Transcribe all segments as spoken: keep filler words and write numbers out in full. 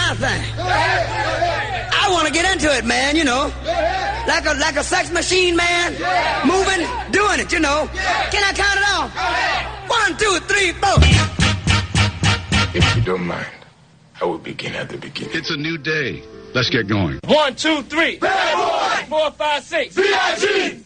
kind of thing. I want to get into it, man, you know. Like a like a sex machine, man. Moving, doing it, you know. Can I count it off? One, two, three, four. If you don't mind, I will begin at the beginning. It's a new day. Let's get going. One, two, three. Bad boy. Four, five, six. B I G.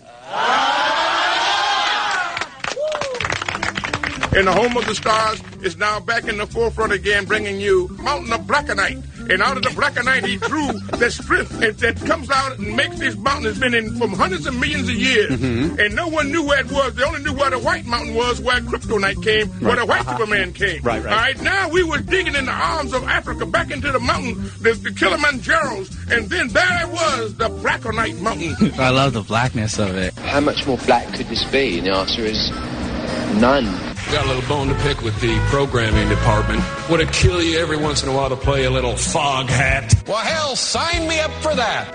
And the home of the stars is now back in the forefront again, bringing you Mountain of Blackanite. And out of the Blackanite, he drew the strength that, that comes out and makes this mountain. Has been in from hundreds of millions of years. Mm-hmm. And no one knew where it was. They only knew where the white mountain was, where Kryptonite came, right. where the white uh-huh. Superman came. Right, right. All right, now we were digging in the arms of Africa back into the mountain, the, the Kilimanjaros. And then there it was, the Blackanite mountain. I love the blackness of it. How much more black could this be? And the answer is none. Got a little bone to pick with the programming department. Would it kill you every once in a while to play a little fog hat? Well, hell, sign me up for that.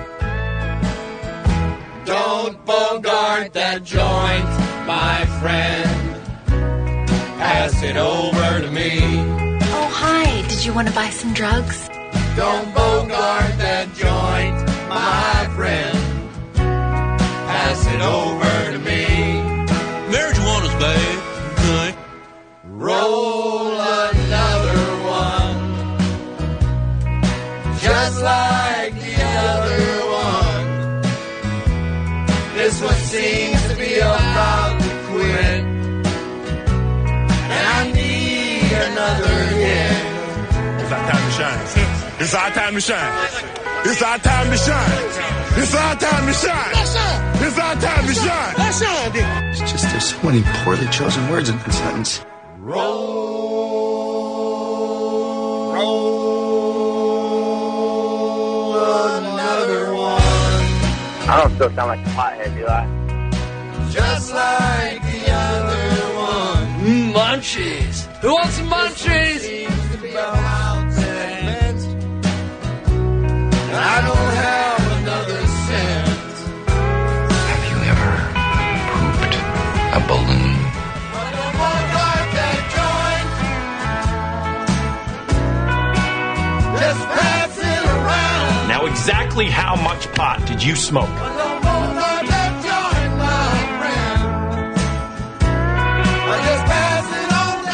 Don't bogart that joint, my friend. Pass it over to me. Oh, hi. Did you want to buy some drugs? Don't bogart that joint, my friend. Pass it over to me. Marijuana's bad. Good. Roll another one, just like the other one. This one seems to be about to quit, and I need another hit. It's our time to shine. It's our time to shine. It's our time to shine. It's our time to shine. It's our time to shine. Let's shine. It's just there's so many poorly chosen words in that sentence. Roll, roll another one. I don't still sound like a pothead, do I? Just like the other one. Mm, munchies. Who wants some munchies? Seems to be about cent. I don't have another cent. Have you ever pooped a balloon? Just pass it around. Now, exactly how much pot did you smoke? Just pass it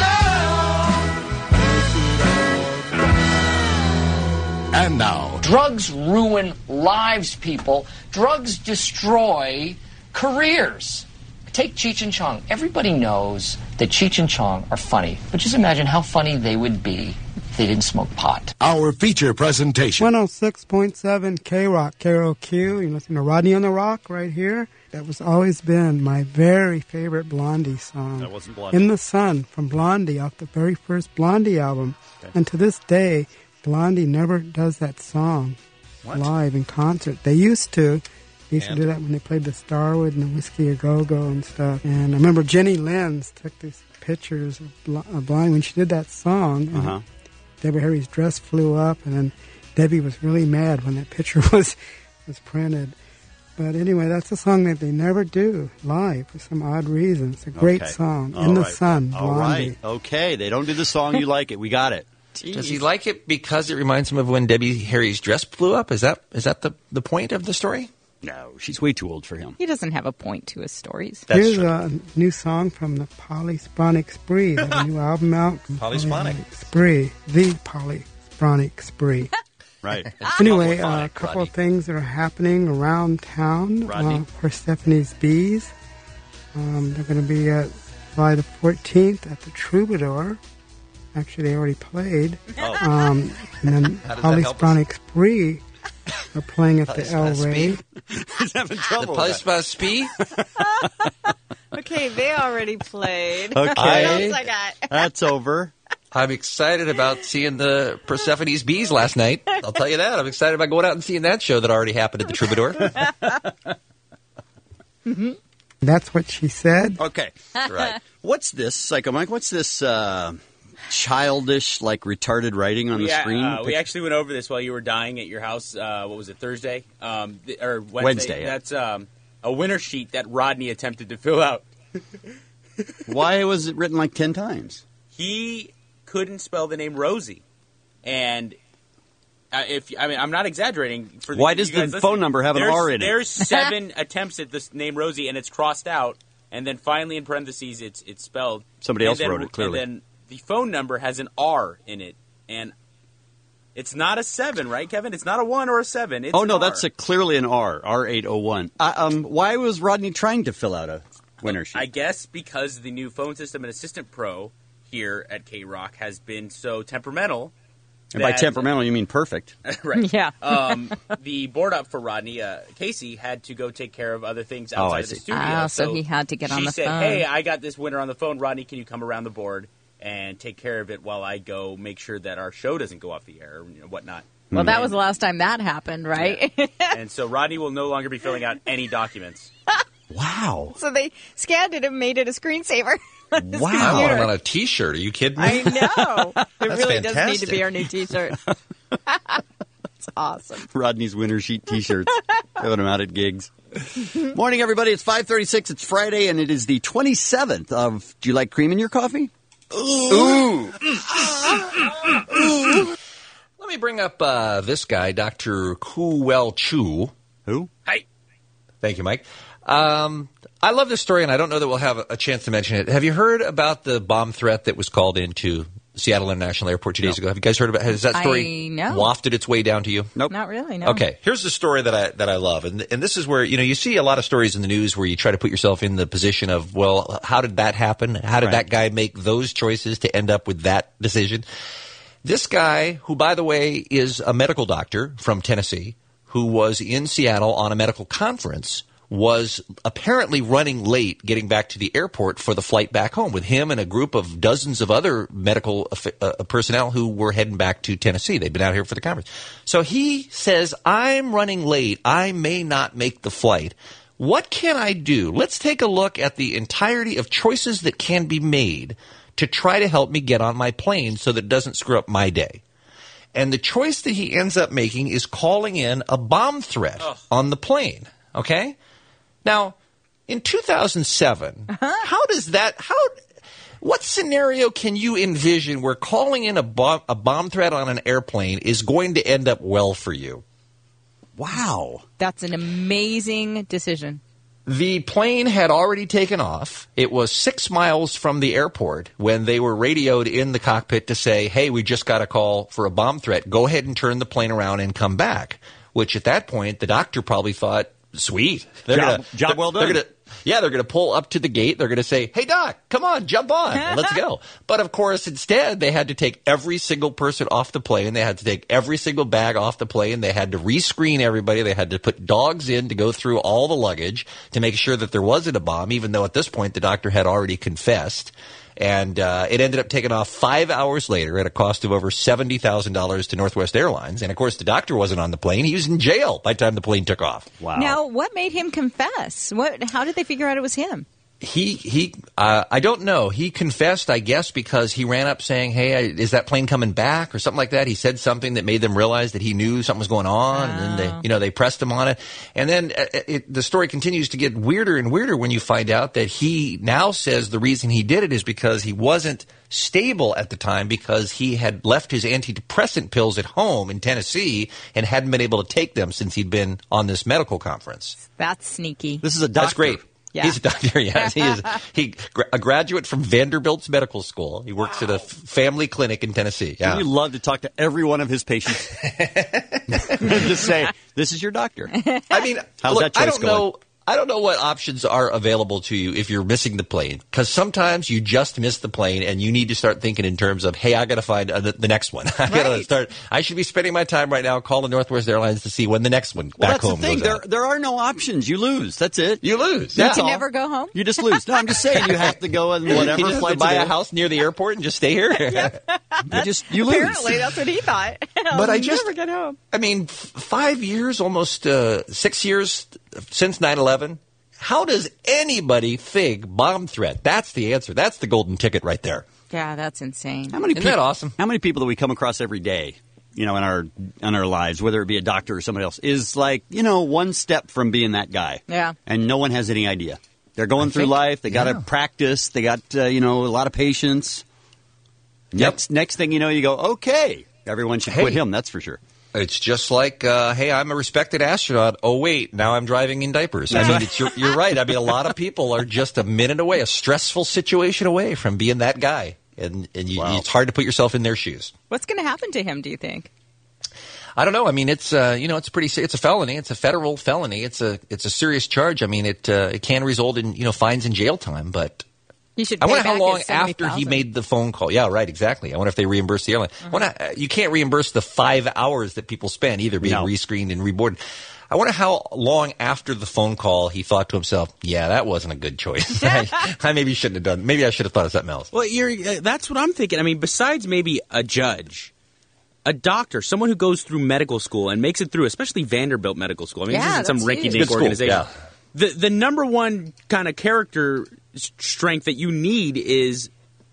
on down. And now, drugs ruin lives, people. Drugs destroy careers. Take Cheech and Chong. Everybody knows that Cheech and Chong are funny, but just imagine how funny they would be if they didn't smoke pot. our feature presentation. one oh six point seven K-Rock, K R O Q. You listen to Rodney on the Rock right here. That was always been my very favorite Blondie song. That wasn't Blondie. In the Sun from Blondie, off the very first Blondie album. Okay. And to this day, Blondie never does that song what? live in concert. They used to. They used and? to do that when they played the Starwood and the Whiskey A Go-Go and stuff. And I remember Jenny Lenz took these pictures of, Bl- of Blondie when she did that song. And uh-huh. Debbie Harry's dress flew up, and then Debbie was really mad when that picture was was printed. But anyway, that's a song that they never do live for some odd reason. It's a great okay. song. All In right. the Sun, Blondie. All right. Okay. They don't do the song. You like it. We got it. Jeez. Does he like it because it reminds him of when Debbie Harry's dress flew up? Is that is that the, the point of the story? No, she's way too old for him. He doesn't have a point to his stories. That's Here's true. a new song from the Polysphonic Spree. They have a new album out. Polysphonic? Spree. The Polysphonic Spree. Right. Anyway, uh, a couple Rodney. of things that are happening around town uh, for Stephanie's Bees. Um, they're going to be at July the fourteenth at the Troubadour. Actually, they already played. Oh. Um, and then Polysphonic Spree are playing at the El Rey. He's having trouble. The Polysphonic Spree? Okay, they already played. Okay. What else I got? That's over. I'm excited about seeing the Persephone's Bees last night. I'll tell you that. I'm excited about going out and seeing that show that already happened at the Troubadour. Mm-hmm. That's what she said. Okay. Right. What's this, Psycho Mike? What's this uh, childish, like, retarded writing on we, the screen? Uh, we actually went over this while you were dying at your house. Uh, what was it, Thursday? Um, th- or Wednesday. Wednesday, yeah. That's um, a winter sheet that Rodney attempted to fill out. Why was it written like ten times? He couldn't spell the name Rosie. And Uh, if I mean, I'm not exaggerating. For the, Why does you guys the listening. phone number have an there's, R in it? There's seven attempts at this name Rosie, and it's crossed out, and then finally in parentheses it's it's spelled. Somebody and else then, wrote it clearly. And then the phone number has an R in it, and it's not a seven, right, Kevin? It's not a one or a seven. It's oh no, an that's R. a, clearly an R. R eight oh one. Uh, um, why was Rodney trying to fill out a winner sheet? I guess because the new phone system and Assistant Pro here at K-Rock has been so temperamental. And by that- temperamental, you mean perfect. Right. Yeah. um, the board up for Rodney, uh, Casey, had to go take care of other things Oh, outside I of the see. studio. Ah, so he had to get on she the said, phone. hey, I got this winner on the phone. Rodney, can you come around the board and take care of it while I go make sure that our show doesn't go off the air or you know, whatnot? Well, that was the last time that happened, right? And so Rodney will no longer be filling out any documents. Wow. So they scanned it and made it a screensaver. on his Wow. I want computer. him on a T-shirt. Are you kidding me? I know. It That's really does need to fantastic. be our new T-shirt. That's awesome. Rodney's winter sheet T-shirts. Having them out at gigs. Morning, everybody. It's five thirty-six. It's Friday, and it is the twenty-seventh of... Do you like cream in your coffee? Ooh. Ooh. Let me bring up uh, this guy, Doctor Kuwel Chu. Who? Hi. Thank you, Mike. Um, I love this story, and I don't know that we'll have a chance to mention it. Have you heard about the bomb threat that was called into Seattle International Airport two days No. ago? Have you guys heard about? Has that story I know. wafted its way down to you? Nope. Not really, no. Okay, here's the story that I that I love, and and this is where you know you see a lot of stories in the news where you try to put yourself in the position of, well, how did that happen? How did Right. that guy make those choices to end up with that decision? This guy, who by the way is a medical doctor from Tennessee, who was in Seattle on a medical conference, was apparently running late getting back to the airport for the flight back home with him and a group of dozens of other medical uh, personnel who were heading back to Tennessee. They'd been out here for the conference. So he says, I'm running late. I may not make the flight. What can I do? Let's take a look at the entirety of choices that can be made to try to help me get on my plane so that it doesn't screw up my day. And the choice that he ends up making is calling in a bomb threat Ugh. on the plane. Okay? Now, in two thousand seven, uh-huh. how does that, how, what scenario can you envision where calling in a bomb, a bomb threat on an airplane is going to end up well for you? Wow. That's an amazing decision. The plane had already taken off. It was six miles from the airport when they were radioed in the cockpit to say, hey, we just got a call for a bomb threat. Go ahead and turn the plane around and come back. Which at that point, the doctor probably thought, sweet. They're Job- gonna, job well they're done. Gonna, yeah, they're going to pull up to the gate. They're going to say, hey, Doc, come on, jump on. Let's go. But, of course, instead, they had to take every single person off the plane. They had to take every single bag off the plane. They had to rescreen everybody. They had to put dogs in to go through all the luggage to make sure that there wasn't a bomb, even though at this point the doctor had already confessed. And uh, it ended up taking off five hours later at a cost of over seventy thousand dollars to Northwest Airlines. And, of course, the doctor wasn't on the plane. He was in jail by the time the plane took off. Wow. Now, what made him confess? What? How did they figure out it was him? He, he, uh, I don't know. He confessed, I guess, because he ran up saying, hey, I, is that plane coming back or something like that? He said something that made them realize that he knew something was going on. Oh. And then they, you know, they pressed him on it. And then it, it, the story continues to get weirder and weirder when you find out that he now says the reason he did it is because he wasn't stable at the time because he had left his antidepressant pills at home in Tennessee and hadn't been able to take them since he'd been on this medical conference. That's sneaky. This is a doctor. That's great. Yeah. He's a doctor, yes. He is he a graduate from Vanderbilt's medical school. He works wow. at a family clinic in Tennessee. Yeah. Wouldn't you love to talk to every one of his patients? Just say, this is your doctor. I mean, how's look, that choice I don't going? know. I don't know what options are available to you if you're missing the plane, because sometimes you just miss the plane and you need to start thinking in terms of, hey, I got to find uh, the, the next one. I got to Right. start. I should be spending my time right now calling Northwest Airlines to see when the next one Well, back that's home the thing. goes There, out. there are no options. You lose. That's it. You lose. You Yeah. can never go home? You just lose. No, I'm just saying you have to go on whatever you just flight buy a house near the airport and just stay here. You just you lose. Apparently, that's what he thought. But I just never get home. I mean, f- five years, almost uh, six years since nine eleven. How does anybody think bomb threat? That's the answer. That's the golden ticket right there. Yeah, that's insane. How many Isn't peop- that awesome? How many people that we come across every day, you know, in our in our lives, whether it be a doctor or somebody else, is like, you know, one step from being that guy. Yeah. And no one has any idea. They're going I through think- life. They got to yeah. practice. They got, uh, you know, a lot of patience. Yep. Next, next thing you know, you go, okay, everyone should Hey. quit him. That's for sure. It's just like, uh, hey, I'm a respected astronaut. Oh, wait, now I'm driving in diapers. I mean, it's, you're, you're right. I mean, a lot of people are just a minute away, a stressful situation away from being that guy. And, and you, wow. it's hard to put yourself in their shoes. What's going to happen to him, do you think? I don't know. I mean, it's uh, you know, it's pretty. It's a felony. It's a federal felony. It's a it's a serious charge. I mean, it uh, it can result in you know fines and jail time. But you should. I pay wonder how back long his after he made the phone call. Yeah, right. Exactly. I wonder if they reimburse the airline. Mm-hmm. I wonder, uh, you can't reimburse the five hours that people spend either being no. rescreened and reboarded. I wonder how long after the phone call he thought to himself, "Yeah, that wasn't a good choice. I, I maybe shouldn't have done. Maybe I should have thought of something else." Well, you're, uh, that's what I'm thinking. I mean, besides maybe a judge. A doctor, someone who goes through medical school and makes it through, especially Vanderbilt Medical School. I mean, yeah, this isn't some rinky-dink school, organization. Yeah. The the number one kind of character strength that you need is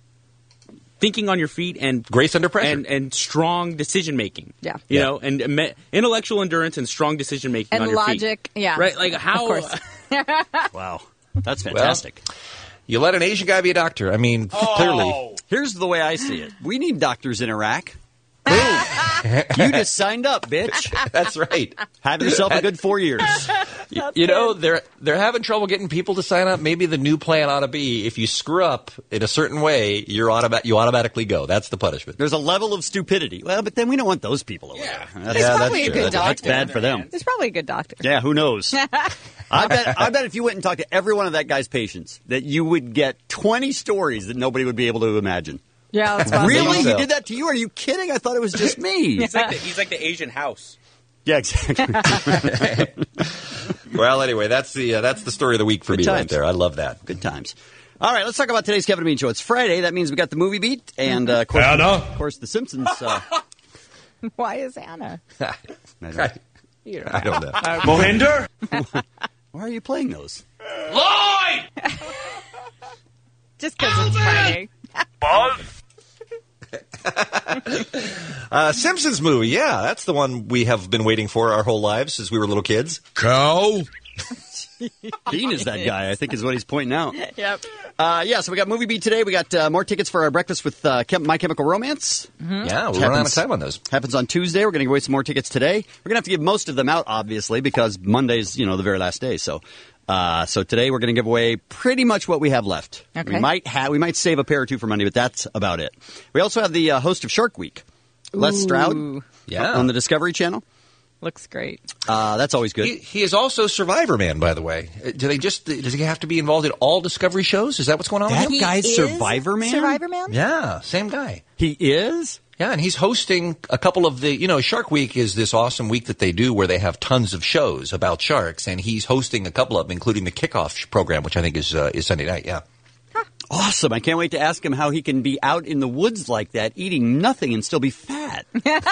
thinking on your feet and grace under pressure and, and strong decision making. Yeah, you yeah. know, and me- intellectual endurance and strong decision making and on your logic. feet. Yeah, right. Like how? Of course. Wow, that's fantastic. Well, you let an Asian guy be a doctor. I mean, oh. clearly. Here's the way I see it: we need doctors in Iraq. Boom! You just signed up, bitch. That's right. Have yourself a good four years. you, you know, they're they're having trouble getting people to sign up. Maybe the new plan ought to be if you screw up in a certain way, you're automa- you automatically go. That's the punishment. There's a level of stupidity. Well, but then we don't want those people over yeah. there. That's, There's yeah, probably that's a good That's, doctor. that's bad for them. There's probably a good doctor. Yeah, who knows? I bet I bet if you went and talked to every one of that guy's patients, that you would get twenty stories that nobody would be able to imagine. Yeah, that's possible. Really? So. He did that to you? Are you kidding? I thought it was just me. He's like the, he's like the Asian house. Yeah, exactly. Well, anyway, that's the uh, that's the story of the week for Good me times. right there. I love that. Good times. All right, let's talk about today's Kevin and Bean Show. It's Friday. That means we got the movie beat, and uh, of, course, Anna. of course, The Simpsons. Uh, Why is Anna? I, You I don't know. Mohinder? Why are you playing those? Lloyd! Just because it's Friday. Buzz? uh, Simpsons movie, yeah, that's the one we have been waiting for our whole lives since we were little kids. Cow? Bean is that guy, I think is what he's pointing out. Yep. Uh, yeah, so we got movie beat today. We got uh, more tickets for our breakfast with uh, Chem- My Chemical Romance. Mm-hmm. Yeah, we're running out of time on those. Happens on Tuesday. We're going to give away some more tickets today. We're going to have to give most of them out, obviously, because Monday's, you know, the very last day. So, uh, so today we're going to give away pretty much what we have left. Okay. We might have, we might save a pair or two for Monday, but that's about it. We also have the uh, host of Shark Week, Les Stroud, yeah, on the Discovery Channel. Looks great. Uh, that's always good. He, he is also Survivor Man, by the way. Do they just? Does he have to be involved in all Discovery shows? Is that what's going on? That with him? guy's Is Survivor Man? Survivor Man? Yeah, same guy. He is? Yeah, and he's hosting a couple of the, you know, Shark Week is this awesome week that they do where they have tons of shows about sharks, and he's hosting a couple of them, including the kickoff program, which I think is uh, is Sunday night. Yeah. Awesome. I can't wait to ask him how he can be out in the woods like that, eating nothing and still be fat.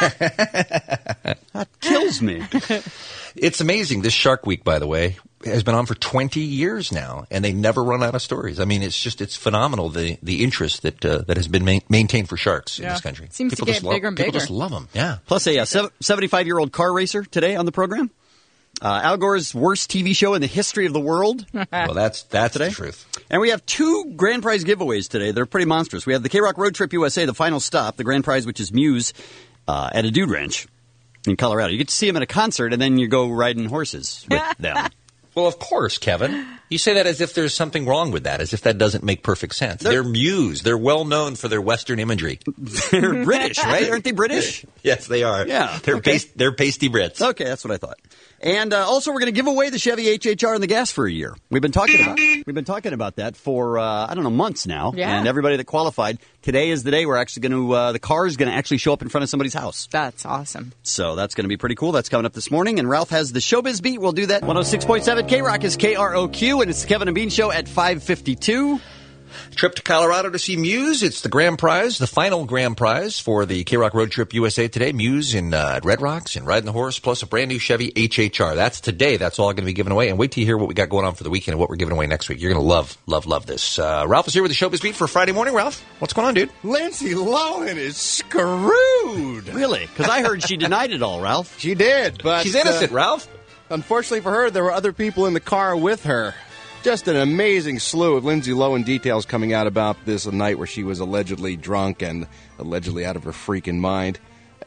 That kills me. It's amazing. This Shark Week, by the way, has been on for twenty years now, and they never run out of stories. I mean, it's just, it's phenomenal, the, the interest that uh, that has been ma- maintained for sharks yeah. in this country. Seems people to just get love, bigger and people bigger. just love them. Yeah. Plus a seventy-five-year-old car racer today on the program. Uh, Al Gore's worst T V show in the history of the world. Well, that's that's today. the truth. And we have two grand prize giveaways today. They're pretty monstrous. We have the K-Rock Road Trip U S A, the final stop, the grand prize, which is Muse uh, at a dude ranch in Colorado. You get to see them at a concert, and then you go riding horses with them. Well, of course, Kevin. You say that as if there's something wrong with that, as if that doesn't make perfect sense. They're, they're Muse. They're well known for their Western imagery. They're British, right? Aren't they British? Yes, they are. Yeah. They're, okay. pas- they're pasty Brits. Okay, that's what I thought. And uh, also, we're going to give away the Chevy H H R and the gas for a year. We've been talking about we've been talking about that for uh, I don't know months now. Yeah. And everybody that qualified, today is the day we're actually going to uh, the car is going to actually show up in front of somebody's house. That's awesome. So that's going to be pretty cool. That's coming up this morning. And Ralph has the Showbiz Beat. We'll do that. one oh six point seven K-Rock is K R O Q, and it's the Kevin and Bean Show at five fifty-two. Trip to Colorado to see Muse. It's the grand prize, the final grand prize for the K-Rock Road Trip U S A today. Muse in uh, at Red Rocks and Riding the Horse, plus a brand new Chevy H H R. That's today. That's all going to be given away. And wait till you hear what we got going on for the weekend and what we're giving away next week. You're going to love, love, love this. Uh, Ralph is here with the Showbiz Beat for Friday morning. Ralph, what's going on, dude? Lindsay Lohan is screwed. Really? Because I heard she denied it all, Ralph. She did, but she's innocent, uh, Ralph. Unfortunately for her, there were other people in the car with her. Just an amazing slew of Lindsay Lohan details coming out about this night where she was allegedly drunk and allegedly out of her freaking mind.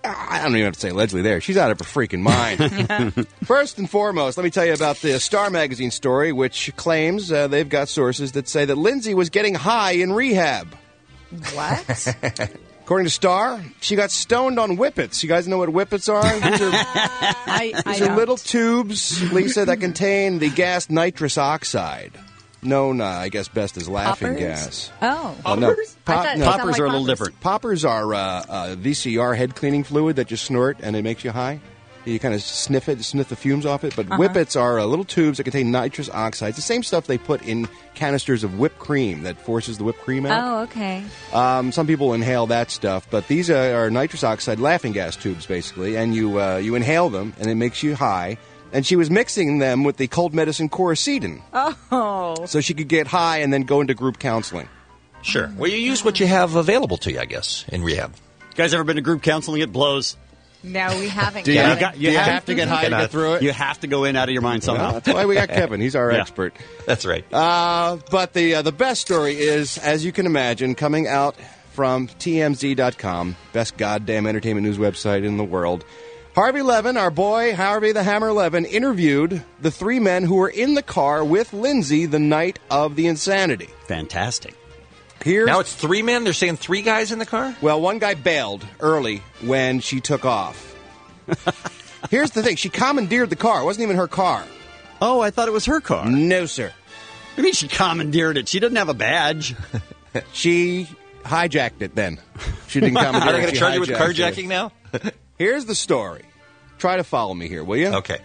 I don't even have to say allegedly there. She's out of her freaking mind. First and foremost, let me tell you about the Star Magazine story, which claims uh, they've got sources that say that Lindsay was getting high in rehab. What? According to Star, she got stoned on whippets. You guys know what whippets are? These are, I, I these are don't. little tubes, Lisa, that contain the gas nitrous oxide. Known, uh, I guess, best as laughing Poppers? gas. Oh. Well, no, I thought it pop- sounded Poppers like are a little poppers. different. Poppers are uh, uh, V C R head cleaning fluid that you snort and it makes you high. You kind of sniff it, sniff the fumes off it. But Uh-huh. whippets are uh, little tubes that contain nitrous oxide. It's the same stuff they put in canisters of whipped cream that forces the whipped cream out. Oh, okay. Um, some people inhale that stuff, but these are, are nitrous oxide laughing gas tubes, basically, and you uh, you inhale them, and it makes you high. And she was mixing them with the cold medicine Coricidin, Oh. so she could get high and then go into group counseling. Sure. Well, you use what you have available to you, I guess, in rehab. You guys ever been to group counseling? It blows. No, we haven't. Do you, Kevin. have, got- do you have- have to get high to get through it? You have to go in out of your mind somehow. Well, that's why we got Kevin. He's our Yeah. expert. That's right. Uh, but the uh, the best story is, as you can imagine, coming out from T M Z dot com, best goddamn entertainment news website in the world. Harvey Levin, our boy Harvey the Hammer Levin, interviewed the three men who were in the car with Lindsay the night of the insanity. Fantastic. Here's, Now it's three men? They're saying three guys in the car? well, one guy bailed early when she took off. Here's the thing. She commandeered the car. It wasn't even her car. Oh, I thought it was her car. No, sir. I mean, she commandeered it. She doesn't have a badge. She hijacked it then. She didn't commandeer Are they it. going to She charge you with hijacked it. carjacking now? Here's the story. Try to follow me here, will you? Okay.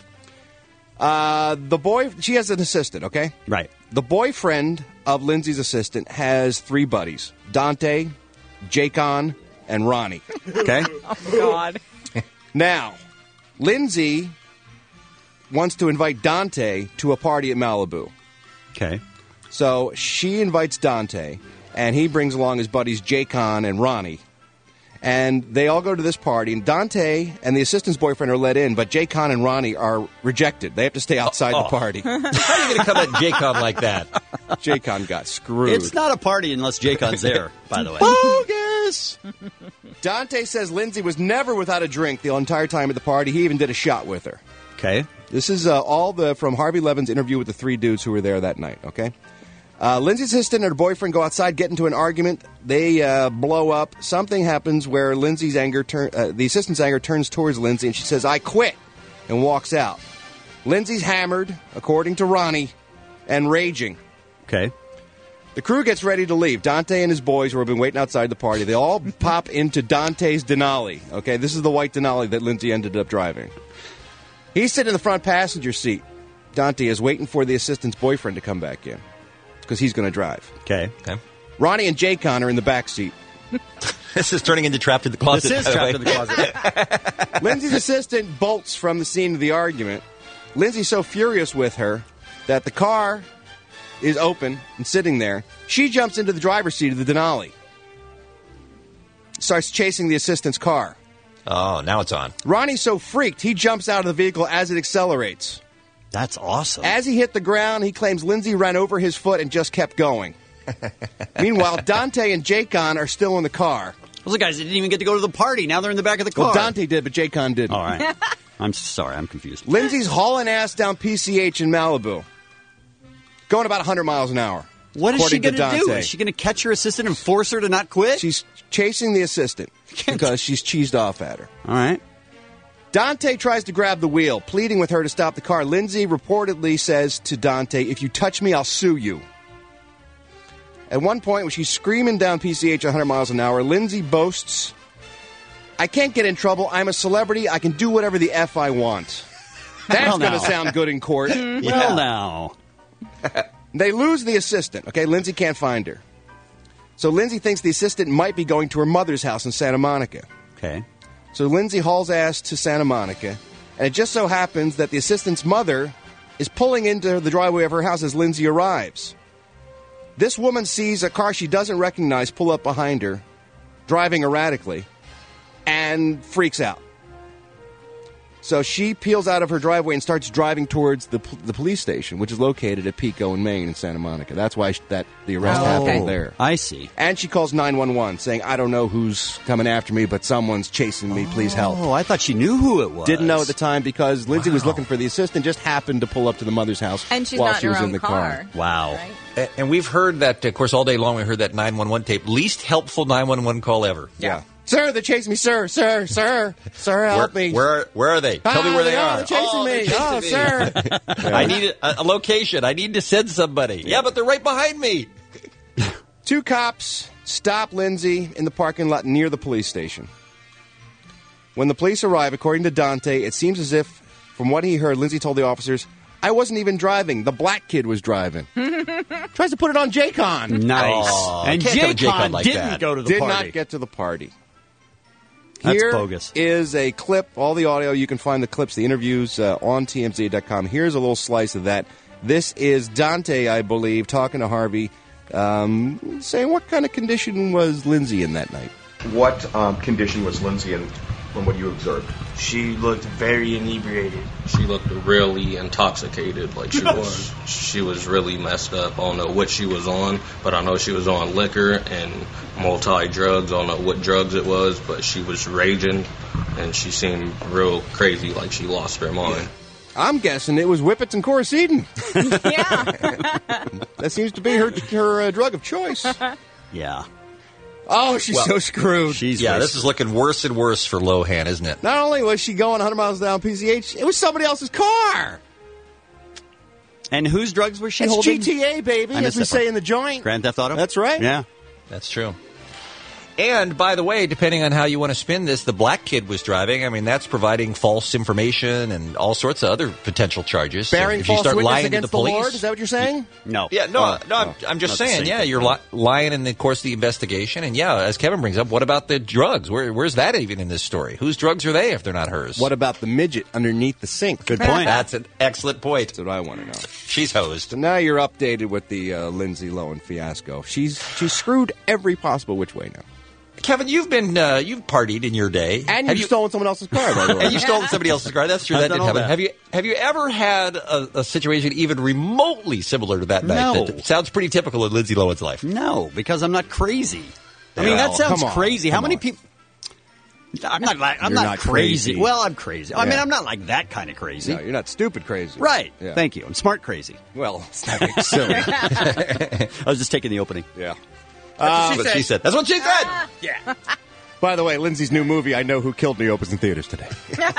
Uh, the boy, she has an assistant, okay? Right. The boyfriend of Lindsay's assistant has three buddies: Dante, Jacon, and Ronnie. Okay. Oh, God. Now, Lindsay wants to invite Dante to a party at Malibu. Okay. So she invites Dante, and he brings along his buddies Jacon and Ronnie. And they all go to this party, and Dante and the assistant's boyfriend are let in, but Jacon and Ronnie are rejected. They have to stay outside Oh. the party. How are you going to come at Jacon like that? Jacon got screwed. It's not a party unless Jacon's there, by the way. bogus! Dante says Lindsay was never without a drink the entire time at the party. He even did a shot with her. Okay. This is uh, all the from Harvey Levin's interview with the three dudes who were there that night, okay? Uh, Lindsay's assistant and her boyfriend go outside, get into an argument. They uh, blow up. Something happens where Lindsay's anger, turn, uh, the assistant's anger turns towards Lindsay, and she says, "I quit," and walks out. Lindsay's hammered, according to Ronnie, and raging. Okay. The crew gets ready to leave. Dante and his boys, who have been waiting outside the party, they all pop into Dante's Denali. Okay, this is the white Denali that Lindsay ended up driving. He's sitting in the front passenger seat. Dante is waiting for the assistant's boyfriend to come back in, because he's going to drive. Okay. Okay. Ronnie and Jacon are in the back seat. This is turning into Trapped in the Closet. This is by the Trapped way. in the Closet. Lindsay's assistant bolts from the scene of the argument. Lindsay's so furious with her that the car is open and sitting there. She jumps into the driver's seat of the Denali. Starts chasing the assistant's car. Oh, now it's on. Ronnie's so freaked, he jumps out of the vehicle as it accelerates. That's awesome. As he hit the ground, he claims Lindsay ran over his foot and just kept going. Meanwhile, Dante and Jacon are still in the car. Those guys didn't even get to go to the party. Now they're in the back of the car. Well, Dante did, but Jacon didn't. All right. I'm sorry. I'm confused. Lindsay's hauling ass down P C H in Malibu, going about one hundred miles an hour. What is she according going to to do? Dante. Is she going to catch her assistant and force her to not quit? She's chasing the assistant because she's cheesed off at her. All right. Dante tries to grab the wheel, pleading with her to stop the car. Lindsay reportedly says to Dante, "If you touch me, I'll sue you." At one point, when she's screaming down P C H one hundred miles an hour, Lindsay boasts, "I can't get in trouble. I'm a celebrity. I can do whatever the F I want." That's Well, going now. to sound good in court. Well, now. They lose the assistant, okay? Lindsay can't find her. So Lindsay thinks the assistant might be going to her mother's house in Santa Monica. Okay. So Lindsay hauls ass to Santa Monica, and it just so happens that the assistant's mother is pulling into the driveway of her house as Lindsay arrives. This woman sees a car she doesn't recognize pull up behind her, driving erratically, and freaks out. So she peels out of her driveway and starts driving towards the the police station, which is located at Pico in Maine in Santa Monica. That's why she, that the arrest Oh, happened okay. there. I see. And she calls nine one one, saying, "I don't know who's coming after me, but someone's chasing me. Please help." Oh, I thought she knew who it was. Didn't know at the time because Lindsay was looking for the assistant. Just happened to pull up to the mother's house And she's while not she in was her in own the car. Wow. Right? A- And we've heard that, of course, all day long we heard that nine one one tape. Least helpful nine one one call ever. Yeah. Sir, they're chasing me, sir, sir, sir, sir, help where, me. Where are, where are they? Tell me Ah, where they they are. are. They're chasing oh, me. they're chasing Oh, me. sir. I need a, a location. I need to send somebody. Yeah, but they're right behind me. Two cops stop Lindsay in the parking lot near the police station. When the police arrive, according to Dante, it seems as if, from what he heard, Lindsay told the officers, "I wasn't even driving. The black kid was driving." Tries to put it on J-Con. Nice. Oh, and can't come to J-Con J-Con like didn't that. go to the Did party. not get to the party. That's Here bogus. is a clip, all the audio. You can find the clips, the interviews uh, on T M Z dot com. Here's a little slice of that. This is Dante, I believe, talking to Harvey, um, saying what kind of condition was Lindsay in that night. What um, condition was Lindsay in from what you observed? She looked very inebriated. She looked really intoxicated. Like she was, she was really messed up. I don't know what she was on, but I know she was on liquor and multi drugs. I don't know what drugs it was, but she was raging, and she seemed real crazy, like she lost her mind. I'm guessing it was Whippets and Coricidin. Yeah. That seems to be her her uh, drug of choice. Yeah. Oh, she's Well, so screwed. She's Yeah, wasted. this is looking worse and worse for Lohan, isn't it? Not only was she going one hundred miles down P C H, it was somebody else's car. And whose drugs was she It's holding? G T A, baby, I as missed we that say part. in the joint. Grand Theft Auto? That's right. Yeah. That's true. And, by the way, depending on how you want to spin this, the black kid was driving. I mean, that's providing false information and all sorts of other potential charges. So Bearing if you false start witness lying to against the the police, Lord? Is that what you're saying? No. Yeah, no, Oh, no. I'm, oh, I'm just not the saying. same Yeah, thing. you're li- lying in the course of the investigation, and yeah, as Kevin brings up, what about the drugs? Where, where's that even in this story? Whose drugs are they if they're not hers? What about the midget underneath the sink? Good point. That's an excellent point. That's what I want to know. She's hosed. So now you're updated with the uh, Lindsay Lohan fiasco. She's she's screwed every possible which way now. Kevin, you've been uh, you've partied in your day, And Have you've stolen someone else's car, by the way. and you've stolen somebody else's car. That's true. I've That done didn't all happen. that. Have you have you ever had a, a situation even remotely similar to that night? No. That sounds pretty typical in Lindsay Lohan's life. No, because I'm not crazy. I mean, Well, that sounds come on, crazy. How come many on. people? I'm not like I'm You're not, not crazy. crazy. Well, I'm crazy. I mean, Yeah. I'm not like that kind of crazy. No, you're not stupid crazy. Right. Yeah. Thank you. I'm smart crazy. Well, it's not silly. I was just taking the opening. Yeah. That's what she said. That's what she said. Yeah. By the way, Lindsay's new movie, I Know Who Killed Me, opens in theaters today.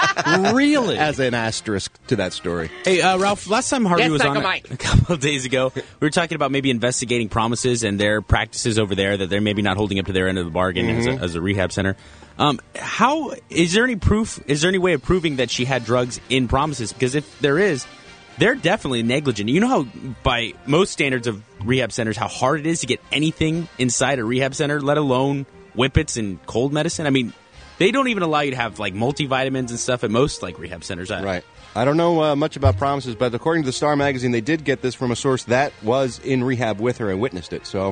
Really? As an asterisk to that story. Hey, uh, Ralph, last time Harvey Yes, was on a, Dynamite. a couple of days ago, we were talking about maybe investigating promises and their practices over there, that they're maybe not holding up to their end of the bargain as, Mm-hmm. a, as a rehab center. Um, how is there any proof? Is there any way of proving that she had drugs in promises? Because if there is, they're definitely negligent. You know how, by most standards of rehab centers, how hard it is to get anything inside a rehab center, let alone whippets and cold medicine? I mean, they don't even allow you to have like multivitamins and stuff at most like rehab centers. Right. I don't know uh, much about promises, but according to the Star magazine, they did get this from a source that was in rehab with her and witnessed it. So,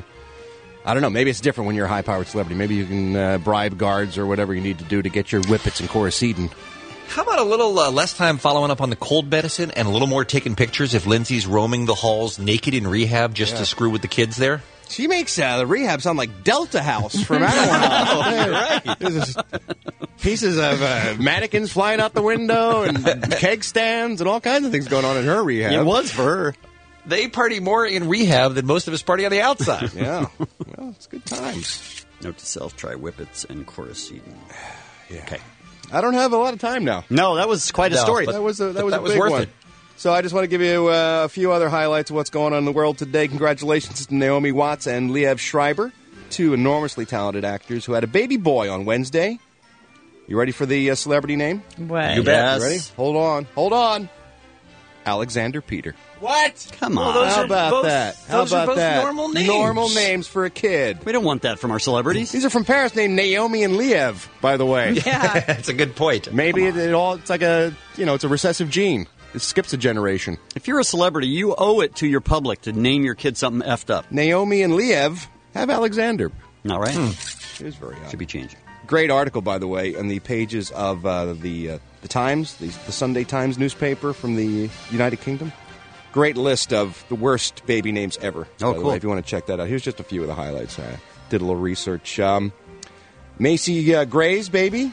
I don't know. Maybe it's different when you're a high-powered celebrity. Maybe you can uh, bribe guards or whatever you need to do to get your whippets and Coricidin. How about a little uh, less time following up on the cold medicine and a little more taking pictures if Lindsay's roaming the halls naked in rehab just Yeah. to screw with the kids there? She makes uh, the rehab sound like Delta House from Avalon. Right. There's just pieces of uh, mannequins flying out the window and keg stands and all kinds of things going on in her rehab. It was for her. They party more in rehab than most of us party on the outside. Yeah. Well, it's good times. Note to self: try whippets and Coricidin. Yeah. Okay. I don't have a lot of time now. No, that was quite a No, story. but- That was a, that But was that a was big worth one. it. So I just want to give you uh, a few other highlights of what's going on in the world today. Congratulations to Naomi Watts and Liev Schreiber, two enormously talented actors who had a baby boy on Wednesday. You ready for the uh, celebrity name? What? You bet. You ready? Hold on. Hold on. Alexander Peter. What? Come on. Well, those How are about both- that? How those are about both that? normal names. Normal names for a kid. We don't want that from our celebrities. These are from Paris, named Naomi and Liev, by the way. Yeah. That's a good point. Maybe it, it all it's like a you know it's a recessive gene. It skips a generation. If you're a celebrity, you owe it to your public to name your kid something effed up. Naomi and Liev have Alexander. All right. It is very odd. Should be changing. Great article, by the way, on the pages of uh, the uh, the Times, the, the Sunday Times newspaper from the United Kingdom. Great list of the worst baby names ever. Oh, by the cool. way, if you want to check that out. Here's just a few of the highlights. I did a little research. Um, Macy uh, Gray's baby.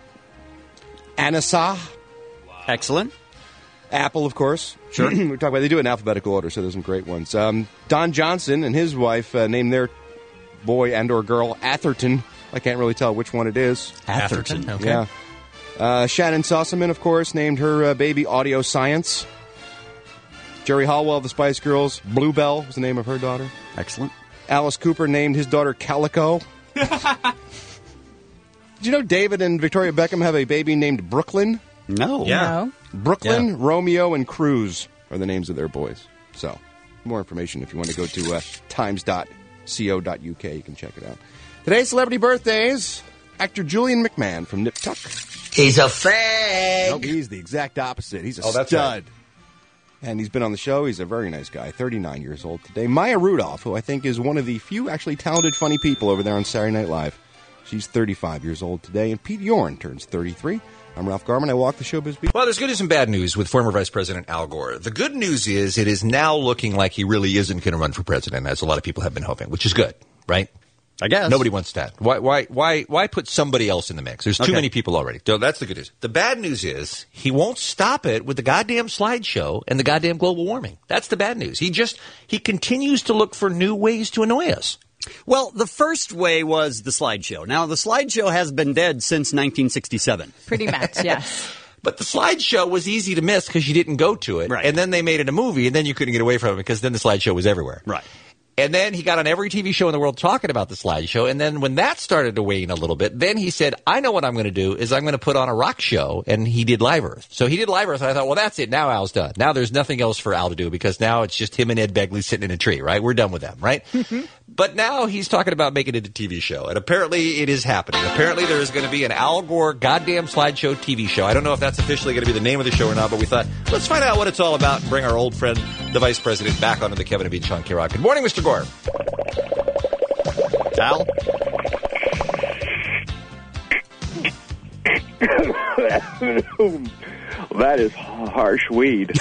Anissa. Excellent. Apple, of course. Sure. we talk about they do it in alphabetical order, so there's some great ones. Um, Don Johnson and his wife uh, named their boy and or girl Atherton. I can't really tell which one it is. Atherton. Okay. Yeah. Uh, Shannon Sossaman, of course, named her uh, baby Audio Science. Jerry Hallwell of the Spice Girls. Bluebell was the name of her daughter. Excellent. Alice Cooper named his daughter Calico. Did you know David and Victoria Beckham have a baby named Brooklyn? No. Yeah. No. Brooklyn, Yeah. Romeo, and Cruz are the names of their boys. So, more information if you want to go to uh, times dot co dot uk. You can check it out. Today's celebrity birthdays. Actor Julian McMahon from Nip Tuck. He's a fag. Nope, he's the exact opposite. He's a Oh, that's stud. And he's been on the show. He's a very nice guy. thirty-nine years old today. Maya Rudolph, who I think is one of the few actually talented, funny people over there on Saturday Night Live. She's thirty-five years old today. And Pete Yorn turns thirty-three. I'm Ralph Garman. I walk the showbiz beat. Well, there's good news and bad news with former Vice President Al Gore. The good news is it is now looking like he really isn't going to run for president, as a lot of people have been hoping, which is good, right? I guess. Nobody wants that. Why, why, why, why put somebody else in the mix? There's too Okay. many people already. So that's the good news. The bad news is he won't stop it with the goddamn slideshow and the goddamn global warming. That's the bad news. He just, he continues to look for new ways to annoy us. Well, the first way was the slideshow. Now, the slideshow has been dead since nineteen sixty-seven. Pretty much, yes. But the slideshow was easy to miss because you didn't go to it. Right. And then they made it a movie, and then you couldn't get away from it because then the slideshow was everywhere. Right. And then he got on every T V show in the world talking about the slideshow. And then when that started to wane a little bit, then he said, I know what I'm going to do is I'm going to put on a rock show. And he did Live Earth. So he did Live Earth. And I thought, well, that's it. Now Al's done. Now there's nothing else for Al to do because now it's just him and Ed Begley sitting in a tree, right? We're done with them, right? But now he's talking about making it a T V show. And apparently it is happening. Apparently there is going to be an Al Gore goddamn slideshow T V show. I don't know if that's officially going to be the name of the show or not, but we thought, let's find out what it's all about and bring our old friend, the Vice President, back onto the Kevin and Bean Sean K-Rock. Good morning, Mister Gore. Al? That is harsh weed.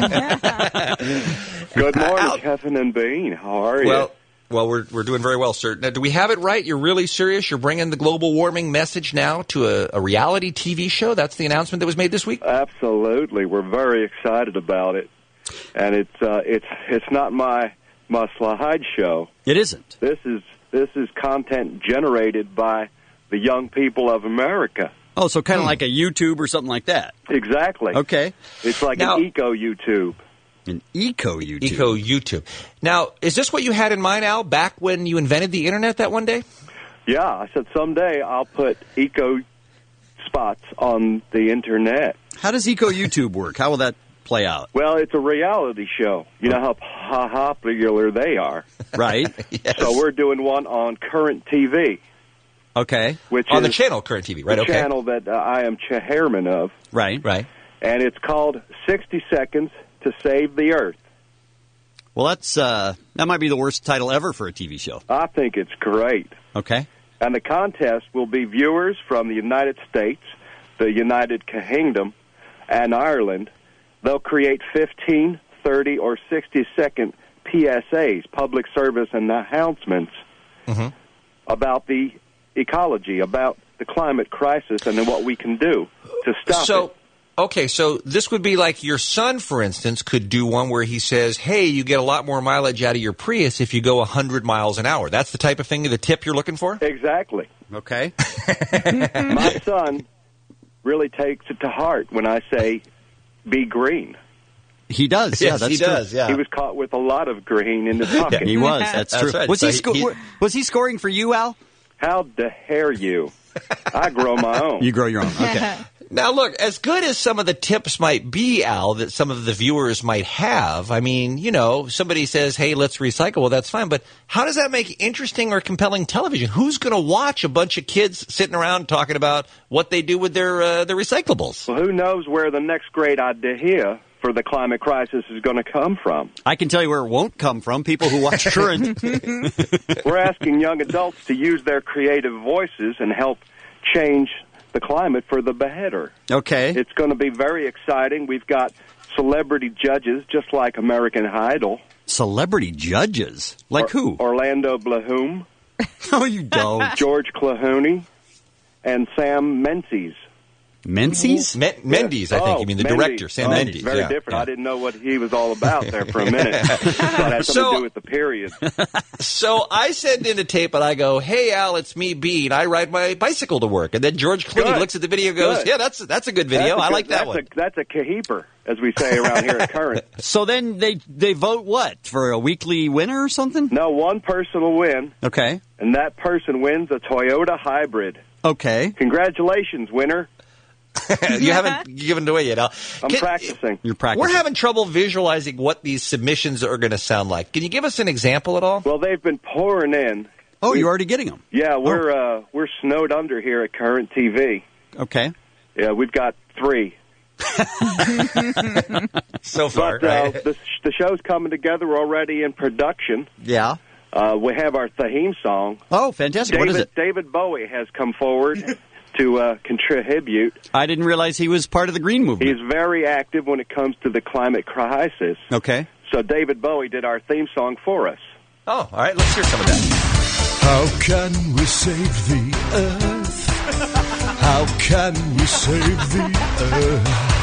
Good morning, Kevin and Bean. How are you? Well, well, we're we're doing very well, sir. Now, do we have it right? You're really serious? You're bringing the global warming message now to a, a reality T V show? That's the announcement that was made this week? Absolutely. We're very excited about it. And it's uh, it's it's not my my slideshow. It isn't. This is this is content generated by the young people of America. Oh, so kind of like a YouTube or something like that. Exactly. Okay. It's like Now- an eco YouTube. An eco YouTube. Eco YouTube. Now, is this what you had in mind, Al, back when you invented the internet that one day? Yeah, I said someday I'll put eco spots on the internet. How does eco YouTube work? How will that play out? Well, it's a reality show. You know how po- popular they are. Right. Yes. So we're doing one on Current T V, Okay. which On is the channel, Current T V, right? the Okay. channel that uh, I am chairman of. Right. Right. And it's called sixty seconds to Save the Earth. Well, that's uh, that might be the worst title ever for a T V show. I think it's great. Okay. And the contest will be viewers from the United States, the United Kingdom, and Ireland. They'll create fifteen, thirty, or sixty-second P S As, public service announcements, mm-hmm. about the ecology, about the climate crisis, and then what we can do to stop so, it. Okay, so this would be like your son, for instance, could do one where he says, hey, you get a lot more mileage out of your Prius if you go one hundred miles an hour. That's the type of thing, the tip you're looking for? Exactly. Okay. My son really takes it to heart when I say, be green. He does. Yeah, Yes, that's he true. does, yeah. He was caught with a lot of green in his pocket. He was. That's, That's true. right. Was So he, he- sco- he- was he scoring for you, Al? How dare you? I grow my own. You grow your own. Okay. Now, look, as good as some of the tips might be, Al, that some of the viewers might have, I mean, you know, somebody says, hey, let's recycle. Well, that's fine. But how does that make interesting or compelling television? Who's going to watch a bunch of kids sitting around talking about what they do with their uh, their recyclables? Well, who knows where the next great idea for the climate crisis is going to come from? I can tell you where it won't come from. People who watch Current. We're asking young adults to use their creative voices and help change the climate for the better. Okay. It's going to be very exciting. We've got celebrity judges, just like American Idol. Celebrity judges? Like or, who? Orlando Bloom. No, you don't. George Clooney and Sam Menzies. Menzies? Men- Mendes, I think. Oh, you mean the Mendes. director, Sam oh, Mendes. Very yeah, different. yeah. I didn't know what he was all about there for a minute. But it had something So- to do with the period. So I send in a tape and I go, "Hey Al, it's me, Bean. I ride my bicycle to work." And then George Clooney Good. looks at the video and goes, Good. "Yeah, that's that's a good video. That's a I good- like that that's one." A, that's a caheeper, as we say around here at Current. So then they they vote what? For a weekly winner or something? No, one person will win, Okay. and that person wins a Toyota hybrid. Okay. Congratulations, winner. You haven't given it away yet, Al. I'm Can- practicing. You're practicing. We're having trouble visualizing what these submissions are going to sound like. Can you give us an example at all? Well, they've been pouring in. Oh, We- you're already getting them. Yeah, we're uh, we're snowed under here at Current T V. Okay. Yeah, we've got three. So far, But uh, right? the, the show's coming together. We're already in production. Yeah. Uh, we have our theme song. Oh, fantastic. David, What is it? David Bowie has come forward to uh, contribute. I didn't realize he was part of the Green Movement. He's very active when it comes to the climate crisis. Okay. So David Bowie did our theme song for us. Oh, all right. Let's hear some of that. How can we save the earth? How can we save the earth?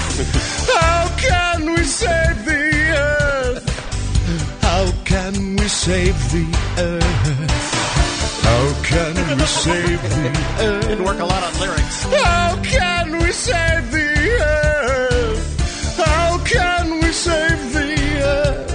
How can we save the earth? How can we save the earth? How can we save the earth? Didn't work a lot on lyrics. How can we save the earth? How can we save the earth?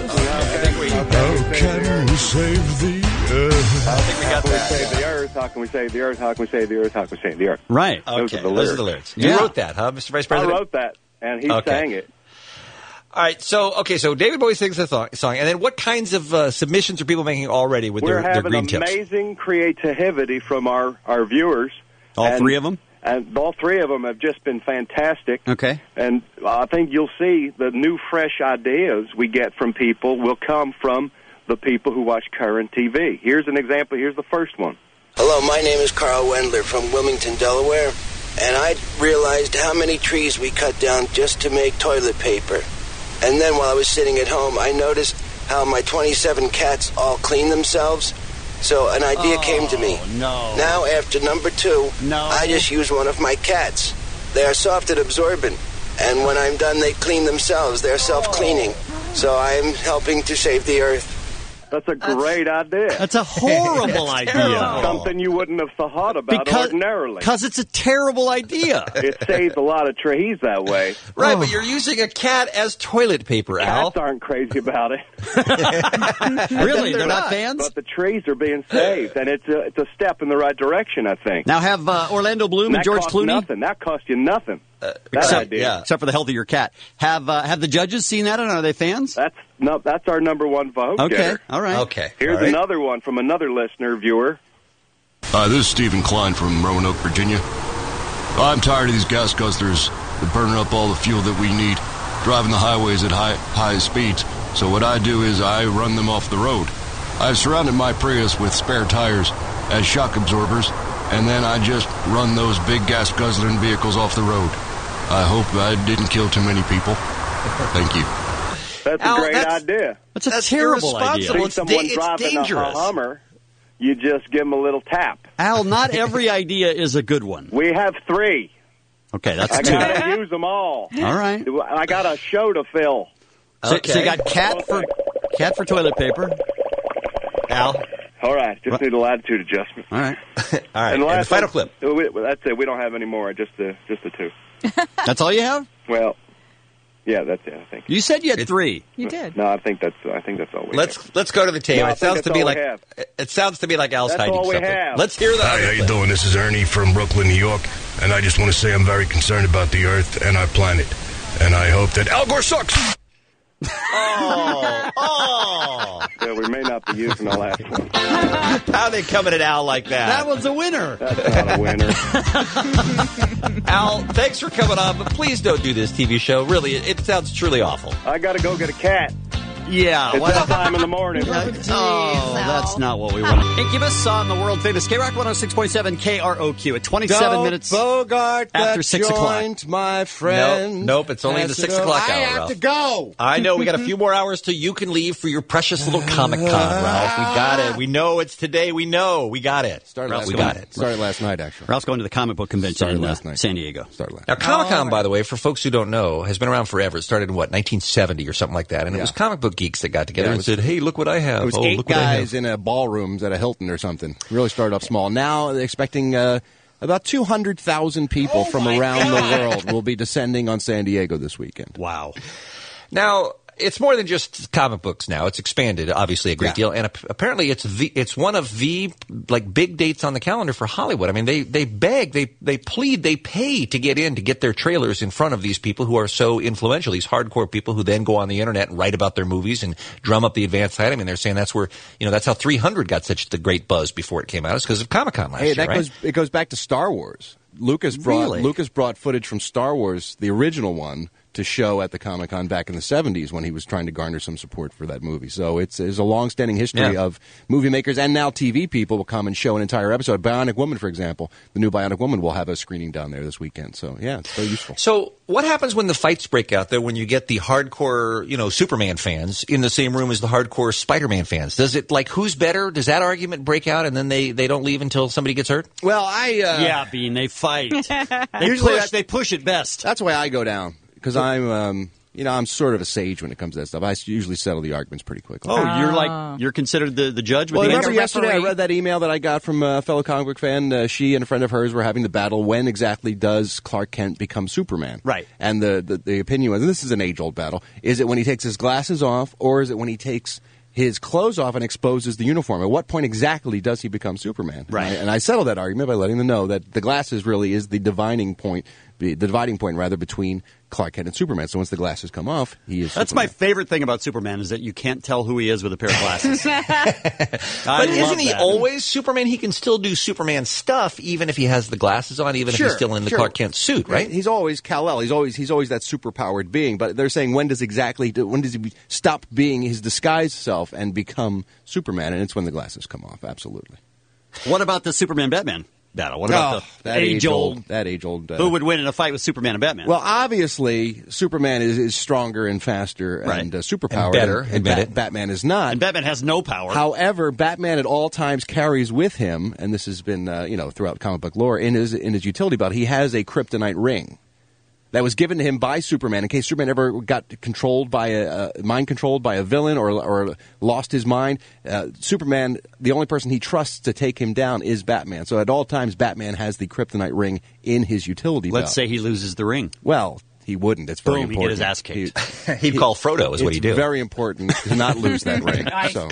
How can we save the earth? I think we got that. How can we save the earth? How can we save the earth? How can we save the earth? How can we save the earth? Right. Those Okay, are the those lyrics. are the lyrics. You Yeah. wrote that, huh, Mister Vice I President? wrote that, and he Okay. sang it. All right, so okay, so David Bowie sings the th- song, and then what kinds of uh, submissions are people making already with We're their, their having green tips? amazing creativity from our, our viewers. All And- three of them? And all three of them have just been fantastic. Okay. And I think you'll see the new, fresh ideas we get from people will come from the people who watch Current T V. Here's an example. Here's the first one. Hello, my name is Carl Wendler from Wilmington, Delaware, and I realized how many trees we cut down just to make toilet paper. And then while I was sitting at home, I noticed how my twenty-seven cats all clean themselves. So an idea Oh, came to me. no. Now, after number two, No. I just use one of my cats. They are soft and absorbent, and when I'm done, they clean themselves. They're self-cleaning. So I'm helping to save the earth. That's a great idea. That's a horrible idea. Something you wouldn't have thought about Because ordinarily. Because it's a terrible idea. It saves a lot of trees that way. Right, but you're using a cat as toilet paper, Al. Cats aren't crazy about it. Really? They're not fans? But the trees are being saved, and it's a, it's a step in the right direction, I think. Now have uh, Orlando Bloom and that George costs Clooney? nothing. That costs you nothing. Uh, that except, idea. yeah. except for the health of your cat. Have uh, have the judges seen that, and are they fans? That's no, that's our number one vote. Okay, getter. all right. Okay. Here's all right. another one from another listener, viewer. Hi, this is Stephen Klein from Roanoke, Virginia. I'm tired of these gas guzzlers that burn up all the fuel that we need, driving the highways at high, high speeds. So what I do is I run them off the road. I've surrounded my Prius with spare tires as shock absorbers, and then I just run those big gas guzzling vehicles off the road. I hope I didn't kill too many people. Thank you. That's Al, a great that's- idea. That's a That's terrible idea. irresponsible. See It's someone da- it's driving a dangerous. Hummer, you just give them a little tap. Al, not every idea is a good one. We have three. Okay, that's I two. gotta use them all. All right. I got a show to fill. So, Okay. so you got cat for cat for toilet paper. Al. All right, just need a latitude adjustment. All right. All right. And the And the last final one- clip. we- That's it. We don't have any more. Just the just the two. That's all you have? Well, yeah, that's it. I think. You said you had three. You did. No, I think that's I think that's all we Let's have. let's go to the tape. No, I it sounds think to that's me all like we have. it sounds to me like Al's That's hiding all we something. have. Let's hear that. Hi, how you doing? This is Ernie from Brooklyn, New York, and I just want to say I'm very concerned about the Earth and our planet, and I hope that Al Gore sucks. Oh, oh! Yeah, we may not be using the last one. How are they coming at Al like that? That one's a winner. That's not a winner. Al, thanks for coming on, but please don't do this T V show. Really, it, it sounds truly awful. I got to go get a cat. Yeah. It's what- that time in the morning. Oh, that's not what we want. Incubus on the world famous K Rock one oh six point seven K R O Q at twenty-seven Don't minutes Bogart after that six o'clock. joint, my friend. Nope, nope, it's only the Has six to go. o'clock I hour, have Ralph. to go. I know. We got a few more hours till you can leave for your precious little Comic Con, Ralph. We got it. We know it's today. We know. We got it. Started Ralph, last we night. got it. Started last night, actually. Ralph's going to the comic book convention Started in uh, last night. San Diego. Started last Now, Comic Con, Oh, by the way, for folks who don't know, has been around forever. It started in, what, nineteen seventy or something like that. And it Yeah. was comic book geeks that got together Yeah, it and was- said, hey, look what I have. It was oh, eight look what I have. guys in a ballrooms at a Hilton or something. Really started off small. Now they're expecting uh, about two hundred thousand people from around the world will be descending on San Diego this weekend. Wow. Now, it's more than just comic books now. It's expanded, obviously, a great Yeah. deal. And ap- apparently it's the, it's one of the, like, big dates on the calendar for Hollywood. I mean, they, they beg, they, they plead, they pay to get in, to get their trailers in front of these people who are so influential, these hardcore people who then go on the internet and write about their movies and drum up the advance side. I mean, they're saying that's where, you know, that's how three hundred got such the great buzz before it came out. It's because of Comic-Con last Hey, year, that right? goes it goes back to Star Wars. Lucas brought Really? Lucas brought footage from Star Wars, the original one, to show at the Comic Con back in the seventies when he was trying to garner some support for that movie. So it's, it's a long-standing history Yeah. of movie makers and now T V people will come and show an entire episode. Bionic Woman, for example, the new Bionic Woman will have a screening down there this weekend. So yeah, it's very useful. So what happens when the fights break out there, when you get the hardcore, you know, Superman fans in the same room as the hardcore Spider-Man fans? Does it, like, who's better? Does that argument break out and then they, they don't leave until somebody gets hurt? Well, I uh, Yeah, Bean, they fight. They Usually push, that- they push it best. that's the way I go down because I'm. Um, You know, I'm sort of a sage when it comes to that stuff. I usually settle the arguments pretty quickly. Oh, you're like, you're considered the, the judge? With Well, the remember answer? yesterday I read that email that I got from a fellow comic book fan. Uh, she and a friend of hers were having the battle. When exactly does Clark Kent become Superman? Right. And the, the, the opinion was, and this is an age-old battle, is it when he takes his glasses off or is it when he takes his clothes off and exposes the uniform? At what point exactly does he become Superman? Right. And I, and I settled that argument by letting them know that the glasses really is the dividing point, the dividing point rather, between Clark Kent and Superman. So once the glasses come off, he is That's Superman. my favorite thing about Superman is that you can't tell who he is with a pair of glasses. I But love isn't he that. always Superman? He can still do Superman stuff even if he has the glasses on, even Sure, if he's still in the sure. Clark Kent suit, right? He's always Kal-El. He's always he's always that superpowered being. But they're saying when does exactly when does he be, stop being his disguised self and become Superman? And it's when the glasses come off. Absolutely. What about the Superman-Batman battle? What about Oh, the that age-old? age-old- that age-old, uh, who would win in a fight with Superman and Batman? Well, obviously, Superman is, is stronger and faster Right. and uh, superpowered. And better, and, admit Bat- it. Batman is not. and Batman has no power. However, Batman at all times carries with him, and this has been uh, you know throughout comic book lore, in his in his utility belt, he has a kryptonite ring that was given to him by Superman in case Superman ever got controlled by a uh, mind controlled by a villain or or lost his mind. Uh, Superman, the only person he trusts to take him down is Batman. So at all times, Batman has the kryptonite ring in his utility belt. Let's say he loses the ring. Well, he wouldn't. It's very Boom, he important. get his ass kicked. He'd call Frodo, is what it's he'd do. very important to not lose that ring. So.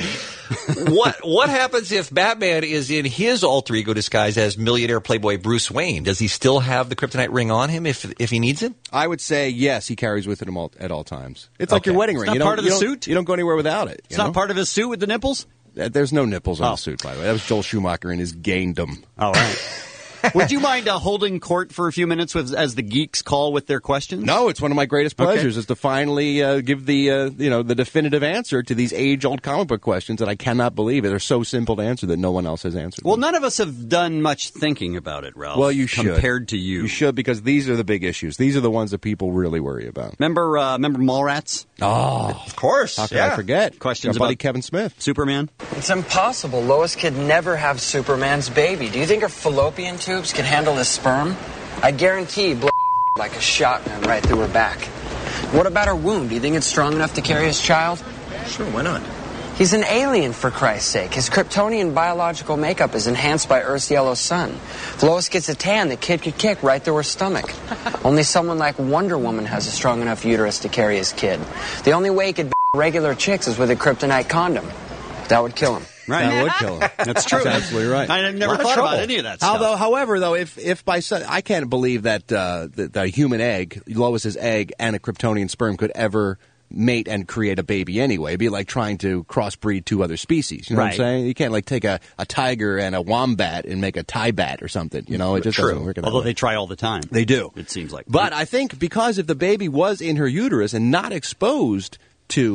what what happens if Batman is in his alter ego disguise as millionaire playboy Bruce Wayne? Does he still have the kryptonite ring on him if if he needs it? I would say yes. He carries with him all, at all times. It's like Okay. your wedding It's ring. not you don't- part of you the don't- suit? You don't go anywhere without it. It's you not know? part of his suit with the nipples? Uh, There's no nipples on Oh. the suit, by the way. That was Joel Schumacher in his gaindom. All right. Would you mind uh, holding court for a few minutes with, as the geeks call with their questions? No, it's one of my greatest Okay. pleasures is to finally uh, give the uh, you know the definitive answer to these age-old comic book questions that I cannot believe it. They're so simple to answer that no one else has answered. Well, them. none of us have done much thinking about it, Ralph. well, you should compared to you. You should because these are the big issues. These are the ones that people really worry about. Remember, uh, remember Mallrats? Oh, Of course. how could yeah. I forget? Questions Our buddy about- Kevin Smith. Superman? It's impossible. Lois could never have Superman's baby. Do you think her fallopian tubes can handle his sperm? I guarantee blow like a shotgun right through her back. What about her womb? Do you think it's strong enough to carry his child? Sure, why not? He's an alien, for Christ's sake. His Kryptonian biological makeup is enhanced by Earth's yellow sun. If Lois gets a tan, the kid could kick right through her stomach. Only someone like Wonder Woman has a strong enough uterus to carry his kid. The only way he could regular chicks is with a kryptonite condom. That would kill him. Right. That would kill him. That's true. That's absolutely right. I never Lot of thought trouble. about any of that stuff. Although, however, though, if if by su- I can't believe that uh, the, the human egg, Lois's egg, and a Kryptonian sperm could ever mate and create a baby anyway. It'd be like trying to crossbreed two other species. You know Right. what I'm saying? You can't like take a, a tiger and a wombat and make a tie bat or something. You know, it just True. doesn't work. that Although way. they try all the time. They do. It seems like. But I think because if the baby was in her uterus and not exposed to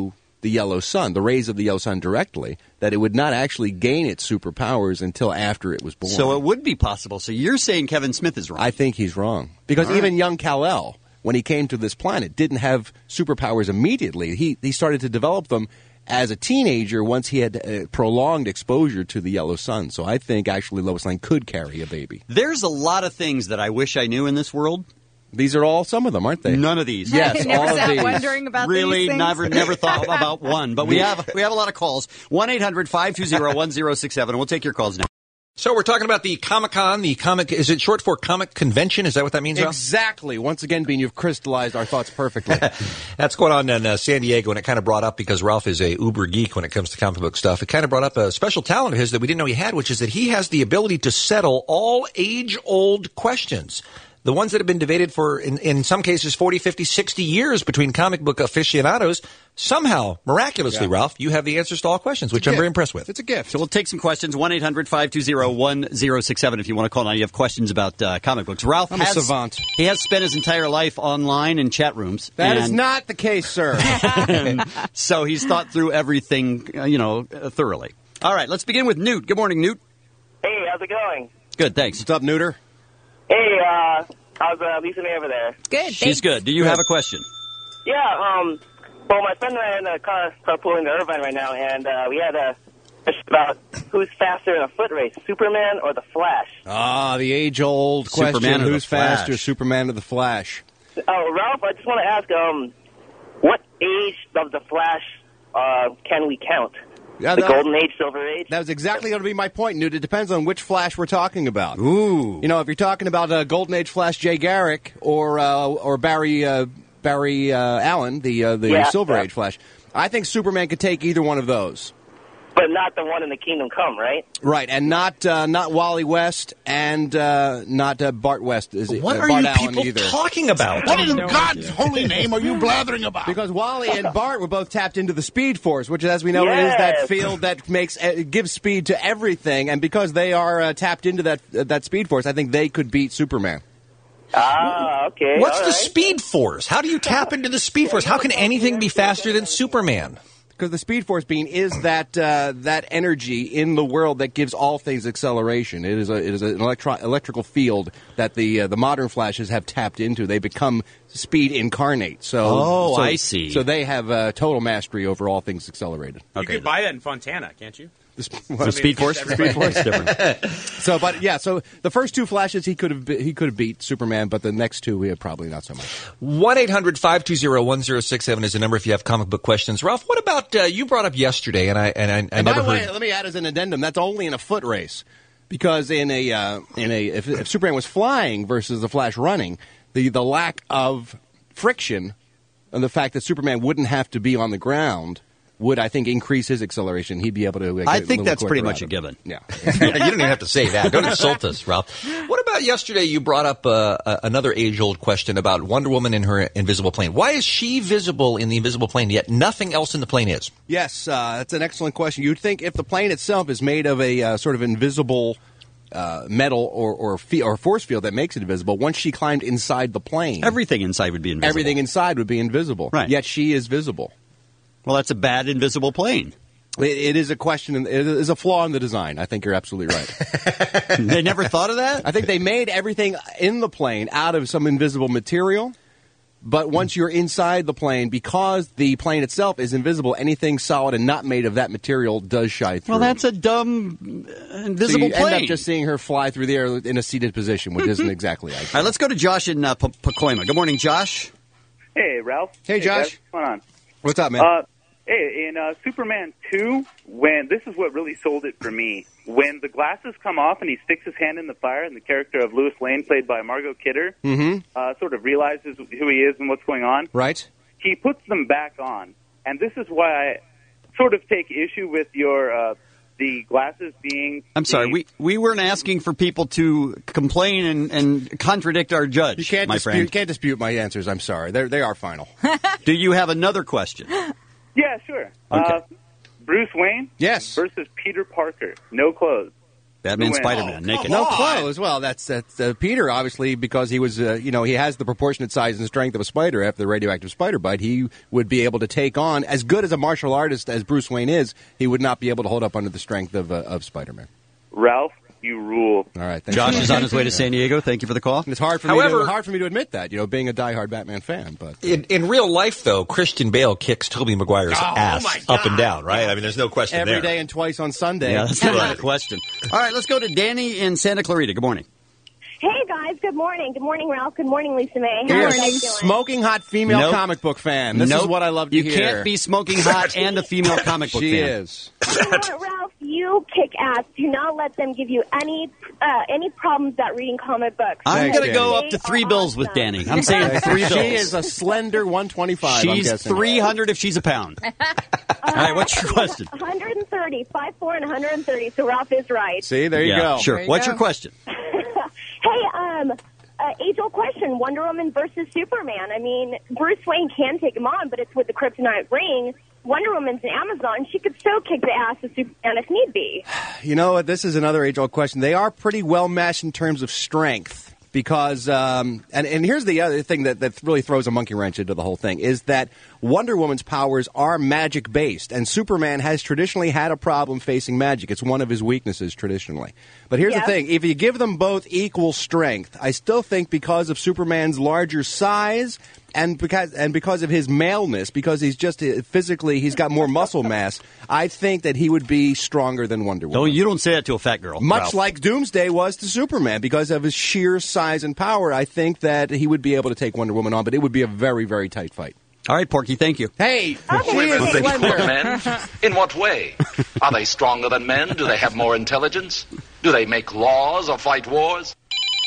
the yellow sun, the rays of the yellow sun directly, that it would not actually gain its superpowers until after it was born. So it would be possible. So you're saying Kevin Smith is wrong. I think he's wrong. Because All even right. young Kal-El, when he came to this planet, didn't have superpowers immediately. He, he started to develop them as a teenager once he had uh, prolonged exposure to the yellow sun. So I think actually Lois Lane could carry a baby. There's a lot of things that I wish I knew in this world. These are all some of them, aren't they? None of these. Yes, never all of sat these. wondering about really these things. never never thought about one. But we have we have a lot of calls. one eight hundred five two zero one zero six seven. We'll take your calls now. So we're talking about the Comic-Con, the comic, is it short for Comic Convention? Is that what that means, Ralph? Exactly. Once again, Bean, you've crystallized our thoughts perfectly. That's going on in uh, San Diego, and it kind of brought up, because Ralph is a uber geek when it comes to comic book stuff, it kind of brought up a special talent of his that we didn't know he had, which is that he has the ability to settle all age-old questions. The ones that have been debated for, in, in some cases, forty, fifty, sixty years between comic book aficionados. Somehow, miraculously, Yeah. Ralph, you have the answers to all questions, which a I'm gift. very impressed with. It's a gift. So we'll take some questions. one eight hundred five two zero one zero six seven if you want to call now. You have questions about uh, comic books. Ralph I'm a has, savant. He has spent his entire life online in chat rooms. That is and- not the case, sir. and so he's thought through everything, uh, you know, uh, thoroughly. All right, let's begin with Newt. Good morning, Newt. Hey, how's it going? Good, thanks. What's up, Neuter? Hey, uh, how's uh, Lisa May over there? Good. She's good. Do you have a question? Yeah, um, well, my friend and I are in a car carpooling to Irvine right now, and uh, we had a question about who's faster in a foot race, Superman or the Flash? Ah, the age-old question, Superman or the who's faster, Flash? Superman or the Flash? Oh, Ralph, I just want to ask, um, what age of the Flash uh, can we count? Yeah, the that- Golden Age, Silver Age? That was exactly going to be my point, Newt. It depends on which Flash we're talking about. Ooh. You know, if you're talking about uh, Golden Age Flash Jay Garrick or uh, or Barry uh, Barry uh, Allen, the uh, the Yeah, Silver yeah. Age Flash, I think Superman could take either one of those. But not the one in the Kingdom Come, right? Right, and not uh, not Wally West and uh, not uh, Bart West. Is it, What uh, are Bart you Allen people either. talking about? What in God's holy name are you blathering about? Because Wally and Bart were both tapped into the Speed Force, which, as we know, is Yes. that field that makes uh, gives speed to everything. And because they are uh, tapped into that uh, that Speed Force, I think they could beat Superman. Ah, okay. What's all the right. Speed Force? How do you tap into the Speed Force? How can anything be faster than Superman? Because the Speed Force being is that uh, that energy in the world that gives all things acceleration. It is a it is an electro- electrical field that the uh, the modern Flashes have tapped into. They become speed incarnate. So Oh, so- I see. So they have uh, total mastery over all things accelerated. You could buy that in Fontana, can't you? The Speed Force? Speed Force is different. So, but yeah, so the first two Flashes he could have be- he could have beat Superman, but the next two we have probably not so much. one eight hundred five two zero one zero six seven is the number if you have comic book questions. Ralph, what about, uh, you brought up yesterday, and I and I, I And never by the way, heard... let me add as an addendum, that's only in a foot race. Because in a uh, in a if, if Superman was flying versus the Flash running, the the lack of friction and the fact that Superman wouldn't have to be on the ground would, I think, increase his acceleration. He'd be able to. Uh, I get a think little that's pretty quicker much a out of given. it. Yeah. you don't even have to say that. Don't insult us, Ralph. What about yesterday you brought up uh, uh, another age-old question about Wonder Woman and her invisible plane. Why is she visible in the invisible plane, yet nothing else in the plane is? Yes, uh, that's an excellent question. You'd think if the plane itself is made of a uh, sort of invisible uh, metal or or, fe- or force field that makes it invisible, once she climbed inside the plane, Everything inside would be invisible. everything inside would be invisible. Right. Yet she is visible. Well, that's a bad invisible plane. It, it is a question. In, it is a flaw in the design. I think you're absolutely right. They never thought of that? I think they made everything in the plane out of some invisible material. But once you're inside the plane, because the plane itself is invisible, anything solid and not made of that material does shine through. Well, that's a dumb uh, invisible so you plane. end up just seeing her fly through the air in a seated position, which isn't exactly ideal. All right, let's go to Josh in uh, P- Pacoima. Good morning, Josh. Hey, Ralph. Hey, Josh. guys. What's going on? What's up, man? Uh, hey, in uh, Superman two, when this is what really sold it for me. When the glasses come off and he sticks his hand in the fire, and the character of Lois Lane, played by Margot Kidder, mm-hmm. uh, sort of realizes who he is and what's going on. Right. He puts them back on, and this is why I sort of take issue with your uh, the glasses being. I'm sorry, we, we weren't asking for people to complain and, and contradict our judge, You can't my dispute, friend. can't dispute my answers. I'm sorry. They're, they are final. Do you have another question? Yeah, sure. Okay. Uh, Bruce Wayne yes. versus Peter Parker. No clothes. Batman, Who wins? Spider-Man, naked. No clothes. Well, that's, that's uh, Peter, obviously, because he was, uh, you know, he has the proportionate size and strength of a spider after the radioactive spider bite. He would be able to take on, as good as a martial artist as Bruce Wayne is, he would not be able to hold up under the strength of, uh, of Spider-Man. Ralph, you rule. All right. Thank Josh you. is on his way to San Diego. Thank you for the call. It's hard for However- me to, hard for me to admit that, you know, being a diehard Batman fan. But In, in real life, though, Christian Bale kicks Tobey Maguire's Oh, ass my God. up and down, right? I mean, there's no question every there. day and twice on Sunday. Yeah, that's not a question. All right, let's go to Danny in Santa Clarita. Good morning. Hey guys, good morning. Good morning, Ralph. Good morning, Lisa May. How You're are a you doing? smoking hot female Nope. comic book fan. This Nope. is what I love to You hear. can't be smoking hot and a female comic book She fan. is. You know what, Ralph? You kick ass. Do not let them give you any uh, any problems about reading comic books. I'm Thanks, going to go Danny. up to three bills with Danny. I'm saying three bills. She is a slender one twenty-five, I'm She's guessing. three hundred if she's a pound. All right, what's your question? one thirty, five four and one thirty, so Ralph is right. See, there you Yeah, go. Sure. you What's go. your question? Hey, um, uh, age-old question, Wonder Woman versus Superman. I mean, Bruce Wayne can take him on, but it's with the kryptonite ring. Wonder Woman's an Amazon. She could still kick the ass of Superman if need be. You know what? This is another age-old question. They are pretty well matched in terms of strength. Because, um, and, and here's the other thing that, that really throws a monkey wrench into the whole thing, is that Wonder Woman's powers are magic-based, and Superman has traditionally had a problem facing magic. It's one of his weaknesses traditionally. But here's Yep. the thing. If you give them both equal strength, I still think because of Superman's larger size and because and because of his maleness, because he's just uh, physically, he's got more muscle mass, I think that he would be stronger than Wonder Woman. No, you don't say that to a fat girl. Much Ralph. like Doomsday was to Superman, because of his sheer size and power, I think that he would be able to take Wonder Woman on, but it would be a very, very tight fight. All right, Porky, thank you. Hey, she Women is think slender. for men? In what way? Are they stronger than men? Do they have more intelligence? Do they make laws or fight wars?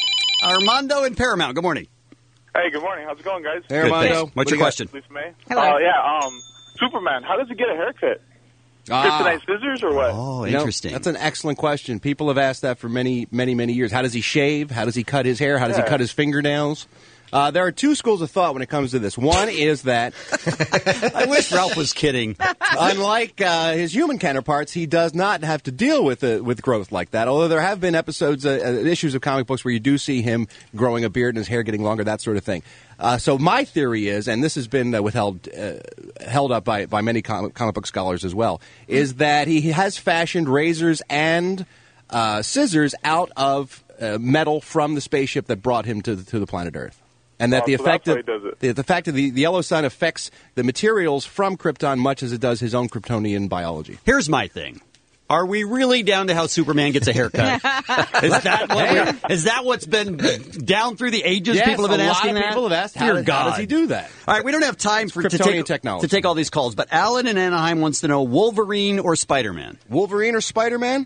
Armando in Paramount. Good morning. Hey, good morning. How's it going, guys? Hey, Armando. Thanks. What's What do your you got? question? Lisa May. Hello. Uh, yeah, um, Superman. How does he get a haircut? Ah. Kryptonite scissors or what? Oh, You know, interesting. that's an excellent question. People have asked that for many, many, many years. How does he shave? How does he cut his hair? How does Yeah. he cut his fingernails? Uh, there are two schools of thought when it comes to this. One is that, I wish Ralph was kidding. unlike uh, his human counterparts, he does not have to deal with uh, with growth like that. Although there have been episodes, uh, uh, issues of comic books where you do see him growing a beard and his hair getting longer, that sort of thing. Uh, so my theory is, and this has been uh, withheld, uh, held up by, by many comic, comic book scholars as well, is that he has fashioned razors and uh, scissors out of uh, metal from the spaceship that brought him to the, to the planet Earth. And that Oh, the so effect that's of why he does it. the, the fact of the, the yellow sun affects the materials from Krypton much as it does his own Kryptonian biology. Here's my thing. Are we really down to how Superman gets a haircut? is, that what we're- is that what's been down through the ages? Yes, people have been a lot asking of that? people have asked, how Dear does- God. how does he do that? All right, we don't have time for to Kryptonian take, technology. to take all these calls, but Alan in Anaheim wants to know Wolverine or Spider-Man? Wolverine or Spider-Man?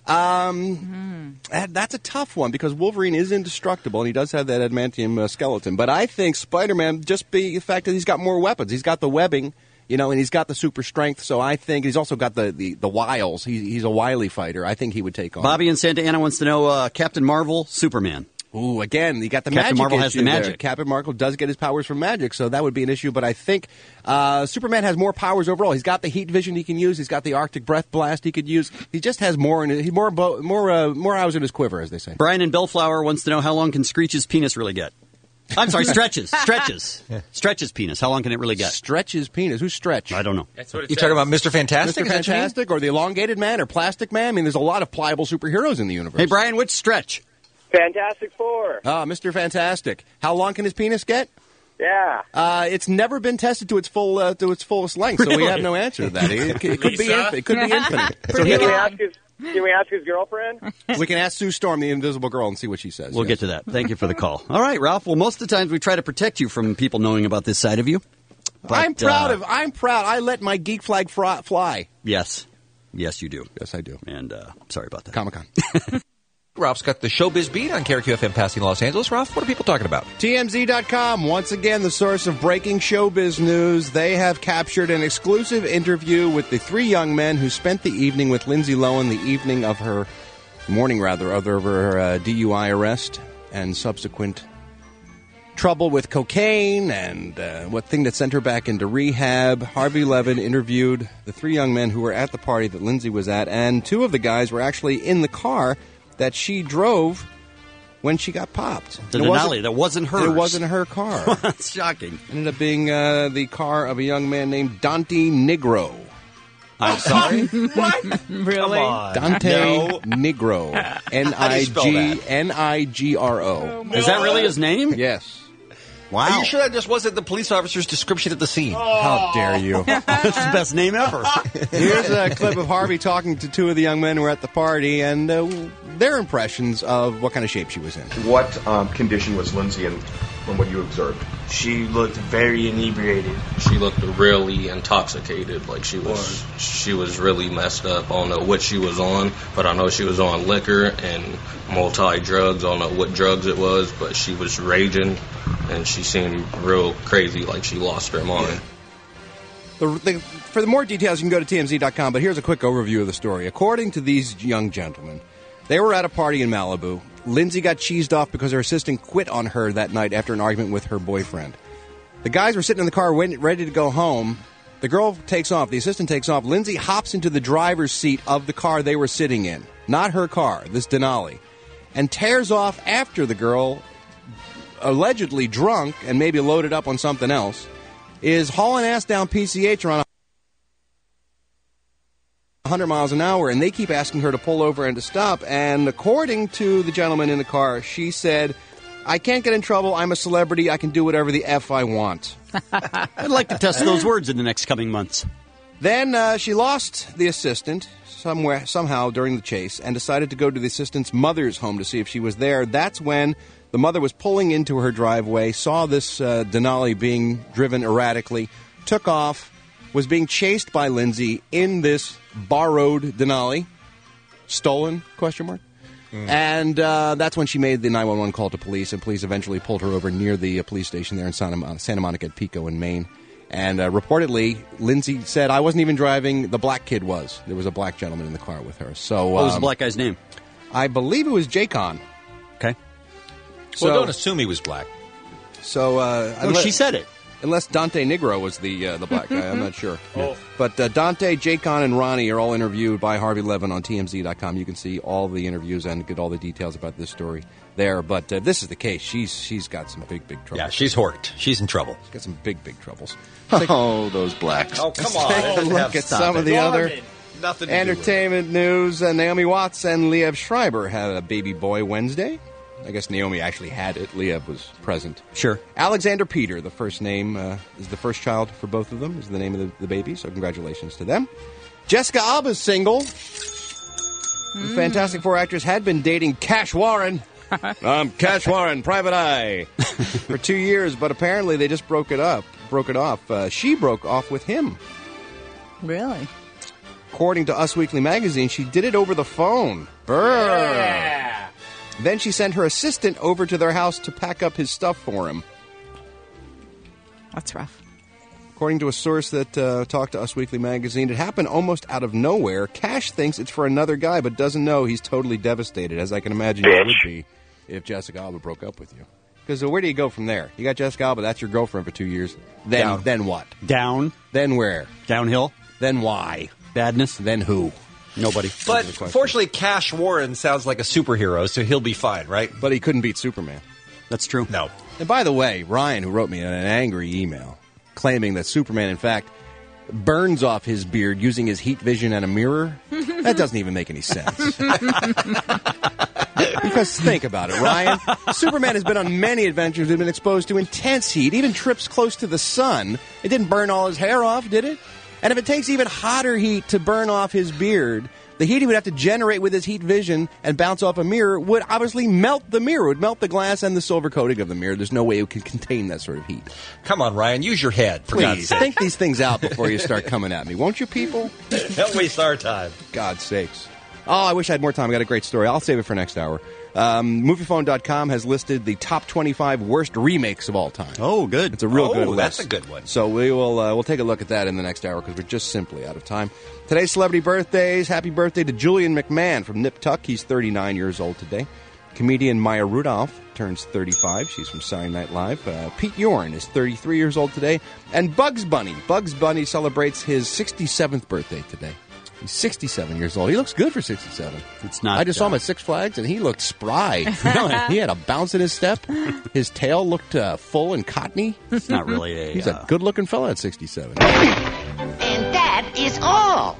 Um, that- that's a tough one because Wolverine is indestructible and he does have that adamantium uh, skeleton. But I think Spider-Man, just be the fact that he's got more weapons. He's got the webbing, you know, and he's got the super strength. So I think he's also got the, the, the wiles. He, he's a wily fighter. I think he would take on. Bobby in Santa Ana wants to know uh, Captain Marvel, Superman. Ooh, again, you got the Captain magic Marvel has issue the there. magic. Captain Marvel does get his powers from magic, so that would be an issue. But I think uh, Superman has more powers overall. He's got the heat vision he can use. He's got the Arctic breath blast he could use. He just has more in it. He more bo- more uh, more arrows in his quiver, as they say. Brian in Bellflower wants to know how long can Screech's penis really get? I'm sorry, stretches. Stretches. Stretches penis. How long can it really get? Stretches penis. Who's Stretch? I don't know. That's what it You says. talking about Mister Fantastic? Mister Is that your name? Fantastic or the Elongated Man or Plastic Man? I mean, there's a lot of pliable superheroes in the universe. Hey, Brian, which stretch? Fantastic Four. Ah, Mister Fantastic. How long can his penis get? Yeah. Uh, it's never been tested to its full uh, to its fullest length, so we have no answer to that. It, it could be Lisa? infinite. It could be infinite. so Can he we, can, ask his, can we ask his girlfriend? we can ask Sue Storm, the Invisible Girl, and see what she says. We'll yes. get to that. Thank you for the call. All right, Ralph. Well, most of the times we try to protect you from people knowing about this side of you. But, I'm proud uh, of. I'm proud. I let my geek flag fr- fly. Yes. Yes, you do. Yes, I do. And uh, sorry about that. Comic Con. Ralph's got the Showbiz Beat on K R Q F M passing Los Angeles. Ralph, what are people talking about? T M Z dot com, once again, the source of breaking showbiz news. They have captured an exclusive interview with the three young men who spent the evening with Lindsay Lohan, the evening of her, morning rather, of her uh, D U I arrest and subsequent trouble with cocaine and uh, what thing that sent her back into rehab. Harvey Levin interviewed the three young men who were at the party that Lindsay was at, and two of the guys were actually in the car that she drove when she got popped. The And it wasn't- Denali, that wasn't hers. It wasn't her car. That's shocking. It ended up being uh, the car of a young man named Dante Negro. I'm sorry? What? Really? Dante No. Negro. N How do I you spell G that? N I G R O. Is that really his name? Yes. Wow. Are you sure that just wasn't the police officer's description of the scene? How dare you? That's the best name ever. Here's a clip of Harvey talking to two of the young men who were at the party and uh, their impressions of what kind of shape she was in. What um, condition was Lindsay in from what you observed? She looked very inebriated. She looked really intoxicated, like she was she was really messed up. I don't know what she was on, but I know she was on liquor and multi drugs. I don't know what drugs it was, but she was raging and she seemed real crazy, like she lost her mind. The, the, for the more details, you can go to T M Z dot com, but here's a quick overview of the story. According to these young gentlemen, they were at a party in Malibu. Lindsay got cheesed off because her assistant quit on her that night after an argument with her boyfriend. The guys were sitting in the car waiting, ready to go home. The girl takes off. The assistant takes off. Lindsay hops into the driver's seat of the car they were sitting in. Not her car, this Denali. And tears off after the girl, allegedly drunk and maybe loaded up on something else, is hauling ass down P C H around one hundred miles an hour, and they keep asking her to pull over and to stop. And according to the gentleman in the car, she said, I can't get in trouble. I'm a celebrity. I can do whatever the F I want. I'd like to test those words in the next coming months. Then uh, she lost the assistant somewhere, somehow during the chase and decided to go to the assistant's mother's home to see if she was there. That's when the mother was pulling into her driveway, saw this uh, Denali being driven erratically, took off, was being chased by Lindsay in this borrowed Denali. Stolen, question mark? Mm. And uh, that's when she made the nine one one call to police, and police eventually pulled her over near the uh, police station there in Santa, Mon- Santa Monica at Pico in Maine. And uh, reportedly, Lindsay said, I wasn't even driving, the black kid was. There was a black gentleman in the car with her. So, What was um, the black guy's name? I believe it was Jaycon. Okay. So, well, don't assume he was black. So, uh, No, she said it. Unless Dante Negro was the uh, the black guy, I'm not sure. Oh. But uh, Dante, Jaycon, and Ronnie are all interviewed by Harvey Levin on T M Z dot com. You can see all the interviews and get all the details about this story there. But uh, this is the case. She's she's got some big, big trouble. Yeah, she's horked. She's in trouble. She's got some big, big troubles. Oh, those blacks. Oh, come Let's on. take a look at some of the other Nothing to entertainment news. Uh, Naomi Watts and Liev Schreiber had a baby boy Wednesday. I guess Naomi actually had it. Liev was present. Sure. Alexander Peter, the first name, uh, is the first child for both of them, is the name of the, the baby, so congratulations to them. Jessica Alba's single. The Fantastic Four actress had been dating Cash Warren. I'm Cash Warren, Private Eye, for two years, but apparently they just broke it up, broke it off. Uh, she broke off with him. Really? According to Us Weekly magazine, she did it over the phone. Brr. Then she sent her assistant over to their house to pack up his stuff for him. That's rough. According to a source that uh, talked to Us Weekly magazine, it happened almost out of nowhere. Cash thinks it's for another guy, but doesn't know. He's totally devastated, as I can imagine you would be if Jessica Alba broke up with you. Because where do you go from there? You got Jessica Alba, that's your girlfriend for two years. Then, Down. then what? Down. Then where? Downhill. Then why? Badness. Then who? Nobody. But fortunately, Cash Warren sounds like a superhero, so he'll be fine, right? But he couldn't beat Superman. That's true. No. And by the way, Ryan, who wrote me an angry email claiming that Superman, in fact, burns off his beard using his heat vision and a mirror, that doesn't even make any sense. Because think about it, Ryan. Superman has been on many adventures, has been exposed to intense heat, even trips close to the sun. It didn't burn all his hair off, did it? And if it takes even hotter heat to burn off his beard, the heat he would have to generate with his heat vision and bounce off a mirror would obviously melt the mirror, would melt the glass and the silver coating of the mirror. There's no way it could contain that sort of heat. Come on, Ryan, use your head, for God's Please, sake. think these things out before you start coming at me, won't you, people? Don't waste our time. God's sakes. Oh, I wish I had more time. I got a great story. I'll save it for next hour. Um, Moviephone dot com has listed the top twenty-five worst remakes of all time. Oh, good. It's a real Oh, good list. that's a good one. So we will uh, we'll take a look at that in the next hour because we're just simply out of time. Today's celebrity birthdays. Happy birthday to Julian McMahon from Nip Tuck. He's thirty-nine years old today. Comedian Maya Rudolph turns thirty-five. She's from Saturday Night Live. Uh, Pete Yorn is thirty-three years old today. And Bugs Bunny. Bugs Bunny celebrates his sixty-seventh birthday today. He's sixty-seven years old. He looks good for sixty-seven. It's not. I just uh, saw him at Six Flags, and he looked spry. Really? He had a bounce in his step. His tail looked uh, full and cottony. It's not really a. He's uh, a good-looking fella at sixty-seven. And that is all.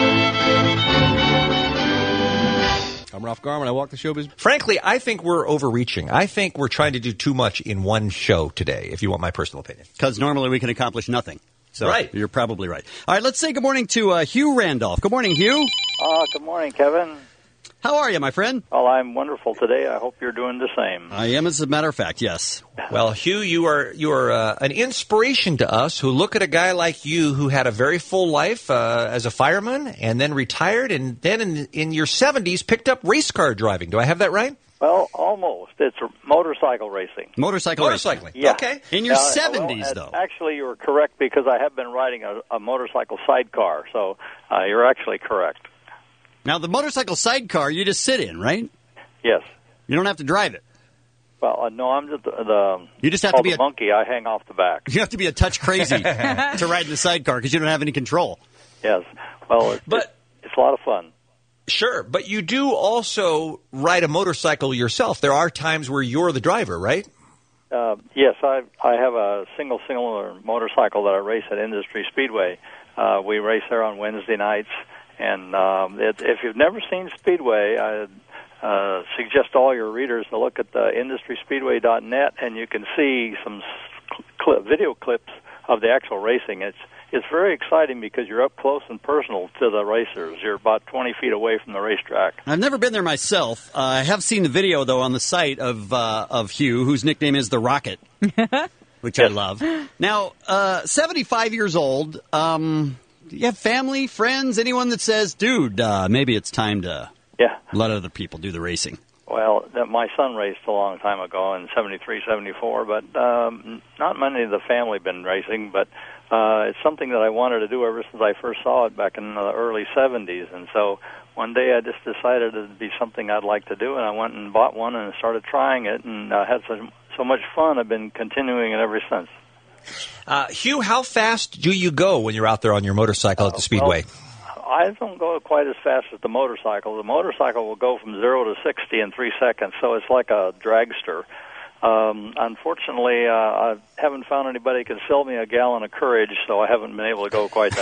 I'm Ralph Garman. I walk the showbiz. Frankly, I think we're overreaching. I think we're trying to do too much in one show today, if you want my personal opinion. Because normally we can accomplish nothing. So Right. You're probably right. All right, let's say good morning to uh, Hugh Randolph. Good morning, Hugh. Uh, good morning, Kevin. How are you, my friend? Well, I'm wonderful today. I hope you're doing the same. I am, as a matter of fact, yes. Well, Hugh, you are you are uh, an inspiration to us who look at a guy like you who had a very full life uh, as a fireman and then retired and then in, in your seventies picked up race car driving. Do I have that right? Well, almost. It's motorcycle racing. Motorcycle Motorcycling. racing. Yeah. Okay. In your Uh, seventies, well, uh, though. Actually, you were correct because I have been riding a, a motorcycle sidecar, so uh, you're actually correct. Now, the motorcycle sidecar, you just sit in, right? Yes. You don't have to drive it. Well, uh, no, I'm just the, the You just have to called be the a- monkey. I hang off the back. You have to be a touch crazy to ride in the sidecar because you don't have any control. Yes. Well, it's, But- it's a lot of fun. Sure, but you do also ride a motorcycle yourself. There are times where you're the driver, right? Uh, yes, I I have a single cylinder motorcycle that I race at Industry Speedway. Uh, we race there on Wednesday nights, and um, it, if you've never seen Speedway, I uh, suggest all your readers to look at the industry speedway dot net, and you can see some cl- video clips of the actual racing. It's it's very exciting because you're up close and personal to the racers. You're about twenty feet away from the racetrack. I've never been there myself. Uh, I have seen the video, though, on the site of uh, of Hugh, whose nickname is the Rocket, which I love. Now, uh, seventy-five years old. Um, do you have family, friends, anyone that says, dude, uh, maybe it's time to Yeah. let other people do the racing? Well, that- my son raced a long time ago in seventy-three, seventy-four, but um, not many of the family been racing, but uh, it's something that I wanted to do ever since I first saw it back in the early seventies, and so one day I just decided it'd be something I'd like to do, and I went and bought one and started trying it, and uh, had so, so much fun. I've been continuing it ever since. Uh, Hugh, how fast do you go when you're out there on your motorcycle at the Speedway? I don't go quite as fast as the motorcycle. The motorcycle will go from zero to sixty in three seconds, so it's like a dragster. Um, unfortunately, uh, I haven't found anybody who can sell me a gallon of courage, so I haven't been able to go quite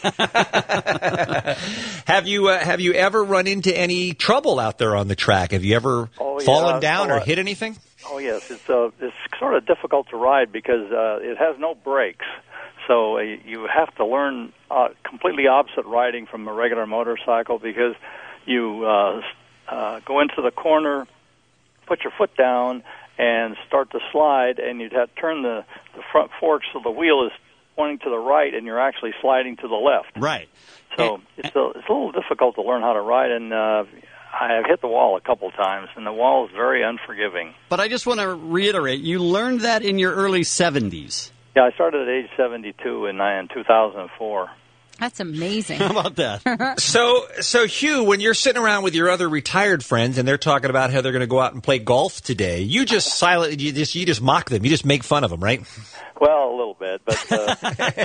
that fast. Have you uh, have you ever run into any trouble out there on the track? Have you ever Oh, yeah. fallen down Oh, or I- hit anything? Oh yes, it's uh, it's sort of difficult to ride because uh, it has no brakes, so uh, you have to learn uh, completely opposite riding from a regular motorcycle because you uh, uh, go into the corner, put your foot down, and start to slide, and you'd have to turn the, the front fork so the wheel is pointing to the right, and you're actually sliding to the left. Right. So it's a, it's a little difficult to learn how to ride, and uh, I have hit the wall a couple times, and the wall is very unforgiving. But I just want to reiterate, you learned that in your early seventies. Yeah, I started at age seventy-two in, in two thousand four. That's amazing. How about that? So, so Hugh, when you're sitting around with your other retired friends and they're talking about how they're going to go out and play golf today, you just silently, you just you just mock them, you just make fun of them, right? Well, a little bit, but uh,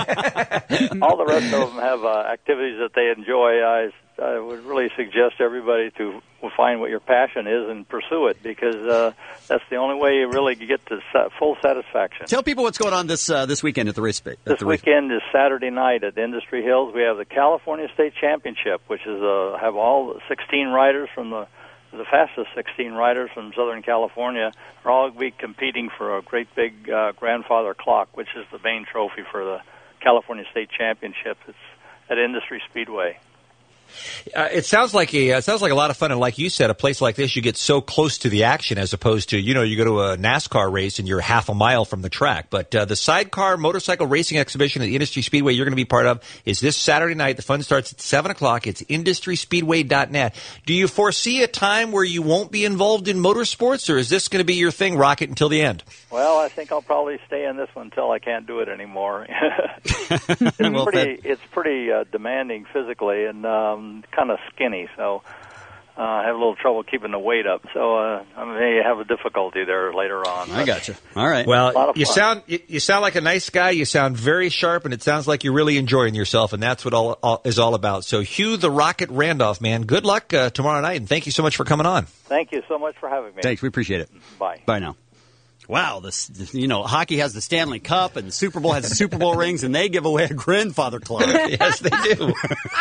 all the rest of them have uh, activities that they enjoy. I, I would really suggest everybody to find what your passion is and pursue it because uh, that's the only way you really get to sa- full satisfaction. Tell people what's going on this uh, this weekend at the race. At This the race. weekend is Saturday night at Industry Hills. We have the California State Championship, which is uh, have all sixteen riders from the the fastest sixteen riders from Southern California are all be competing for a great big uh, grandfather clock, which is the main trophy for the California State Championship. It's at Industry Speedway. Uh, it sounds like a it sounds like a lot of fun, and like you said, a place like this, you get so close to the action as opposed to you know you go to a NASCAR race and you're half a mile from the track. But uh, the sidecar motorcycle racing exhibition at the Industry Speedway you're going to be part of is this Saturday night. The fun starts at seven o'clock. It's industry speedway dot net. Do you foresee a time where you won't be involved in motorsports, or is this going to be your thing, Rocket, until the end? Well, I think I'll probably stay in this one until I can't do it anymore. it's pretty, it's pretty uh, demanding physically and um, kind of skinny, so uh, uh, I have a little trouble keeping the weight up, so uh, I may have a difficulty there later on. I got you. All right. A lot Well, of you fun. sound you, you sound like a nice guy. You sound very sharp, and it sounds like you're really enjoying yourself, and that's what all, all is all about. So, Hugh the Rocket Randolph, man, good luck uh, tomorrow night, and thank you so much for coming on. Thank you so much for having me. Thanks. We appreciate it. Bye. Bye now. Wow, this, this you know, hockey has the Stanley Cup and the Super Bowl has the Super Bowl rings, and they give away a grandfather clock. Yes, they do.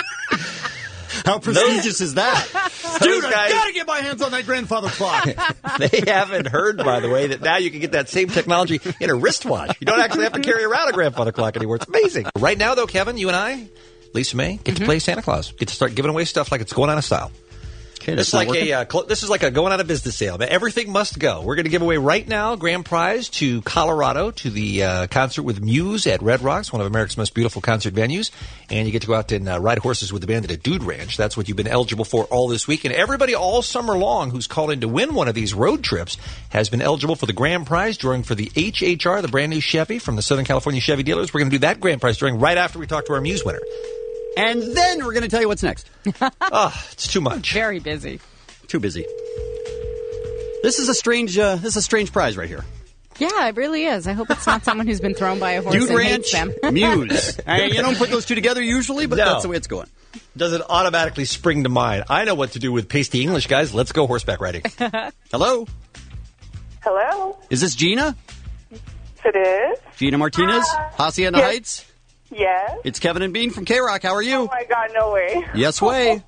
How prestigious is that? Dude, I guys- gotta get my hands on that grandfather clock. They haven't heard, by the way, that now you can get that same technology in a wristwatch. You don't actually have to carry around a grandfather clock anymore. It's amazing. Right now, though, Kevin, you and I, Lisa May, get to play Santa Claus. Get to start giving away stuff like it's going out of style. Okay, This is like a uh, cl- this is like a going out of business sale. But everything must go. We're going to give away right now grand prize to Colorado to the uh, concert with Muse at Red Rocks, one of America's most beautiful concert venues, and you get to go out and uh, ride horses with the band at a Dude Ranch. That's what you've been eligible for all this week. And everybody all summer long who's called in to win one of these road trips has been eligible for the grand prize drawing for the H H R, the brand new Chevy from the Southern California Chevy dealers. We're going to do that grand prize drawing right after we talk to our Muse winner. And then we're going to tell you what's next. Oh, it's too much. Very busy. Too busy. This is a strange. Uh, this is a strange prize right here. Yeah, it really is. I hope it's not someone who's been thrown by a horse Dude and Ranch, hates them. Muse. I, you don't put those two together usually, but No. that's the way it's going. Doesn't automatically spring to mind. I know what to do with pasty English, guys. Let's go horseback riding. Hello, Hello? is this Gina? It is? Gina Martinez, Hacienda Yes. Heights. Yes. It's Kevin and Bean from K Rock. How are you? Oh, my God, no way. Yes, way.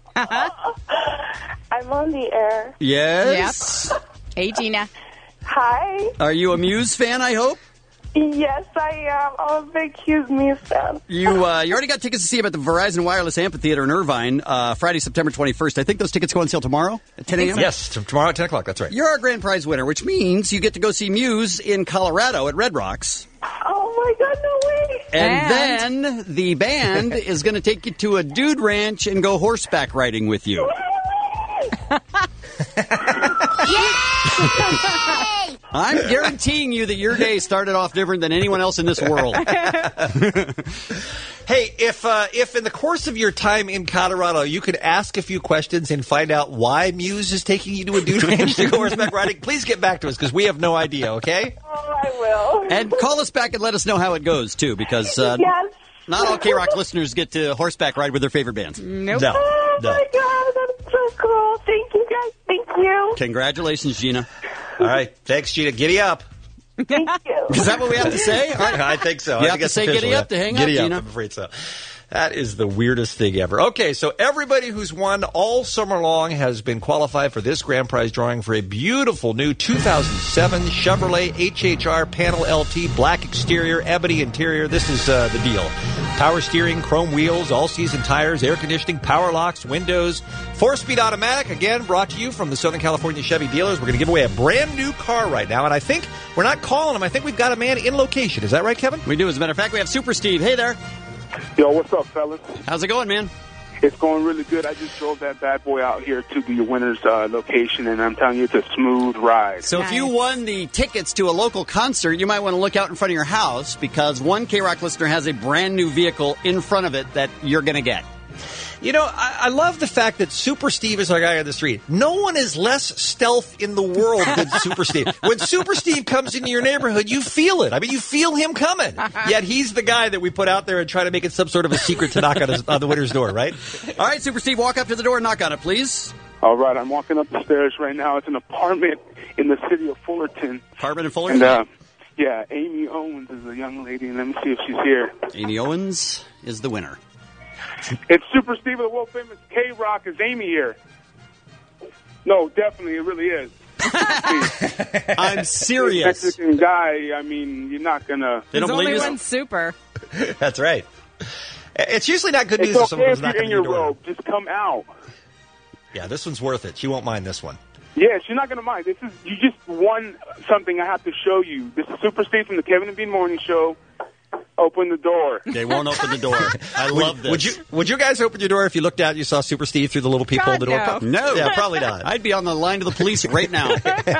I'm on the air. Yes. Yep. Hey, Gina. Hi. Are you a Muse fan? I hope. Yes, I am. I'm a big Hughes Muse fan. You uh, you already got tickets to see him at the Verizon Wireless Amphitheater in Irvine, uh, Friday, September twenty-first. I think those tickets go on sale tomorrow at ten a.m. Yes, t- tomorrow at ten o'clock. That's right. You're our grand prize winner, which means you get to go see Muse in Colorado at Red Rocks. Oh, my God, no way. And, then the band is going to take you to a dude ranch and go horseback riding with you. I'm guaranteeing you that your day started off different than anyone else in this world. Hey, if uh, if in the course of your time in Colorado you could ask a few questions and find out why Muse is taking you to a dude ranch to go horseback riding, please get back to us because we have no idea, okay? Oh, I will. And call us back and let us know how it goes, too, because uh, Yes. not all K-Rock listeners get to horseback ride with their favorite bands. Nope. No, Oh, no. my God, that's so cool. Thank you, guys. Thank you. Congratulations, Gina. All right, thanks, Gina. Giddy up. Thank you. Is that what we have to say? All right. I think so. You I have think to that's say official, giddy yeah. up to hang giddy up, up, Gina. I'm afraid so. That is the weirdest thing ever. Okay, so everybody who's won all summer long has been qualified for this grand prize drawing for a beautiful new two thousand seven Chevrolet H H R Panel L T, black exterior, ebony interior. This is uh, the deal. Power steering, chrome wheels, all-season tires, air conditioning, power locks, windows, four-speed automatic. Again, brought to you from the Southern California Chevy dealers. We're going to give away a brand new car right now, and I think we're not calling him. I think we've got a man in location. Is that right, Kevin? We do. As a matter of fact, we have Super Steve. Hey there. Yo, what's up, fellas? How's it going, man? It's going really good. I just drove that bad boy out here to the winner's uh, location, and I'm telling you, it's a smooth ride. So if you won the tickets to a local concert, you might want to look out in front of your house because one K-Rock listener has a brand new vehicle in front of it that you're going to get. You know, I, I love the fact that Super Steve is our guy on the street. No one is less stealth in the world than Super Steve. When Super Steve comes into your neighborhood, you feel it. I mean, you feel him coming. Yet he's the guy that we put out there and try to make it some sort of a secret to knock on, his, on the winner's door, right? All right, Super Steve, walk up to the door and knock on it, please. All right, I'm walking up the stairs right now. It's an apartment in the city of Fullerton. Apartment in Fullerton? And, uh, yeah, Amy Owens is the young lady, and let me see if she's here. Amy Owens is the winner. It's Super Steve of the world famous K-Rock. Is Amy here? No, definitely, it really is. I'm serious. Mexican guy, I mean, you're not going to... There's only one super. That's right. It's usually not good It's news if okay someone if comes knocking you're on in your your door. robe. Just come out. Yeah, this one's worth it. She won't mind this one. Yeah, she's not going to mind. This is You just won something I have to show you. This is Super Steve from the Kevin and Bean Morning Show. Open the door. They won't open the door. I love would, this. Would you Would you guys open your door if you looked out and you saw Super Steve through the little peephole in the door? God, no. No. Yeah, probably not. I'd be on the line to the police right now.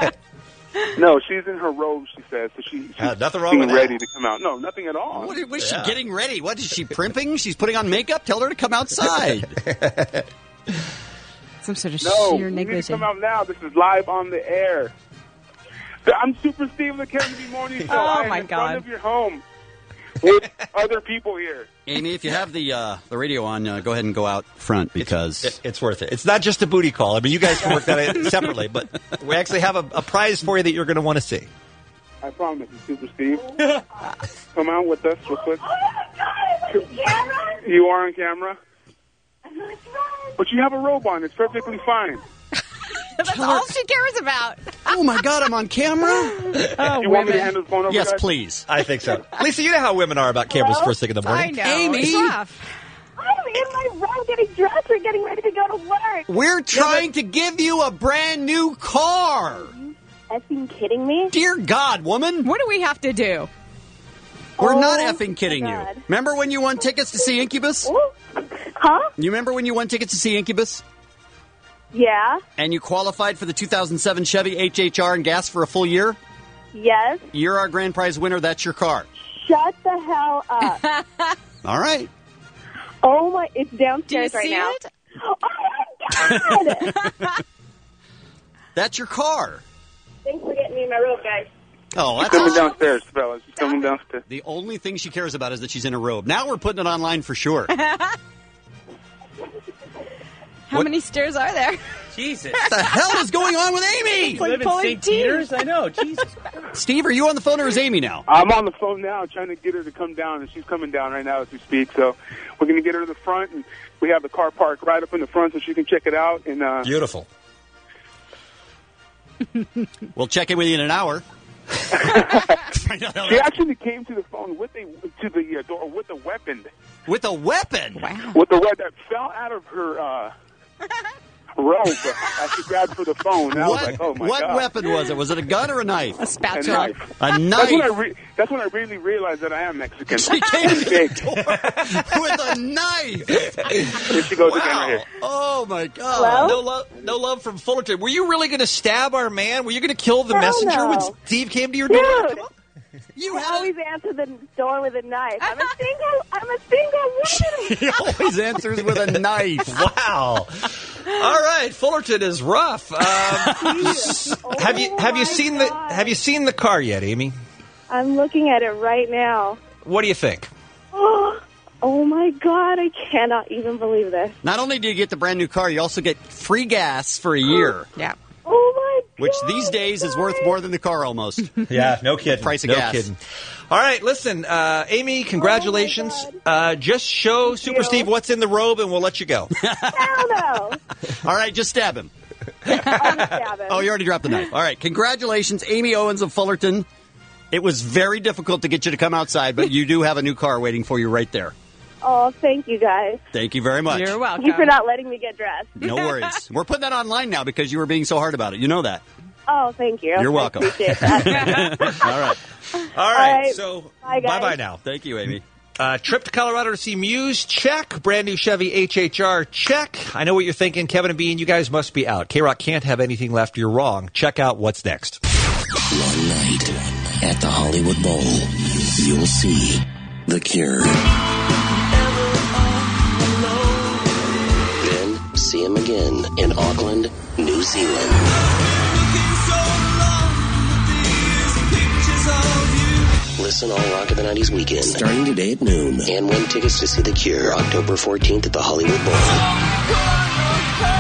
No, she's in her robe, she says. So she, she's Uh, nothing wrong getting with that. ready to come out. No, nothing at all. What, what is Yeah. she getting ready? What is she primping? She's putting on makeup? Tell her to come outside. Some sort of No, sheer you need to negligence. come out now. This is live on the air. I'm Super Steve of the Kevin B. Morning Show. Oh, I am my in God. front of your home with other people here. Amy, if you have the uh, the radio on, uh, go ahead and go out front because It, it's worth it. It's not just a booty call. I mean, you guys can work that out separately, but we actually have a, a prize for you that you're going to want to see. I promise it's Super Steve. Come out with us real quick. You are on camera? But you have a robe on. It's perfectly fine. That's all she cares about. Oh, my God, I'm on camera? Oh, you want me to women. hand the phone over, Yes, guys? please. I think so. Lisa, you know how women are about cameras first thing in the morning. I know. Amy. It's rough. I'm in my room getting dressed. We're getting ready to go to work. We're trying to give you a brand new car. Effing kidding me? Dear God, woman. What do we have to do? We're Oh, not effing kidding my you. God. Remember when you won tickets to see Incubus? Huh? You remember when you won tickets to see Incubus? Yeah. And you qualified for the two thousand seven Chevy H H R and gas for a full year? Yes. You're our grand prize winner. That's your car. Shut the hell up. All right. Oh my! It's downstairs Do you right see now. it? Oh my God! That's your car. Thanks for getting me in my robe, guys. Oh, She's that's coming awesome. downstairs, fellas. She's coming downstairs. The only thing she cares about is that she's in a robe. Now we're putting it online for sure. How What- many stairs are there? Jesus. What the hell is going on with Amy? You live in Saint Peter's? I know. Jesus. Steve, are you on the phone or is Amy now? I'm on the phone now trying to get her to come down, and she's coming down right now as we speak. So we're going to get her to the front, and we have the car parked right up in the front so she can check it out. And uh, Beautiful. We'll check in with you in an hour. she actually came to the phone with a to the uh, door with a weapon. With a weapon? Wow. With the weapon that fell out of her uh, robe as she grabbed for the phone. And I was What, like, oh my what God. weapon was it? Was it a gun or a knife? A A spatula. knife. A knife. That's when I re- that's when I really realized that I am Mexican. She came to Big. the door with a knife. Here she goes again right here. Oh, my God. Hello? No love, no love from Fullerton. Were you really going to stab our man? Were you going to kill the Hell messenger no. when Steve came to your door? Dude, Come on. You I had always answer the door with a knife. I'm a single. I'm a single woman. He always answers with a knife. Wow. All right, Fullerton is rough. Um, have you have you my seen the God. Have you seen the car yet, Amy? I'm looking at it right now. What do you think? Oh my God! I cannot even believe this. Not only do you get the brand new car, you also get free gas for a year, Yeah. Oh my God! which these days is worth more than the car almost. Yeah, no kidding. Price of no gas. kidding. All right, listen, uh, Amy, congratulations. Oh, my uh, just show Super you. Steve what's in the robe, and we'll let you go. Hell no! All right, just stab him. I'll stab him. Oh, you already dropped the knife. All right, congratulations, Amy Owens of Fullerton. It was very difficult to get you to come outside, but you do have a new car waiting for you right there. Oh, thank you guys. Thank you very much. You're Thank welcome. you for not letting me get dressed. No worries. We're putting that online now because you were being so hard about it. You know that. Oh, thank you. You're I welcome. appreciate that. All right. All right, right. so Bye, guys. bye-bye now. Thank you, Amy. Uh, trip to Colorado to see Muse, check. Brand new Chevy H H R, check. I know what you're thinking, Kevin and Bean, you guys must be out. K-Rock can't have anything left. You're wrong. Check out what's next. One night at the Hollywood Bowl, you'll see The Cure. Then see him again in Auckland, New Zealand. Listen all Rock of the nineties weekend, starting today at noon, and win tickets to see The Cure October fourteenth at the Hollywood Bowl.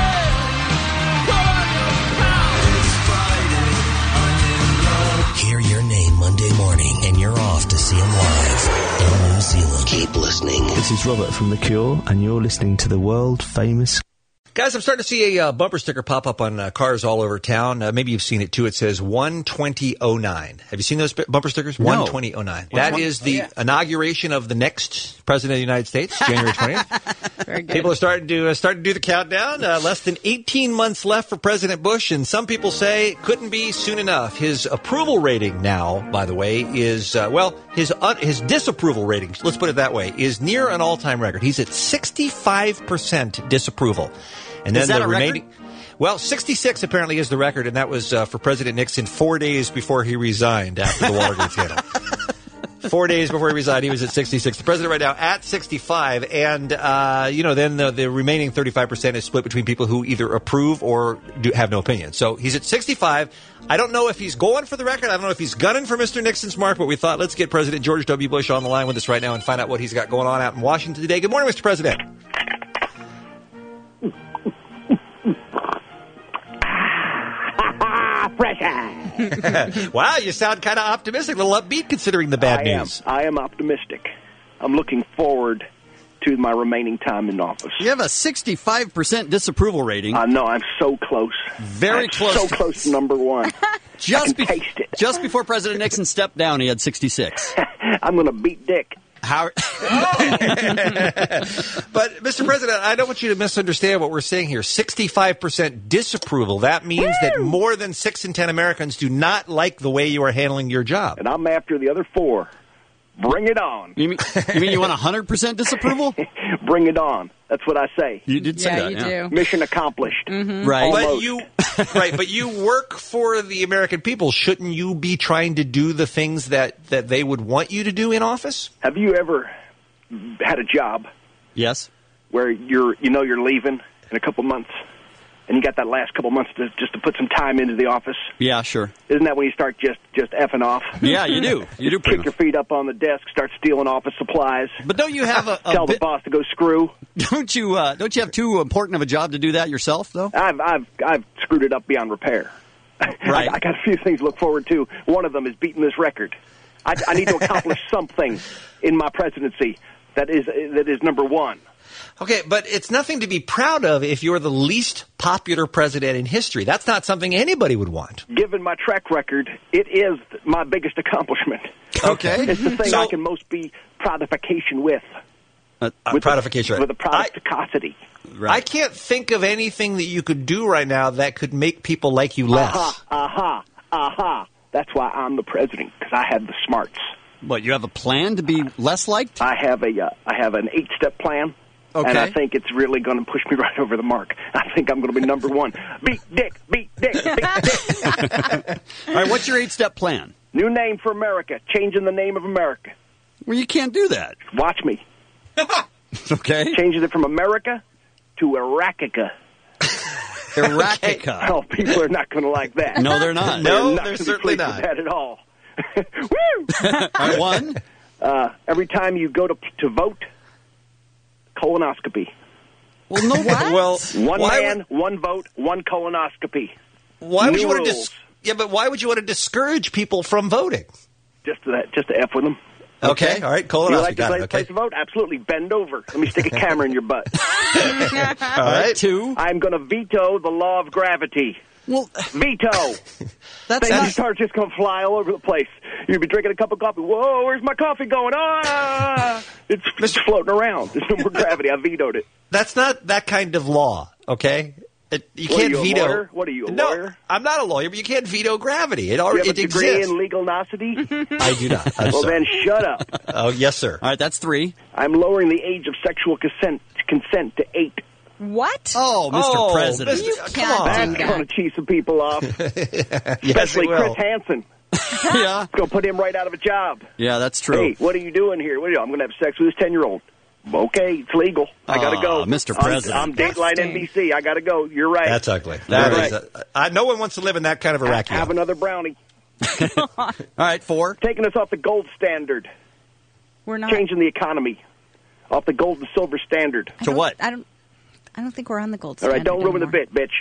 Hear your name Monday morning, and you're off to see him live in New Zealand. Keep listening. This is Robert from The Cure, and you're listening to the world-famous... Guys, I'm starting to see a uh, bumper sticker pop up on uh, cars all over town. Uh, maybe you've seen it too. It says one twenty oh nine. Have you seen those b- bumper stickers? No. one twenty oh nine. What's That one- is the oh, yeah. inauguration of the next president of the United States, January twentieth. Very good. People are starting to uh, starting to do the countdown. Uh, less than eighteen months left for President Bush, and some people say it couldn't be soon enough. His approval rating now, by the way, is uh, well, his un- his disapproval rating. Let's put it that way, is near an all-time record. He's at sixty-five percent disapproval. And then Is that the a remaining, record? well, sixty-six apparently is the record, and that was uh, for President Nixon four days before he resigned after the Watergate scandal. Four days before he resigned, he was at sixty-six. The president right now at sixty-five. And, uh, you know, then the, the remaining thirty-five percent is split between people who either approve or do have no opinion. So he's at sixty-five. I don't know if he's going for the record. I don't know if he's gunning for Mister Nixon's mark, but we thought let's get President George W. Bush on the line with us right now and find out what he's got going on out in Washington today. Good morning, Mister President. Fresh eye. Wow, you sound kind of optimistic, a little upbeat considering the bad I news. Am. I am optimistic. I'm looking forward to my remaining time in office. You have a sixty-five percent disapproval rating. I know. I'm so close. Very I'm close. So close to number one. Just, be- taste it. Just before President Nixon stepped down, he had sixty-six. I'm going to beat Dick. How? But, Mister President, I don't want you to misunderstand what we're saying here. sixty-five percent disapproval. That means Woo! that more than six in ten Americans do not like the way you are handling your job. And I'm after the other four. Bring it on. You mean you, mean you want one hundred percent disapproval? Bring it on. That's what I say. You did say yeah, that. You yeah, do. Mission accomplished. Mm-hmm. Right. Almost. But you, right, but you work for the American people. Shouldn't you be trying to do the things that, that they would want you to do in office? Have you ever had a job Yes. where you're you know you're leaving in a couple months, and you got that last couple months to just to put some time into the office? Yeah, sure. Isn't that when you start just just effing off? Yeah, you do. You do. Kick your feet up on the desk, start stealing office supplies. But don't you have a, a tell bit, the boss to go screw? Don't you? Uh, don't you have too important of a job to do that yourself, though? I've I've I've screwed it up beyond repair. Right. I, I got a few things to look forward to. One of them is beating this record. I, I need to accomplish something in my presidency that is that is number one. Okay, but it's nothing to be proud of if you're the least popular president in history. That's not something anybody would want. Given my track record, it is my biggest accomplishment. Okay. It's the thing So- I can most be proudification with. Uh, with proudification. The, with a proudificosity. I can't think of anything that you could do right now that could make people like you less. Aha, aha, aha. That's why I'm the president, because I have the smarts. What, you have a plan to be less liked? I have a, uh, I have an eight-step plan. Okay. And I think it's really going to push me right over the mark. I think I'm going to be number one. Beat Dick, beat Dick, beat Dick. All right, what's your eight-step plan? New name for America. Changing the name of America. Well, you can't do that. Watch me. Okay. Changes it from America to Iraqica. Iraqica. Oh, people are not going to like that. No, they're not. No, not they're gonna be certainly pleased not. with that at all. Woo! All right, one. Uh, every time you go to to vote, colonoscopy. Well, no. Well, One why man, one vote, one colonoscopy. Why would New you want to? rules. Dis- yeah, but why would you want to discourage people from voting? Just to that, just to f with them. Okay, all right, colonoscopy. You like to got place, it, okay. place a vote? Absolutely. Bend over. Let me stick a camera in your butt. All right, two. I'm going to veto the law of gravity. Well, veto. That's Things not- start just going to fly all over the place. You'll be drinking a cup of coffee. Whoa, where's my coffee going? Ah, it's just floating around. There's no more gravity. I vetoed it. That's not that kind of law, okay? It, you What are can't you, a veto. lawyer? What are you, a no, lawyer? I'm not a lawyer, but you can't veto gravity. It You already have a it degree exists. in legal nicety? I do not. I'm well, sorry. then shut up. Oh, yes, sir. All right, that's three. I'm lowering the age of sexual consent consent to eight. What? Oh, Mister Oh, President. Mister You Come can't on. do That's going to cheese some people off. Especially it will. Chris Hansen. Yeah. It's going to put him right out of a job. Yeah, that's true. Hey, what are you doing here? What are you, I'm going to have sex with this ten-year-old. Okay, it's legal. I got to Aw, go. Mister I'm- President. I'm, Dateline N B C. I got to go. You're right. That's ugly. That You're is. right. A, I, no one wants to live in that kind of Iraqi. Have another brownie. All right, four. Taking us off the gold standard. We're not. Changing the economy. Off the gold and silver standard. I To don't- what? I don't. I don't think we're on the gold All standard. right, don't ruin the anymore. bit,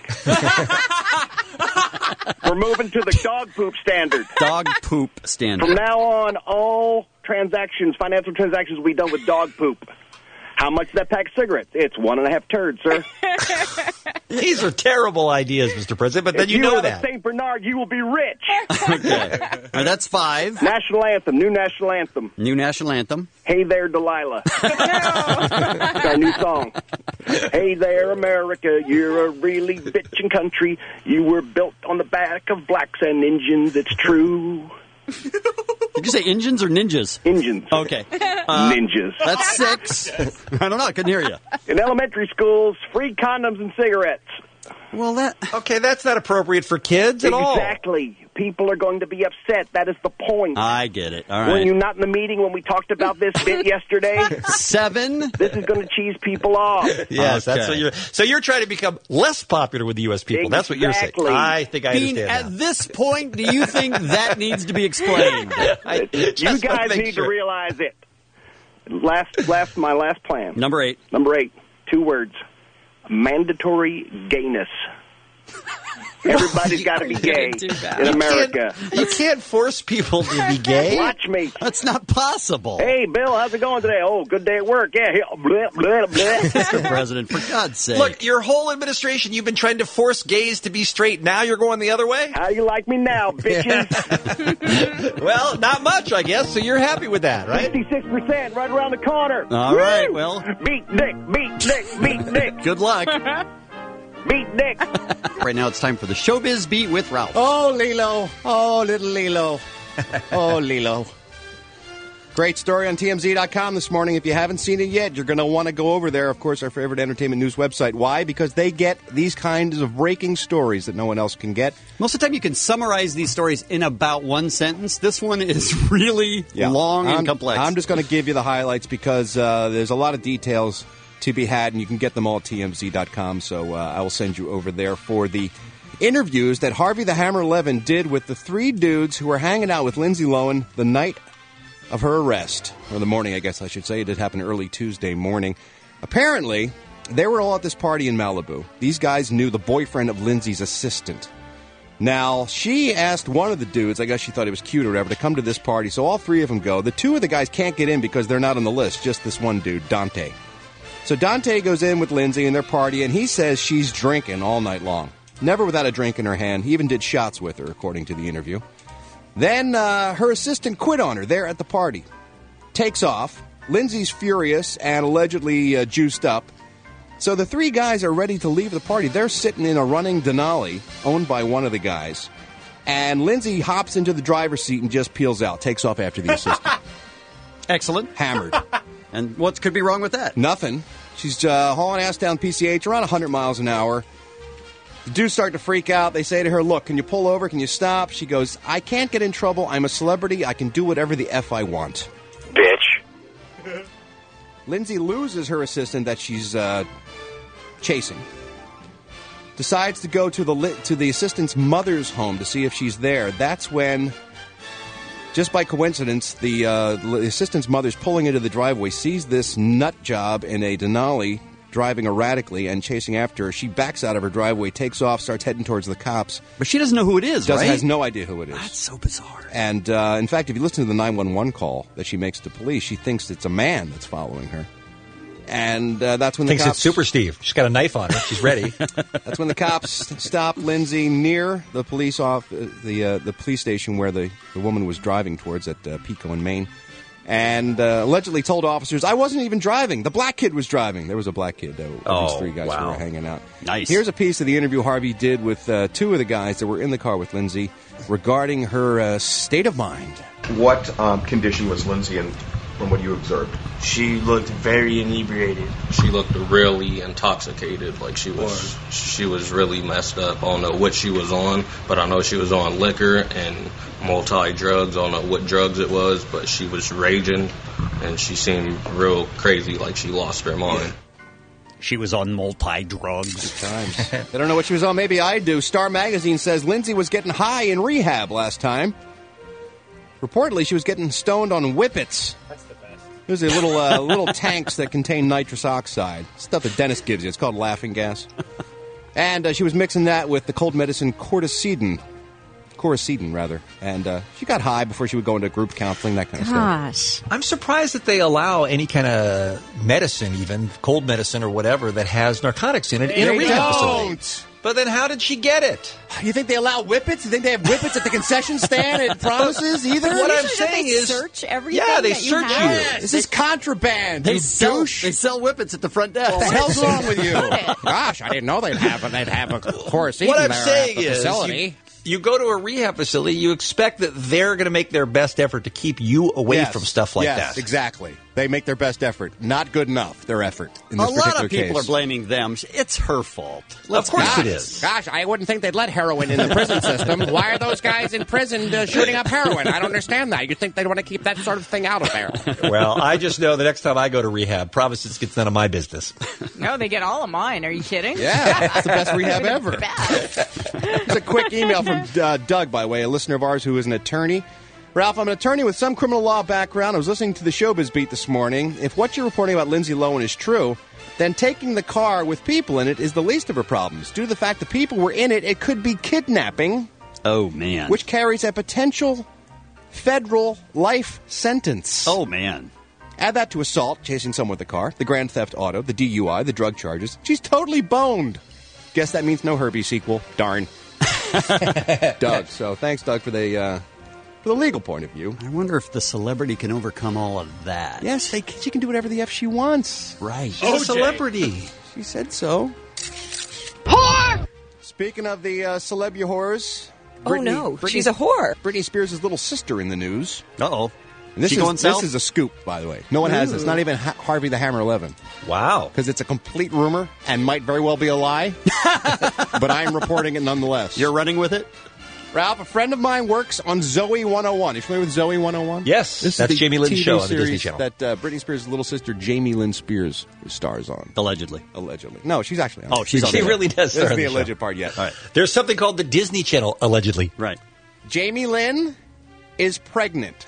bitch. We're moving to the dog poop standard. Dog poop standard. From now on, all transactions, financial transactions, will be done with dog poop. How much is that pack of cigarettes? It's one and a half turds, sir. These are terrible ideas, Mister President, but then if you, you know have that. a Saint Bernard, you will be rich. Okay. All right, that's five. National anthem, new national anthem. New national anthem. Hey there, Delilah. It's our new song. Hey there, America, you're a really bitchin' country. You were built on the back of blacks and Indians, it's true. Did you say engines or ninjas? Engines. Okay. Uh, Ninjas. That's six. I don't know. I couldn't hear you. In elementary schools, free condoms and cigarettes. Well, that. Okay, that's not appropriate for kids at all. Exactly. people are going to be upset. That is the point. I get it. All Were right. you not in the meeting when we talked about this bit yesterday? Seven. This is going to cheese people off. Yes, that's Okay. what you're. So you're trying to become less popular with the U S people. That's what you're saying. Exactly. I think I Dean, understand. at this point, do you think that needs to be explained? I You just wanna guys make need sure. to realize it. Last, last, my last plan. Number eight. Number eight. Two words. Mandatory gayness. Everybody's got to be gay in America. You can't, you can't force people to be gay. Watch me. That's not possible. Hey, Bill, how's it going today? Oh, good day at work. Yeah, here, blah, blah, blah. Mister President, for God's sake. Look, your whole administration, you've been trying to force gays to be straight. Now you're going the other way? How you like me now, bitches? Well, not much, I guess, so you're happy with that, right? fifty-six percent right around the corner. All Woo! right, well. Beat Nick, beat Nick, beat Nick. Good luck. Beat Nick. Right now, it's time for the Showbiz Beat with Ralph. Oh, Lilo. Oh, little Lilo. Oh, Lilo. Great story on T M Z dot com this morning. If you haven't seen it yet, you're going to want to go over there. Of course, our favorite entertainment news website. Why? Because they get these kinds of breaking stories that no one else can get. Most of the time, you can summarize these stories in about one sentence. This one is really Yeah. long and I'm, complex. I'm just going to give you the highlights because uh, there's a lot of details to be had, and you can get them all at T M Z dot com. So uh, I will send you over there for the interviews that Harvey the Hammer Levin did with the three dudes who were hanging out with Lindsay Lohan the night of her arrest, or the morning, I guess I should say. It did happen early Tuesday morning. Apparently, they were all at this party in Malibu. These guys knew the boyfriend of Lindsay's assistant. Now, she asked one of the dudes, I guess she thought he was cute or whatever, to come to this party, so all three of them go. The two of the guys can't get in because they're not on the list, just this one dude, Dante. So Dante goes in with Lindsay in their party, and he says she's drinking all night long. Never without a drink in her hand. He even did shots with her, according to the interview. Then uh, her assistant quit on her there at the party. Takes off. Lindsay's furious and allegedly uh, juiced up. So the three guys are ready to leave the party. They're sitting in a running Denali, owned by one of the guys. And Lindsay hops into the driver's seat and just peels out. Takes off after the assistant. Excellent. Hammered. And what could be wrong with that? Nothing. She's uh, hauling ass down P C H around one hundred miles an hour. The dudes start to freak out. They say to her, look, can you pull over? Can you stop? She goes, I can't get in trouble. I'm a celebrity. I can do whatever the F I want. Bitch. Lindsay loses her assistant that she's uh, chasing. Decides to go to the li- to the assistant's mother's home to see if she's there. That's when, just by coincidence, the, uh, the assistant's mother's pulling into the driveway, sees this nut job in a Denali driving erratically and chasing after her. She backs out of her driveway, takes off, starts heading towards the cops. But she doesn't know who it is, Doesn't, right? has no idea who it is. That's so bizarre. And, uh, in fact, if you listen to the nine one one call that she makes to police, she thinks it's a man that's following her. And uh, that's when the Thinks cops... it's Super Steve. She's got a knife on her. She's ready. That's when the cops stopped Lindsay near the police off uh, the uh, the police station where the, the woman was driving towards at uh, Pico in Maine, and uh, allegedly told officers, "I wasn't even driving. The black kid was driving." There was a black kid. Uh, Oh, these three guys wow. who were hanging out. Nice. Here's a piece of the interview Harvey did with uh, two of the guys that were in the car with Lindsay regarding her uh, state of mind. What um, condition was Lindsay in from what you observed? She looked very inebriated. She looked really intoxicated, like she was she was really messed up. I don't know what she was on, but I know she was on liquor and multi drugs. I don't know what drugs it was, but she was raging and she seemed real crazy, like she lost her mind. She was on multi-drugs. Times. They don't know what she was on. Maybe I do. Star Magazine says Lindsay was getting high in rehab last time. Reportedly, she was getting stoned on Whippets. That's the best. Those are little uh, little tanks that contain nitrous oxide. Stuff that Dennis gives you. It's called laughing gas. And uh, she was mixing that with the cold medicine corticidin. Corticidin, rather. And uh, she got high before she would go into group counseling, that kind of stuff. Gosh. I'm surprised that they allow any kind of medicine, even cold medicine or whatever, that has narcotics in it in a They rehab don't. facility. But then how did she get it? You think they allow Whippets? You think they have Whippets at the concession stand at Promises either? What I'm Usually don't saying they is, search everything yeah, they that you search you. have? This is contraband. They you sell, douche. they sell whippets at the front desk. What the hell's wrong with you? Gosh, I didn't know they'd have they'd have a corticidin What I'm there saying at the is, facility. you, you go to a rehab facility, you expect that they're going to make their best effort to keep you away Yes. from stuff like yes, that. exactly. They make their best effort. Not good enough, their effort in this A lot particular of people case. are blaming them. It's her fault. Of course gosh, it is. Gosh, I wouldn't think they'd let heroin in the prison system. Why are those guys in prison uh, shooting up heroin? I don't understand that. You'd think they'd want to keep that sort of thing out of there. Well, I just know the next time I go to rehab, Providence gets none of my business. No, they get all of mine. Are you kidding? Yeah, it's the best rehab ever. Best. Here's a quick email from uh, Doug, by the way, a listener of ours who is an attorney. Ralph, I'm an attorney with some criminal law background. I was listening to the Showbiz Beat this morning. If what you're reporting about Lindsay Lohan is true, then taking the car with people in it is the least of her problems. Due to the fact that people were in it, it could be kidnapping. Oh, man. Which carries a potential federal life sentence. Oh, man. Add that to assault, chasing someone with the car, the grand theft auto, the D U I, the drug charges. She's totally boned. Guess that means no Herbie sequel. Darn. Doug. So thanks, Doug, for the uh, for the legal point of view. I wonder if the celebrity can overcome all of that. Yes, they, she can do whatever the F she wants. Right. She's a celebrity. She said so. Whore! Speaking of the uh, celebia whores. Oh, no. She's a whore. Britney Spears' little sister in the news. Uh-oh. And this She is going south? this is a scoop, by the way. No one has this. Not even ha- Harvey the Hammer eleven. Wow. Because it's a complete rumor and might very well be a lie. But I'm reporting it nonetheless. You're running with it? Ralph, a friend of mine works on Zoe one oh one. You familiar with Zoe one oh one? Yes. This That's is the Jamie Lynn's T V show on the Disney series Channel. that uh, Britney Spears' little sister, Jamie Lynn Spears, stars on. Allegedly. Allegedly. No, she's actually on. Oh, she's on She the- really does This star is on the the show. alleged part yet. All right. There's something called the Disney Channel, allegedly. Right. Jamie Lynn is pregnant.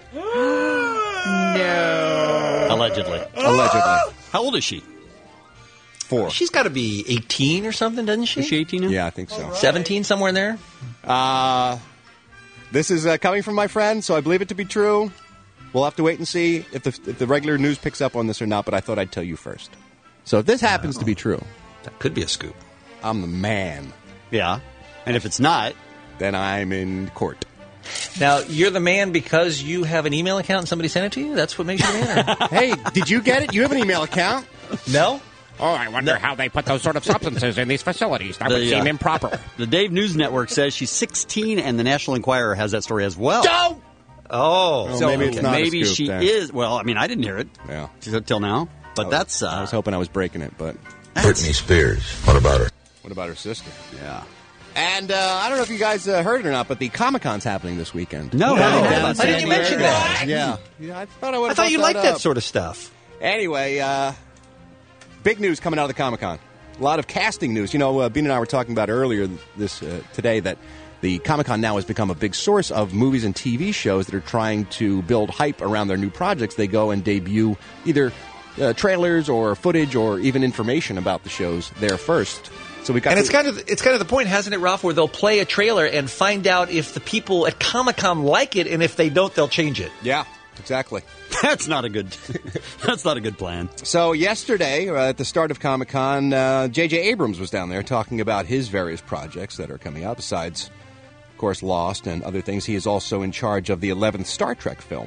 No. Allegedly. Allegedly. How old is she? Four. She's got to be eighteen or something, doesn't she? Is she eighteen now? Yeah, I think so. seventeen, somewhere in there? Uh, this is uh, coming from my friend, so I believe it to be true. We'll have to wait and see if the, if the regular news picks up on this or not, but I thought I'd tell you first. So if this happens to be true, That could be a scoop. I'm the man. Yeah. And if it's not, Then I'm in court. Now, you're the man because you have an email account and somebody sent it to you? That's what makes you the man? or- Hey, did you get it? You have an email account? No? Oh, I wonder how they put those sort of substances in these facilities. That The, would seem uh, improper. the Dave News Network says she's sixteen, and the National Enquirer has that story as well. Don't! Oh. Oh, So maybe it's not a maybe scoop she then. is. Well, I mean, I didn't hear it Yeah. t- till now, but that's. Uh, I was hoping I was breaking it, but Britney Spears. What about her? what about her sister? yeah. And uh, I don't know if you guys uh, heard it or not, but the Comic-Con's happening this weekend. No, Down I in didn't know San about Why didn't you Diego. mention that? Yeah. yeah, I thought I would. I thought you liked that sort of stuff. Anyway, uh, big news coming out of the Comic-Con. A lot of casting news. You know, uh, Bean and I were talking about earlier this uh, today that the Comic-Con now has become a big source of movies and T V shows that are trying to build hype around their new projects. They go and debut either uh, trailers or footage or even information about the shows there first. So we got And to- it's kind of it's kind of the point, hasn't it, Ralph, where they'll play a trailer and find out if the people at Comic-Con like it, and if they don't, they'll change it. Yeah, exactly. That's not a good. That's not a good plan. So yesterday, uh, at the start of Comic-Con, uh, J J. Abrams was down there talking about his various projects that are coming out, besides, of course, Lost and other things. He is also in charge of the eleventh Star Trek film.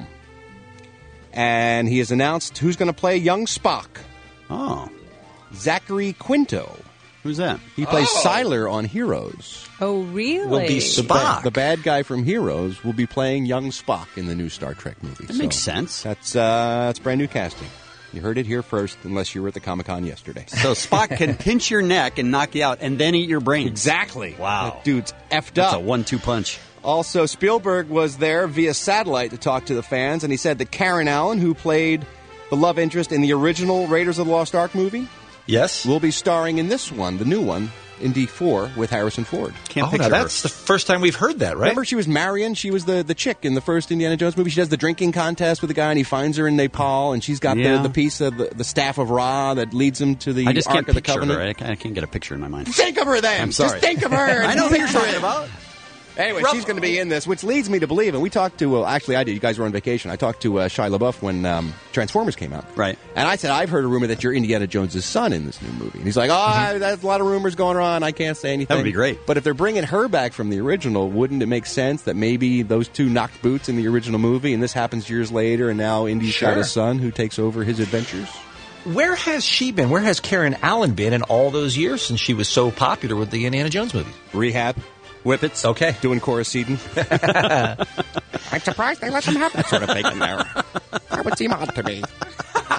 And he has announced who's going to play young Spock. Oh. Zachary Quinto. Who's that? He plays Oh. Siler on Heroes. Oh, really? Will be The, Spock. ba- the bad guy from Heroes will be playing young Spock in the new Star Trek movie. That makes sense. That's, uh, that's brand new casting. You heard it here first, unless you were at the Comic-Con yesterday. So Spock can pinch your neck and knock you out, and then eat your brains. Exactly. Wow. That dude's effed That's up. a one-two punch. Also, Spielberg was there via satellite to talk to the fans, and he said that Karen Allen, who played the love interest in the original Raiders of the Lost Ark movie, Yes? will be starring in this one, the new one, in D four with Harrison Ford. Can't Oh, picture now that's the first time we've heard that, right? Remember, she was Marion. She was the, the chick in the first Indiana Jones movie. She does the drinking contest with the guy, and he finds her in Nepal, and she's got Yeah. the, the piece of the, the staff of Ra that leads him to the I just Ark can't of the picture Covenant. her. I can't, I can't get a picture in my mind. Think of her then. I'm sorry. Just think of her. I know who you're talking about. Anyway, Rough- she's going to be in this, which leads me to believe, and we talked to, well, actually I did, you guys were on vacation, I talked to uh, Shia LaBeouf when um, Transformers came out. Right. And I said, I've heard a rumor that you're Indiana Jones' son in this new movie. And he's like, oh, I, there's a lot of rumors going on, I can't say anything. That would be great. But if they're bringing her back from the original, wouldn't it make sense that maybe those two knocked boots in the original movie, and this happens years later, and now Indy's got Sure. a son who takes over his adventures? Where has she been? Where has Karen Allen been in all those years since she was so popular with the Indiana Jones movies? Rehab. Whippets. Okay. Doing Chorus Eden. I'm surprised they let them have that sort of thing in there. That would seem odd to me.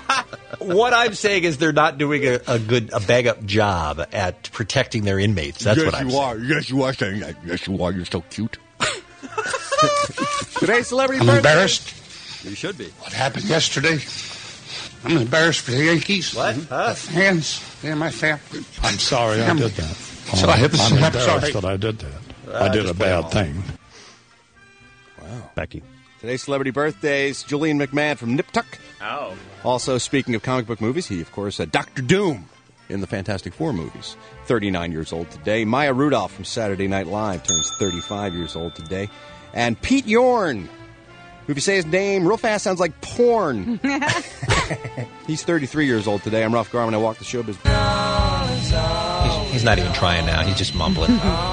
What I'm saying is they're not doing a, a good, a bang-up job at protecting their inmates. That's yes, what I'm you saying. are. Yes, you are saying that. Yes, you are. You're so cute. Today's celebrity I'm birthday. embarrassed. You should be. What happened yesterday? I'm embarrassed for the Yankees. What? Huh? The fans. They're my family. I'm sorry I did that. So I have to I'm say I'm embarrassed sorry. that I did that. Uh, I did a just play bad along. thing. Wow. Becky. Today's celebrity birthdays. Julian McMahon from Nip Tuck. Oh. Also, speaking of comic book movies, he, of course, uh, Doctor Doom in the Fantastic Four movies. thirty-nine years old today. Maya Rudolph from Saturday Night Live turns thirty-five years old today. And Pete Yorn, who, if you say his name real fast, sounds like porn. He's thirty-three years old today. I'm Ralph Garman. I walk the showbiz. He's, he's not even trying now. He's just mumbling.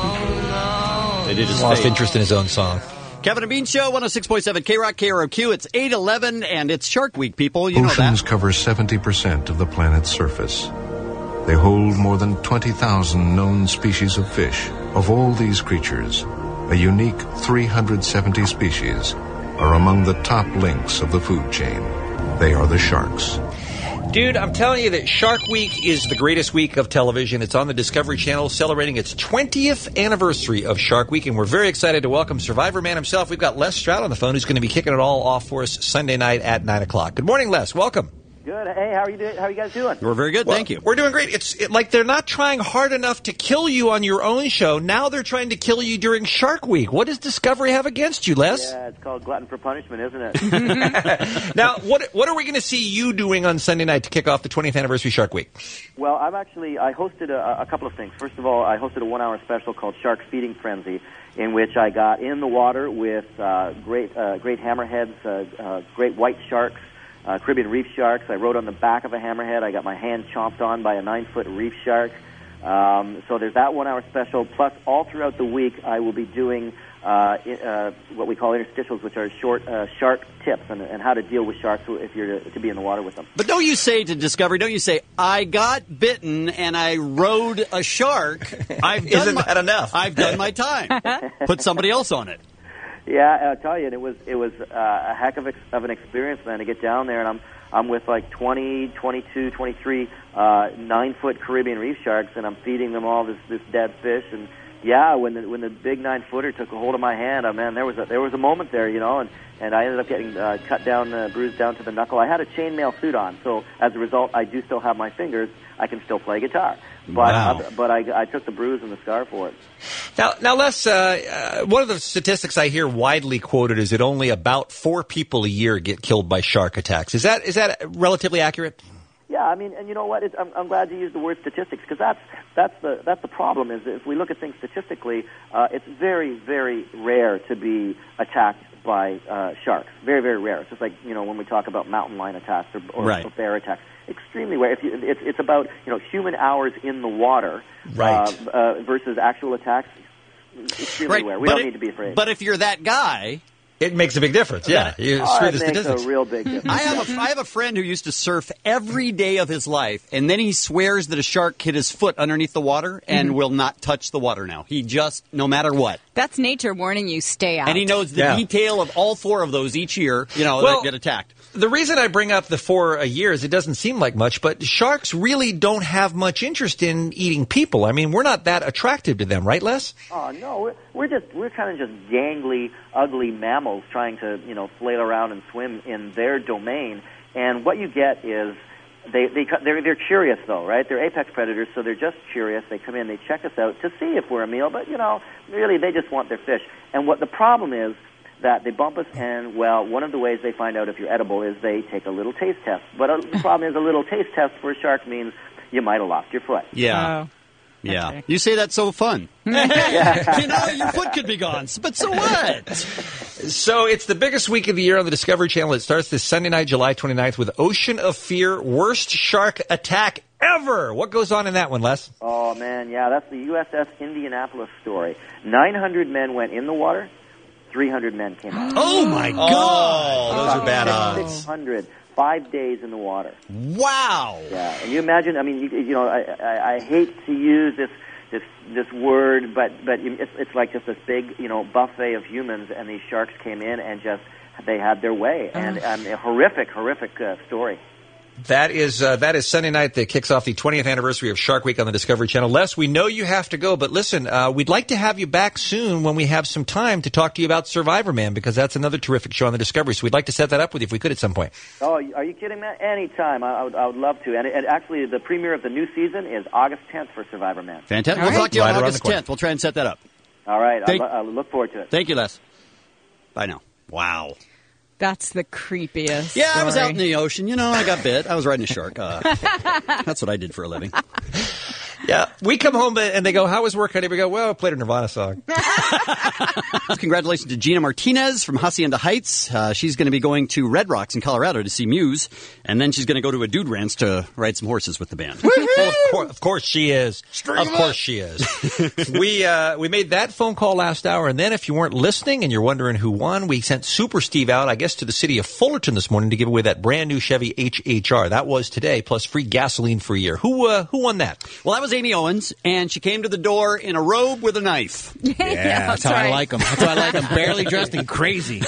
They did He's his lost fade. interest in his own song. Kevin and Bean Show, one oh six point seven K Rock K R O Q. It's eight eleven, and it's Shark Week, people. You know Oceans that. cover seventy percent of the planet's surface. They hold more than twenty thousand known species of fish. Of all these creatures, a unique three hundred seventy species are among the top links of the food chain. They are the sharks. Dude, I'm telling you that Shark Week is the greatest week of television. It's on the Discovery Channel celebrating its twentieth anniversary of Shark Week, and we're very excited to welcome Survivor Man himself. We've got Les Stroud on the phone who's going to be kicking it all off for us Sunday night at nine o'clock. Good morning, Les. Welcome. Good. Hey, how are you doing? How are you guys doing? We're very good, Well, thank you. We're doing great. It's it, like they're not trying hard enough to kill you on your own show. Now they're trying to kill you during Shark Week. What does Discovery have against you, Les? Yeah, it's called glutton for punishment, isn't it? Now, what what are we going to see you doing on Sunday night to kick off the twentieth anniversary Shark Week? Well, I'm actually I hosted a, a couple of things. First of all, I hosted a one-hour special called Shark Feeding Frenzy, in which I got in the water with uh, great uh, great hammerheads, uh, uh, great white sharks. Uh, Caribbean reef sharks. I rode on the back of a hammerhead. I got my hand chomped on by a nine-foot reef shark. Um, so there's that one-hour special. Plus, all throughout the week, I will be doing uh, i- uh, what we call interstitials, which are short uh, shark tips and, and how to deal with sharks if you're to, to be in the water with them. But don't you say to Discovery, don't you say, I got bitten and I rode a shark. I've done Isn't my, that enough? I've done my time. Put somebody else on it. Yeah, I'll tell you, and it was it was uh, a heck of, ex- of an experience, man, to get down there, and I'm I'm with like twenty, twenty-two, twenty-three uh, nine-foot Caribbean reef sharks, and I'm feeding them all this this dead fish, and yeah, when the when the big nine-footer took a hold of my hand, oh man, there was a there was a moment there, you know, and and I ended up getting uh, cut down, uh, bruised down to the knuckle. I had a chainmail suit on, so as a result, I do still have my fingers. I can still play guitar, but Wow. uh, but I I took the bruise and the scar for it. Now, now, Les, uh, uh, one of the statistics I hear widely quoted is that only about four people a year get killed by shark attacks. Is that is that relatively accurate? Yeah, I mean, and you know what? It's, I'm, I'm glad you used the word statistics because that's that's the that's the problem. Is if we look at things statistically, uh, it's very very rare to be attacked by uh, sharks. Very very rare. It's just like you know when we talk about mountain lion attacks or, or, Right. or bear attacks. Extremely rare. If you, it's it's about you know human hours in the water Right. uh, uh, versus actual attacks. Extremely Right, rare. We but don't it- need to be afraid. But if you're that guy, It makes a big difference. Yeah, you oh, screw it the makes statistics. a real big difference. I have a I have a friend who used to surf every day of his life, and then he swears that a shark hit his foot underneath the water and will not touch the water now. He just, no matter what. That's nature warning you, stay out. And he knows the Yeah. detail of all four of those each year, you know, Well- that get attacked. The reason I bring up the four a year is it doesn't seem like much, but sharks really don't have much interest in eating people. I mean, we're not that attractive to them, right, Les? Oh no, we're, we're just we're kind of just gangly, ugly mammals trying to you know flail around and swim in their domain. And what you get is they they co- they're they're curious though, right? They're apex predators, so they're just curious. They come in, they check us out to see if we're a meal, but you know, really they just want their fish. And what the problem is that they bump us, and well, one of the ways they find out if you're edible is they take a little taste test. But uh, the problem is a little taste test for a shark means you might have lost your foot. Yeah. Oh. Yeah. Okay. You say that's so fun. you know, your foot could be gone, but so what? So it's the biggest week of the year on the Discovery Channel. It starts this Sunday night, July twenty-ninth, with Ocean of Fear, worst shark attack ever. What goes on in that one, Les? Oh man, yeah, that's the U S S Indianapolis story. nine hundred men went in the water. three hundred men came out. Oh, my God. Oh, those are bad odds. six hundred, five days in the water. Wow. Yeah, and you imagine, I mean, you, you know, I, I, I hate to use this this this word, but but it's, it's like just this big, you know, buffet of humans, and these sharks came in and just, they had their way. And um, a horrific, horrific uh, story. That is uh, that is Sunday night that kicks off the twentieth anniversary of Shark Week on the Discovery Channel. Les, we know you have to go, but listen, uh, we'd like to have you back soon when we have some time to talk to you about Survivor Man, because that's another terrific show on the Discovery. So we'd like to set that up with you if we could at some point. Oh, are you kidding, man? Anytime. I, I, would, I would love to. And, and actually, the premiere of the new season is August tenth for Survivor Man. Fantastic. We'll talk to you on August tenth. We'll try and set that up. All right. Thank- I look forward to it. Thank you, Les. Bye now. Wow. That's the creepiest. Yeah, I was story. out in the ocean. You know, I got bit. I was riding a shark. Uh, that's what I did for a living. Yeah, we come home and they go, how was work? And we go, well, I played a Nirvana song. Congratulations to Gina Martinez from Hacienda Heights. Uh, she's going to be going to Red Rocks in Colorado to see Muse, and then she's going to go to a Dude Ranch to ride some horses with the band. Well, of, course, of course she is. String of them course up. she is. we uh, we made that phone call last hour, and then if you weren't listening and you're wondering who won, we sent Super Steve out, I guess, to the city of Fullerton this morning to give away that brand new Chevy H H R. That was today, plus free gasoline for a year. Who uh, who won that? Well, that was Amy Owens, and she came to the door in a robe with a knife. Yeah, that's, that's how right. I like them. That's how I like them. Barely dressed and crazy.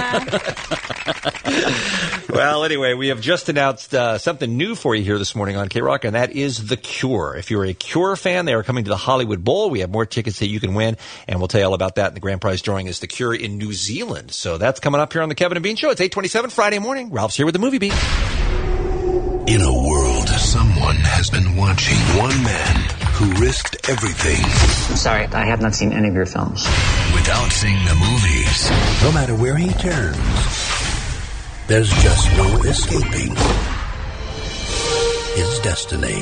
Well, anyway, we have just announced uh, something new for you here this morning on K-Rock, and that is The Cure. If you're a Cure fan, they are coming to the Hollywood Bowl. We have more tickets that you can win, and we'll tell you all about that. And the grand prize drawing is The Cure in New Zealand. So that's coming up here on the Kevin and Bean Show. It's eight twenty-seven Friday morning. Ralph's here with the Movie Beat. In a world, someone has been watching. One man who risked everything. I'm sorry, I have not seen any of your films. Without seeing the movies. No matter where he turns, there's just no escaping his destiny.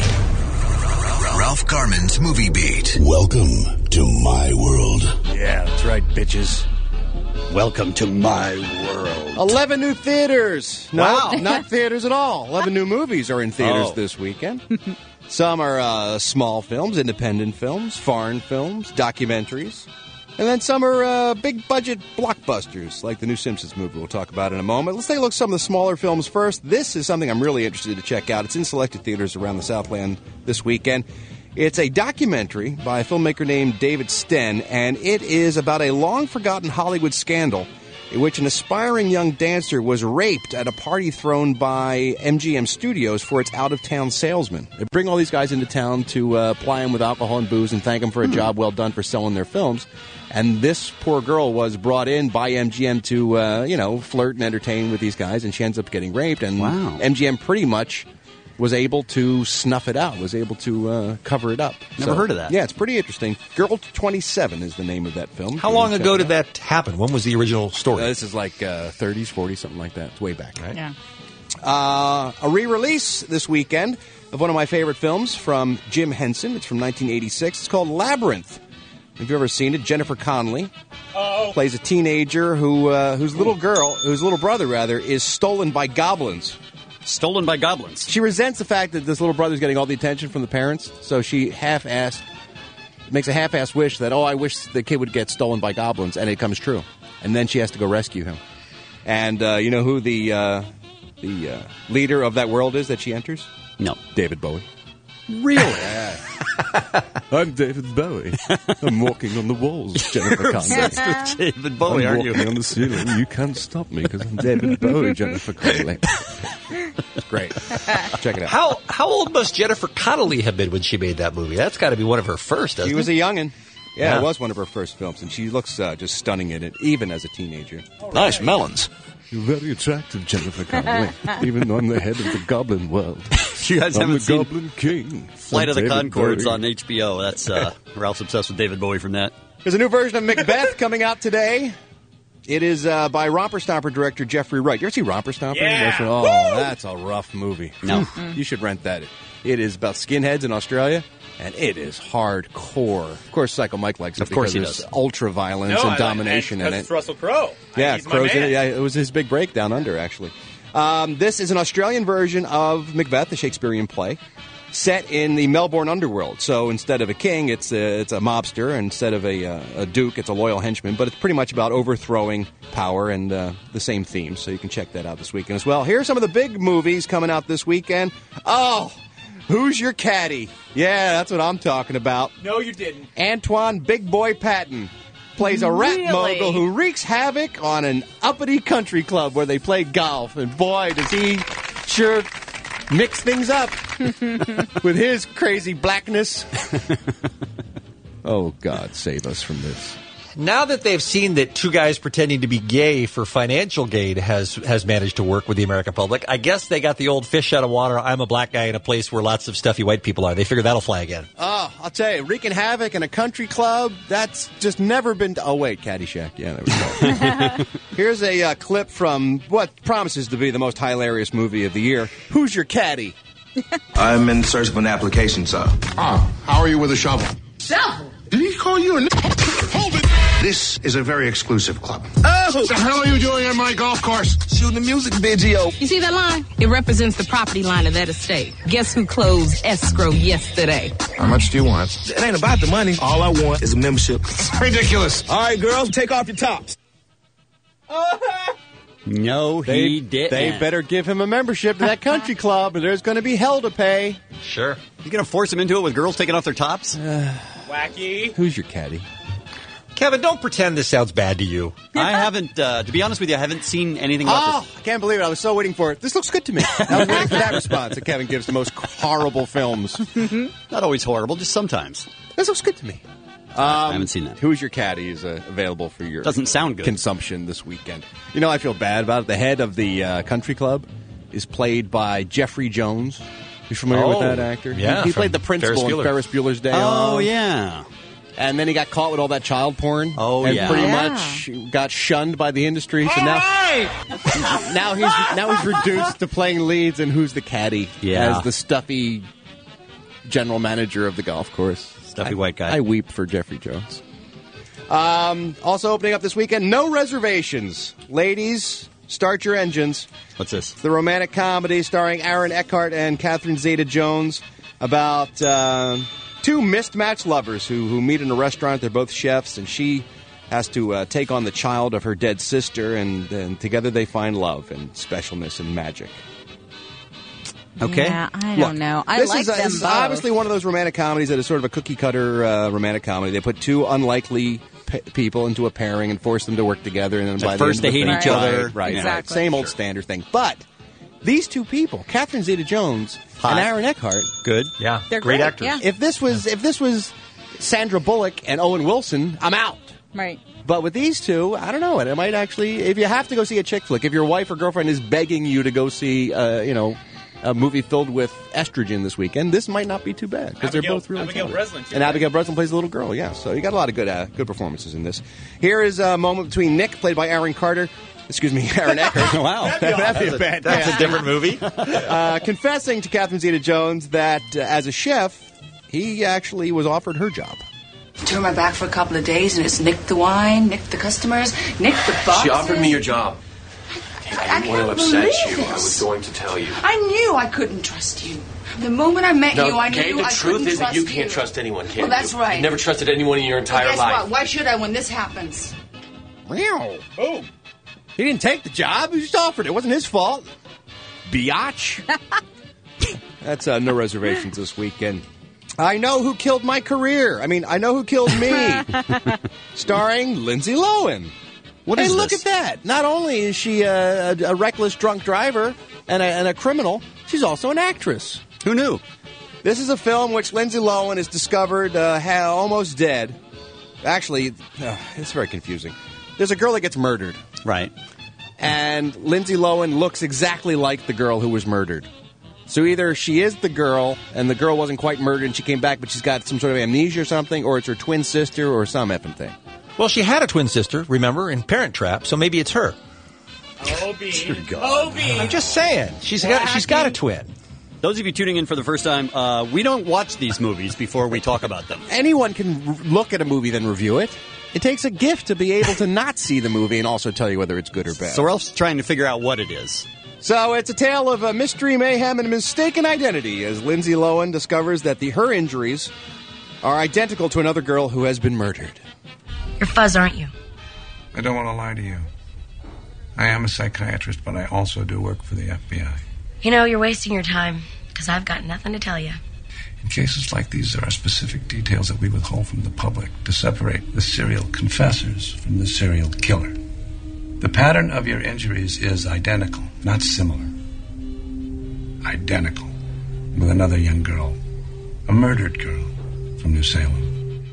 Ralph Garman's Movie Beat. Welcome to my world. Yeah, that's right, bitches. Welcome to my world. eleven new theaters. No, Wow. not theaters at all. eleven new movies are in theaters Oh. this weekend. Some are uh, small films, independent films, foreign films, documentaries. And then some are uh, big-budget blockbusters, like the new Simpsons movie we'll talk about in a moment. Let's take a look at some of the smaller films first. This is something I'm really interested to check out. It's in selected theaters around the Southland this weekend. It's a documentary by a filmmaker named David Sten, and it is about a long-forgotten Hollywood scandal in which an aspiring young dancer was raped at a party thrown by M G M Studios for its out-of-town salesman. They bring all these guys into town to uh, ply them with alcohol and booze and thank them for a job well done for selling their films. And this poor girl was brought in by M G M to, uh, you know, flirt and entertain with these guys, and she ends up getting raped. And Wow. M G M pretty much was able to snuff it out, was able to uh, cover it up. Never heard of that. Yeah, it's pretty interesting. Girl twenty-seven is the name of that film. How You long can check ago it did out. that happen? When was the original story? Uh, this is like uh, thirties, forties, something like that. It's way back. Right? Yeah. Uh, a re-release this weekend of one of my favorite films from Jim Henson. It's from nineteen eighty-six. It's called Labyrinth. Have you ever seen it? Jennifer Connelly plays a teenager who uh, whose little girl, whose little brother rather, is stolen by goblins. Stolen by goblins. She resents the fact that this little brother's getting all the attention from the parents, so she half-assed makes a half-assed wish that, oh, I wish the kid would get stolen by goblins, and it comes true. And then she has to go rescue him. And uh, you know who the uh, the uh, leader of that world is that she enters? No. David Bowie. Really? Yeah. I'm David Bowie. I'm walking on the walls, Jennifer You're Connelly. obsessed with David Bowie, I'm aren't you? walking on the ceiling. You can't stop me because I'm David Bowie, Jennifer Connelly. Great. Check it out. How how old must Jennifer Connelly have been when she made that movie? That's got to be one of her first, doesn't She was it? a youngin'. Yeah, Yeah. it was one of her first films, and she looks uh, just stunning in it, even as a teenager. Nice melons. You're very attractive, Jennifer Connelly, even though I'm the head of the goblin world. You guys I'm haven't the seen Goblin King. Flight of the David Conchords Bowie. on H B O. That's uh, Ralph's obsessed with David Bowie from that. There's a new version of Macbeth coming out today. It is uh, by Romper Stomper director Jeffrey Wright. You ever see Romper Stomper? Yeah. Oh, Woo! that's a rough movie. No. You should rent that. It is about skinheads in Australia, and it is hardcore. Of course, Psycho Mike likes it Of course because he there's does. ultra violence No, I and like- domination and in that's it. Russell Crowe. Yeah, He's my Crowe's in man. it. Yeah, it was his big break down under, actually. Um, this is an Australian version of Macbeth, the Shakespearean play, set in the Melbourne underworld. So instead of a king, it's a, it's a mobster. And instead of a, uh, a duke, it's a loyal henchman. But it's pretty much about overthrowing power and uh, the same themes. So you can check that out this weekend as well. Here are some of the big movies coming out this weekend. Oh, Who's Your Caddy? Yeah, that's what I'm talking about. No, you didn't. Antoine Big Boy Patton plays a rat Really? mogul who wreaks havoc on an uppity country club where they play golf. And boy, does he sure mix things up with his crazy blackness. Oh, God, save us from this. Now that they've seen that two guys pretending to be gay for financial gain has has managed to work with the American public, I guess they got the old fish out of water, I'm a black guy in a place where lots of stuffy white people are. They figure that'll fly again. Oh, I'll tell you, wreaking havoc in a country club, that's just never been... Oh, wait, Caddyshack. Yeah, there we go. Here's a uh, clip from what promises to be the most hilarious movie of the year. Who's your caddy? I'm in search of an application, sir. Ah, how are you with a shovel? Shovel? Did he call you a n- Hold it! This is a very exclusive club. Oh! What the hell are you doing on my golf course? Shooting a music video. You see that line? It represents the property line of that estate. Guess who closed escrow yesterday? How much do you want? It ain't about the money. All I want is a membership. Ridiculous. All right, girls, take off your tops. No, They, he didn't. they better give him a membership to that country club, or there's going to be hell to pay. Sure. You going to force him into it with girls taking off their tops? Wacky. Who's your caddy? Kevin, don't pretend this sounds bad to you. I haven't, uh, to be honest with you, I haven't seen anything about Oh, this. I can't believe it. I was so waiting for it. This looks good to me. I was waiting for that response that Kevin gives to most horrible films. Not always horrible, just sometimes. This looks good to me. Um, I haven't seen that. Who's your caddy is uh, available for your Doesn't sound good. consumption this weekend. You know, I feel bad about it. The head of the uh, country club is played by Jeffrey Jones. You familiar with Oh, that actor? yeah, He, he from played the principal Ferris in Bueller. Ferris Bueller's Day Oh, Off. yeah. And then he got caught with all that child porn. Oh, and yeah. pretty Yeah. much got shunned by the industry. So now, now he's now he's reduced to playing leads and Who's the Caddy Yeah. as the stuffy general manager of the golf course. Stuffy I- white guy. I weep for Jeffrey Jones. Um, also opening up this weekend, No Reservations. Ladies, start your engines. What's this? The romantic comedy starring Aaron Eckhart and Catherine Zeta-Jones about uh, two mismatched lovers who, who meet in a restaurant. They're both chefs, and she has to uh, take on the child of her dead sister, and, and together they find love and specialness and magic. Okay. Yeah, I Look, don't know. I this like is, uh, them this is both. obviously one of those romantic comedies that is sort of a cookie-cutter uh, romantic comedy. They put two unlikely p- people into a pairing and force them to work together. And then At by the first end of they the hate thing- each other. Right, right, Exactly. right. Same old standard thing. But these two people, Catherine Zeta-Jones Hot. and Aaron Eckhart, Good. Yeah, They're great great, actors. yeah. if this was if this was Sandra Bullock and Owen Wilson, I'm out. Right. But with these two, I don't know. It might actually, if you have to go see a chick flick, if your wife or girlfriend is begging you to go see, uh, you know, a movie filled with estrogen this weekend, this might not be too bad because they're Abigail- both really Abigail talented. Breslin, too, and right? Abigail Breslin plays a little girl. Yeah, so you got a lot of good uh, good performances in this. Here is a moment between Nick, played by Aaron Carter. Excuse me, Aaron Eckhart. Wow. That'd be a bad. That's yeah. a different movie. Uh, confessing to Catherine Zeta-Jones that uh, as a chef, he actually was offered her job. Turn my back for a couple of days and it's nick the wine, nick the customers, nick the boxes. She offered me your job. I, I I didn't want can't to upset believe you. it. I was going to tell you. I knew I couldn't trust you. The moment I met No, you, I knew Kay, the I truth couldn't is that trust you can't trust anyone, can Well, that's you? right. You've never trusted anyone in your Well, entire guess life. what? Why should I when this happens? Meow. Boom. He didn't take the job. He just offered it. It wasn't his fault. Biatch. That's uh, No Reservations this weekend. I Know Who Killed My Career. I mean, I Know Who Killed Me. Starring Lindsay Lohan. What hey, is look this? at that. Not only is she a, a, a reckless drunk driver and a, and a criminal, she's also an actress. Who knew? This is a film which Lindsay Lohan is discovered uh, ha- almost dead. Actually, uh, it's very confusing. There's a girl that gets murdered. Right. And Lindsay Lohan looks exactly like the girl who was murdered. So either she is the girl, and the girl wasn't quite murdered, and she came back, but she's got some sort of amnesia or something, or it's her twin sister, or some effing thing. Well, she had a twin sister, remember, in Parent Trap, so maybe it's her. Obi. Obi. I'm just saying. She's got she's got a twin. Those of you tuning in for the first time, uh, we don't watch these movies before we talk about them. Anyone can r- look at a movie, then review it. It takes a gift to be able to not see the movie and also tell you whether it's good or bad. So we're also trying to figure out what it is. So it's a tale of uh, mystery, mayhem, and mistaken identity as Lindsay Lohan discovers that the her injuries are identical to another girl who has been murdered. You're Fuzz, aren't you? I don't want to lie to you. I am a psychiatrist, but I also do work for the F B I. You know, you're wasting your time, because I've got nothing to tell you. In cases like these, there are specific details that we withhold from the public to separate the serial confessors from the serial killer. The pattern of your injuries is identical, not similar. identical, with another young girl, a murdered girl from New Salem.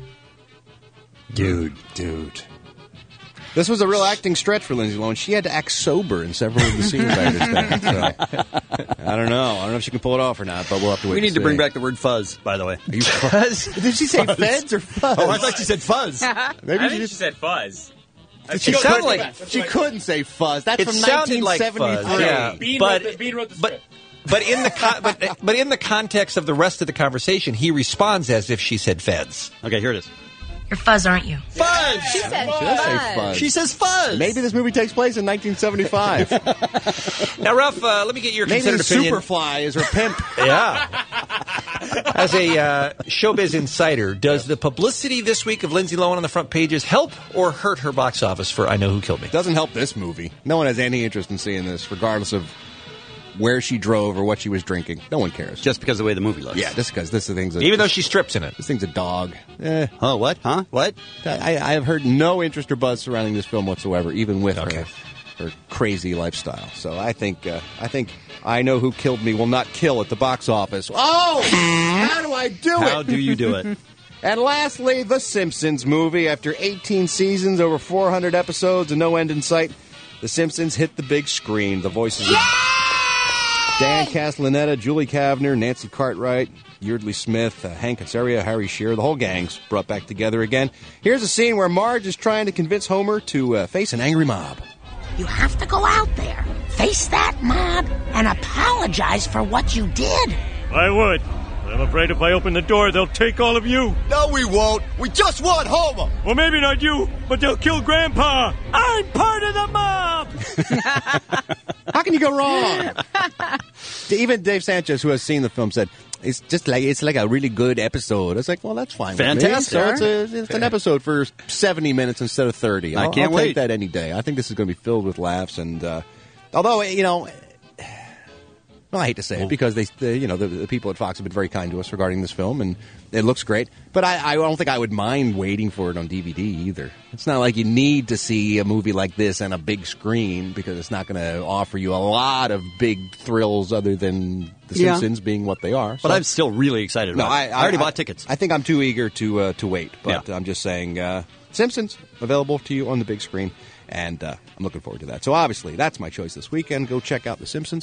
Dude, dude. This was a real acting stretch for Lindsay Lohan. She had to act sober in several of the scenes, I understand. So, I don't know. I don't know if she can pull it off or not, but we'll have to wait We need to to see. bring back the word fuzz, by the way. Are you fuzz? Did she say Fuzz. feds or fuzz? Oh, I thought she said fuzz. Maybe I she think just- she said fuzz. She, It couldn't- sounded like- she couldn't say fuzz. That's It from sounded nineteen like seventy-three. fuzz, yeah. Bean But- wrote the, Bean wrote the but- script. But in the con- but but in the context of the rest of the conversation, he responds as if she said feds. Okay, here it is. You're fuzz, aren't you? Fuzz! She said She does say fuzz. She says fuzz! Maybe this movie takes place in nineteen seventy-five. Now, Ralph, uh, let me get your Maybe considered opinion. Superfly is her pimp. Yeah. As a uh, showbiz insider, does the publicity this week of Lindsay Lohan on the front pages help or hurt her box office for I Know Who Killed Me? Doesn't help this movie. No one has any interest in seeing this, regardless of where she drove or what she was drinking. No one cares. Just because of the way the movie looks. Yeah, just because this thing's a, Even though she strips in it. this thing's a dog. Eh. Oh, what? Huh? What? I, I have heard no interest or buzz surrounding this film whatsoever, even with Okay. her, her crazy lifestyle. So I think uh, I think I Know Who Killed Me will not kill at the box office. Oh, how do I do it? How do you do it? And lastly, The Simpsons movie. After eighteen seasons, over four hundred episodes, and no end in sight, The Simpsons hit the big screen. The voices of Dan Castellaneta, Julie Kavner, Nancy Cartwright, Yeardley Smith, uh, Hank Azaria, Harry Shearer, the whole gang's brought back together again. Here's a scene where Marge is trying to convince Homer to uh, face an angry mob. You have to go out there, face that mob, and apologize for what you did. I would. But I'm afraid if I open the door, they'll take all of you. No, we won't. We just want Homer. Well, maybe not you, but they'll kill Grandpa. I'm part of the mob. How can you go wrong? Even Dave Sanchez, who has seen the film, said it's just like it's like a really good episode. It's like, well, that's fine. with me. Fantastic. So it's, a, it's an episode for seventy minutes instead of thirty. I I'll, can't I'll wait. take that any day. I think this is going to be filled with laughs. And uh, although you know, well, I hate to say it because they, they you know, the, the people at Fox have been very kind to us regarding this film, and it looks great. But I, I don't think I would mind waiting for it on D V D either. It's not like you need to see a movie like this on a big screen because it's not going to offer you a lot of big thrills other than The Yeah. Simpsons being what they are. But So- I'm still really excited no, about I, it. I already I- bought tickets. I think I'm too eager to uh, to wait, but Yeah. I'm just saying, uh, Simpsons available to you on the big screen, and uh, I'm looking forward to that. So obviously, that's my choice this weekend. Go check out The Simpsons,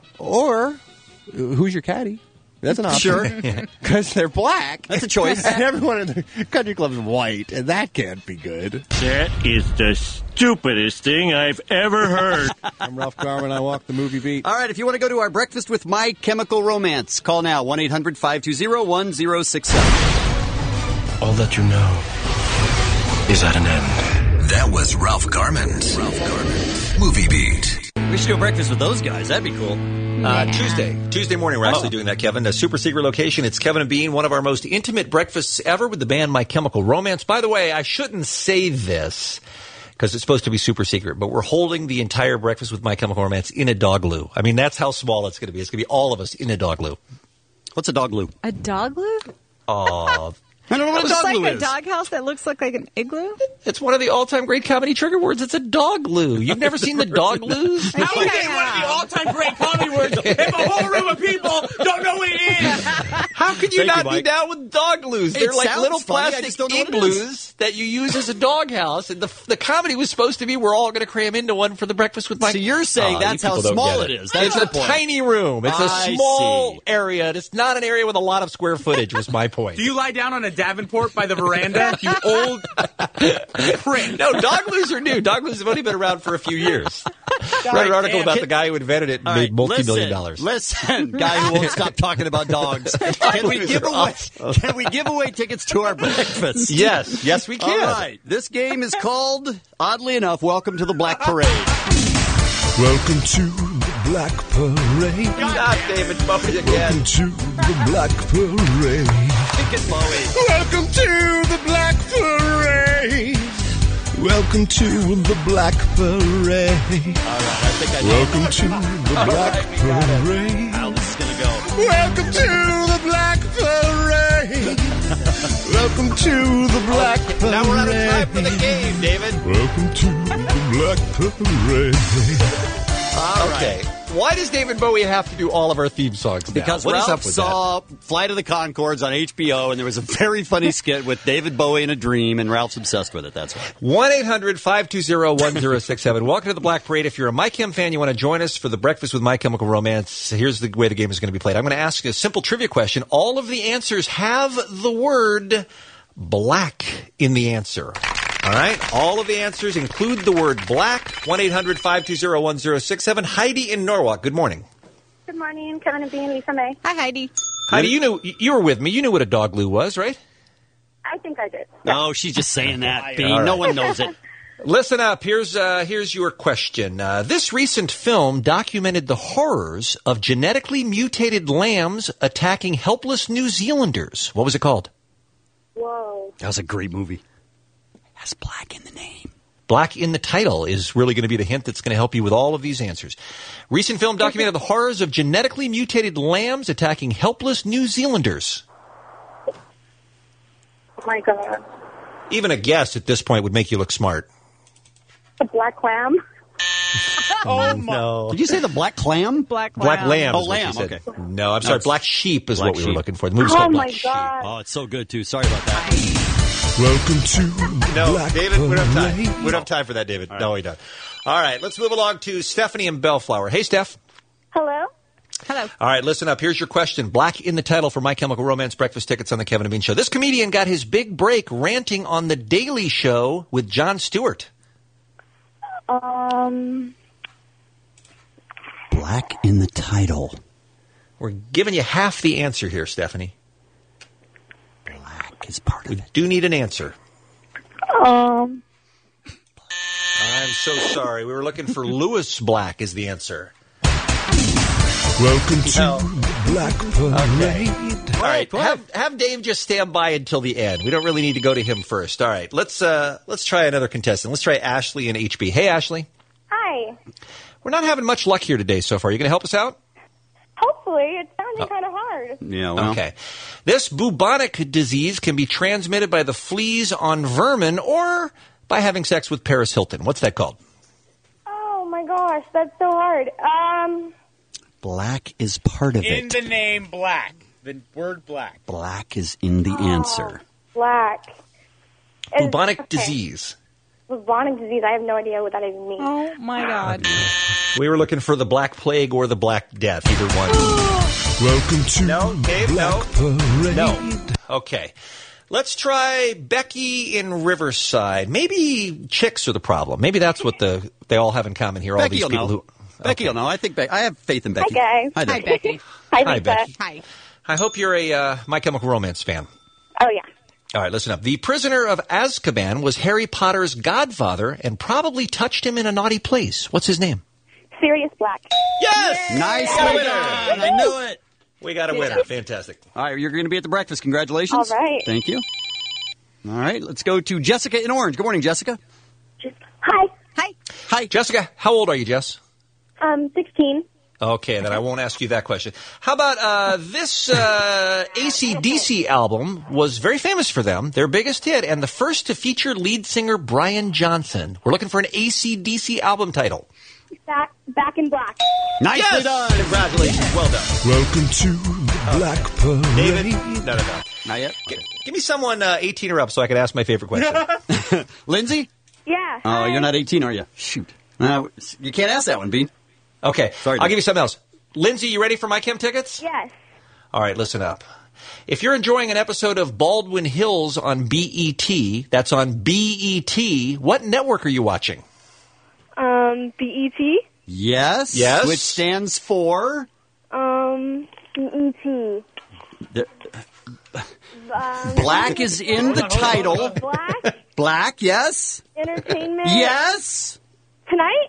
or uh, Who's Your Caddy? That's an option. Sure. Because they're black. That's a choice. And everyone in the country club's white, and that can't be good. That is the stupidest thing I've ever heard. I'm Ralph Garman. I walk the movie beat. All right, if you want to go to our Breakfast with My Chemical Romance, call now, one eight hundred five two zero one zero six seven. All that you know is at an end. That was Ralph Garman's Ralph Garman Movie Beat. We should do a breakfast with those guys. That'd be cool. Uh, Tuesday. Tuesday morning, we're actually Oh. doing that, Kevin. A super secret location. It's Kevin and Bean, one of our most intimate breakfasts ever with the band My Chemical Romance. By the way, I shouldn't say this because it's supposed to be super secret, but we're holding the entire breakfast with My Chemical Romance in a dog loo. I mean, that's how small it's going to be. It's going to be all of us in a dog loo. What's a dog loo? A dog loo? Oh, I don't know what a It's dog like loo a is. doghouse that looks like, like an igloo? it's one of the all-time great comedy trigger words. It's a dog loo. You've never seen the dog loos? I How think is I it one of the have. all-time great comedy words if a whole room of people don't know what it is? How could you Thank you, not be Mike. down with dog loos? They're It like sounds little funny, I plastic just don't know what it is. igloos that you use as a doghouse. And the the comedy was supposed to be we're all going to cram into one for the breakfast with Mike. So you're saying Oh, that's you how people don't small get it is. That's it's your a point. tiny room. It's a I small see. area. It's not an area with a lot of square footage. Was my point. Do you lie down on a Davenport by the veranda, you old prick? No, dog loos are new. Dog loos have only been around for a few years. Read an article about the guy who invented it and All made right, multi-million listen, dollars. Listen, guy who won't stop talking about dogs. Can we give away? Can we give away tickets to our breakfast? Yes, yes, we can. All right. This game is called, oddly enough, Welcome to the Black Parade. Welcome to the Black Parade. God, David Bowie again. Welcome to the Black Parade. Think it, Bowie. Welcome to the Black Parade. Welcome to the Black Parade. All right, I think I know. Welcome to the Black Parade. How this is going to go. Welcome to the Black Parade. Welcome to the Black Parade. Now we're out of time for the game, David. Welcome to the Black Parade. All right. Okay. Why does David Bowie have to do all of our theme songs now? Because What is Ralph up with saw Flight of the Conchords on H B O, and there was a very funny skit with David Bowie in a dream, and Ralph's obsessed with it. That's why. one eight hundred five two zero one zero six seven. Welcome to the Black Parade. If you're a My Chem fan, you want to join us for the Breakfast with My Chemical Romance, here's the way the game is going to be played. I'm going to ask a simple trivia question. All of the answers have the word black in the answer. All right? All of the answers include the word black. one eight hundred five two zero one zero six seven. Heidi in Norwalk, good morning. Good morning, Kevin and Bean, Lisa May. Hi, Heidi. Heidi, you knew you were with me. You knew what a dog loo was, right? I think I did. No, she's just saying that, Bean. All No right. one knows it. Listen up. Here's uh, here's your question. Uh, this recent film documented the horrors of genetically mutated lambs attacking helpless New Zealanders. What was it called? Whoa. That was a great movie. Has black in the name. Black in the title is really going to be the hint that's going to help you with all of these answers. Recent film documented the horrors of genetically mutated lambs attacking helpless New Zealanders. Oh, my God. Even a guess at this point would make you look smart. The black lamb. Oh, no. Did you say the black clam? Black lamb. Black lamb. Oh, is what lamb, she said. okay. No, I'm sorry. it's Black sheep is Black what we were Sheep. looking for. The movie's Oh, called my Black Sheep. God. Oh, it's so good, too. Sorry about that. Welcome to No, Black David, we don't have time. Parade. We don't have time for that, David. No, we don't. All right, let's move along to Stephanie in Bellflower. Hey, Steph. Hello? Hello. All right, listen up. Here's your question. Black in the title for My Chemical Romance breakfast tickets on the Kevin and Bean Show. This comedian got his big break ranting on The Daily Show with Jon Stewart. Um, Black in the title. We're giving you half the answer here, Stephanie. Black is part of We it. do need an answer. um, I'm so sorry. We were looking for Lewis Black is the answer. Welcome to No. Black Parade. All right, have, have Dave just stand by until the end. We don't really need to go to him first. All right, let's uh, let's try another contestant. Let's try Ashley in H B. Hey, Ashley. hi. We're not having much luck here today so far. You going to help us out? Hopefully, it's sounding kind of hard. Yeah, well. Okay. This bubonic disease can be transmitted by the fleas on vermin or by having sex with Paris Hilton. What's that called? Oh, my gosh, that's so hard. Um, Black is part of In it. the name black. The word black. Black is in the answer. black. Is- Bubonic okay. disease. Bubonic disease, I have no idea what that even means. Oh, my God. We were looking for the Black Plague or the Black Death, either one. Welcome to No, Dave, Black Parade. No. Okay. Let's try Becky in Riverside. Maybe chicks are the problem. Maybe that's what the they all have in common here. All Becky these will people know. who. Becky will know. I think Be- I have faith in Becky. Hi, guys. Hi, there. Hi, Becky. Hi, Hi, Lisa. Becky. Hi. I hope you're a uh, My Chemical Romance fan. Oh, yeah. All right, listen up. The prisoner of Azkaban was Harry Potter's godfather and probably touched him in a naughty place. What's his name? Sirius Black. Yes! Nicely done. I knew it. We got a winner. Fantastic. All right, you're going to be at the breakfast. Congratulations. All right. Thank you. All right, let's go to Jessica in Orange. Good morning, Jessica. Hi. Hi. Hi. Jessica, how old are you, Jess? Um, sixteen. Okay, then I won't ask you that question. How about uh, this uh, A C D C album was very famous for them, their biggest hit, and the first to feature lead singer Brian Johnson. We're looking for an A C D C album title. Back, back in black. Nicely Yes! done. Congratulations. Well done. Welcome to Black Parade. David? No, no, no. Not yet. G- give me someone uh, eighteen or up so I can ask my favorite question. Lindsay? Yeah. Oh, hi. you're not eighteen, are you? Shoot. Uh, you can't ask that one, Bean. Okay, Sorry, I'll Dave. give you something else. Lindsay, you ready for My Chem tickets? Yes. All right, listen up. If you're enjoying an episode of Baldwin Hills on B E T, that's on B E T, what network are you watching? Um, B E T. Yes. Yes. Which stands for? Um, B E T. The, Um, black is in the title. Black Black, yes. Entertainment. Yes. Tonight?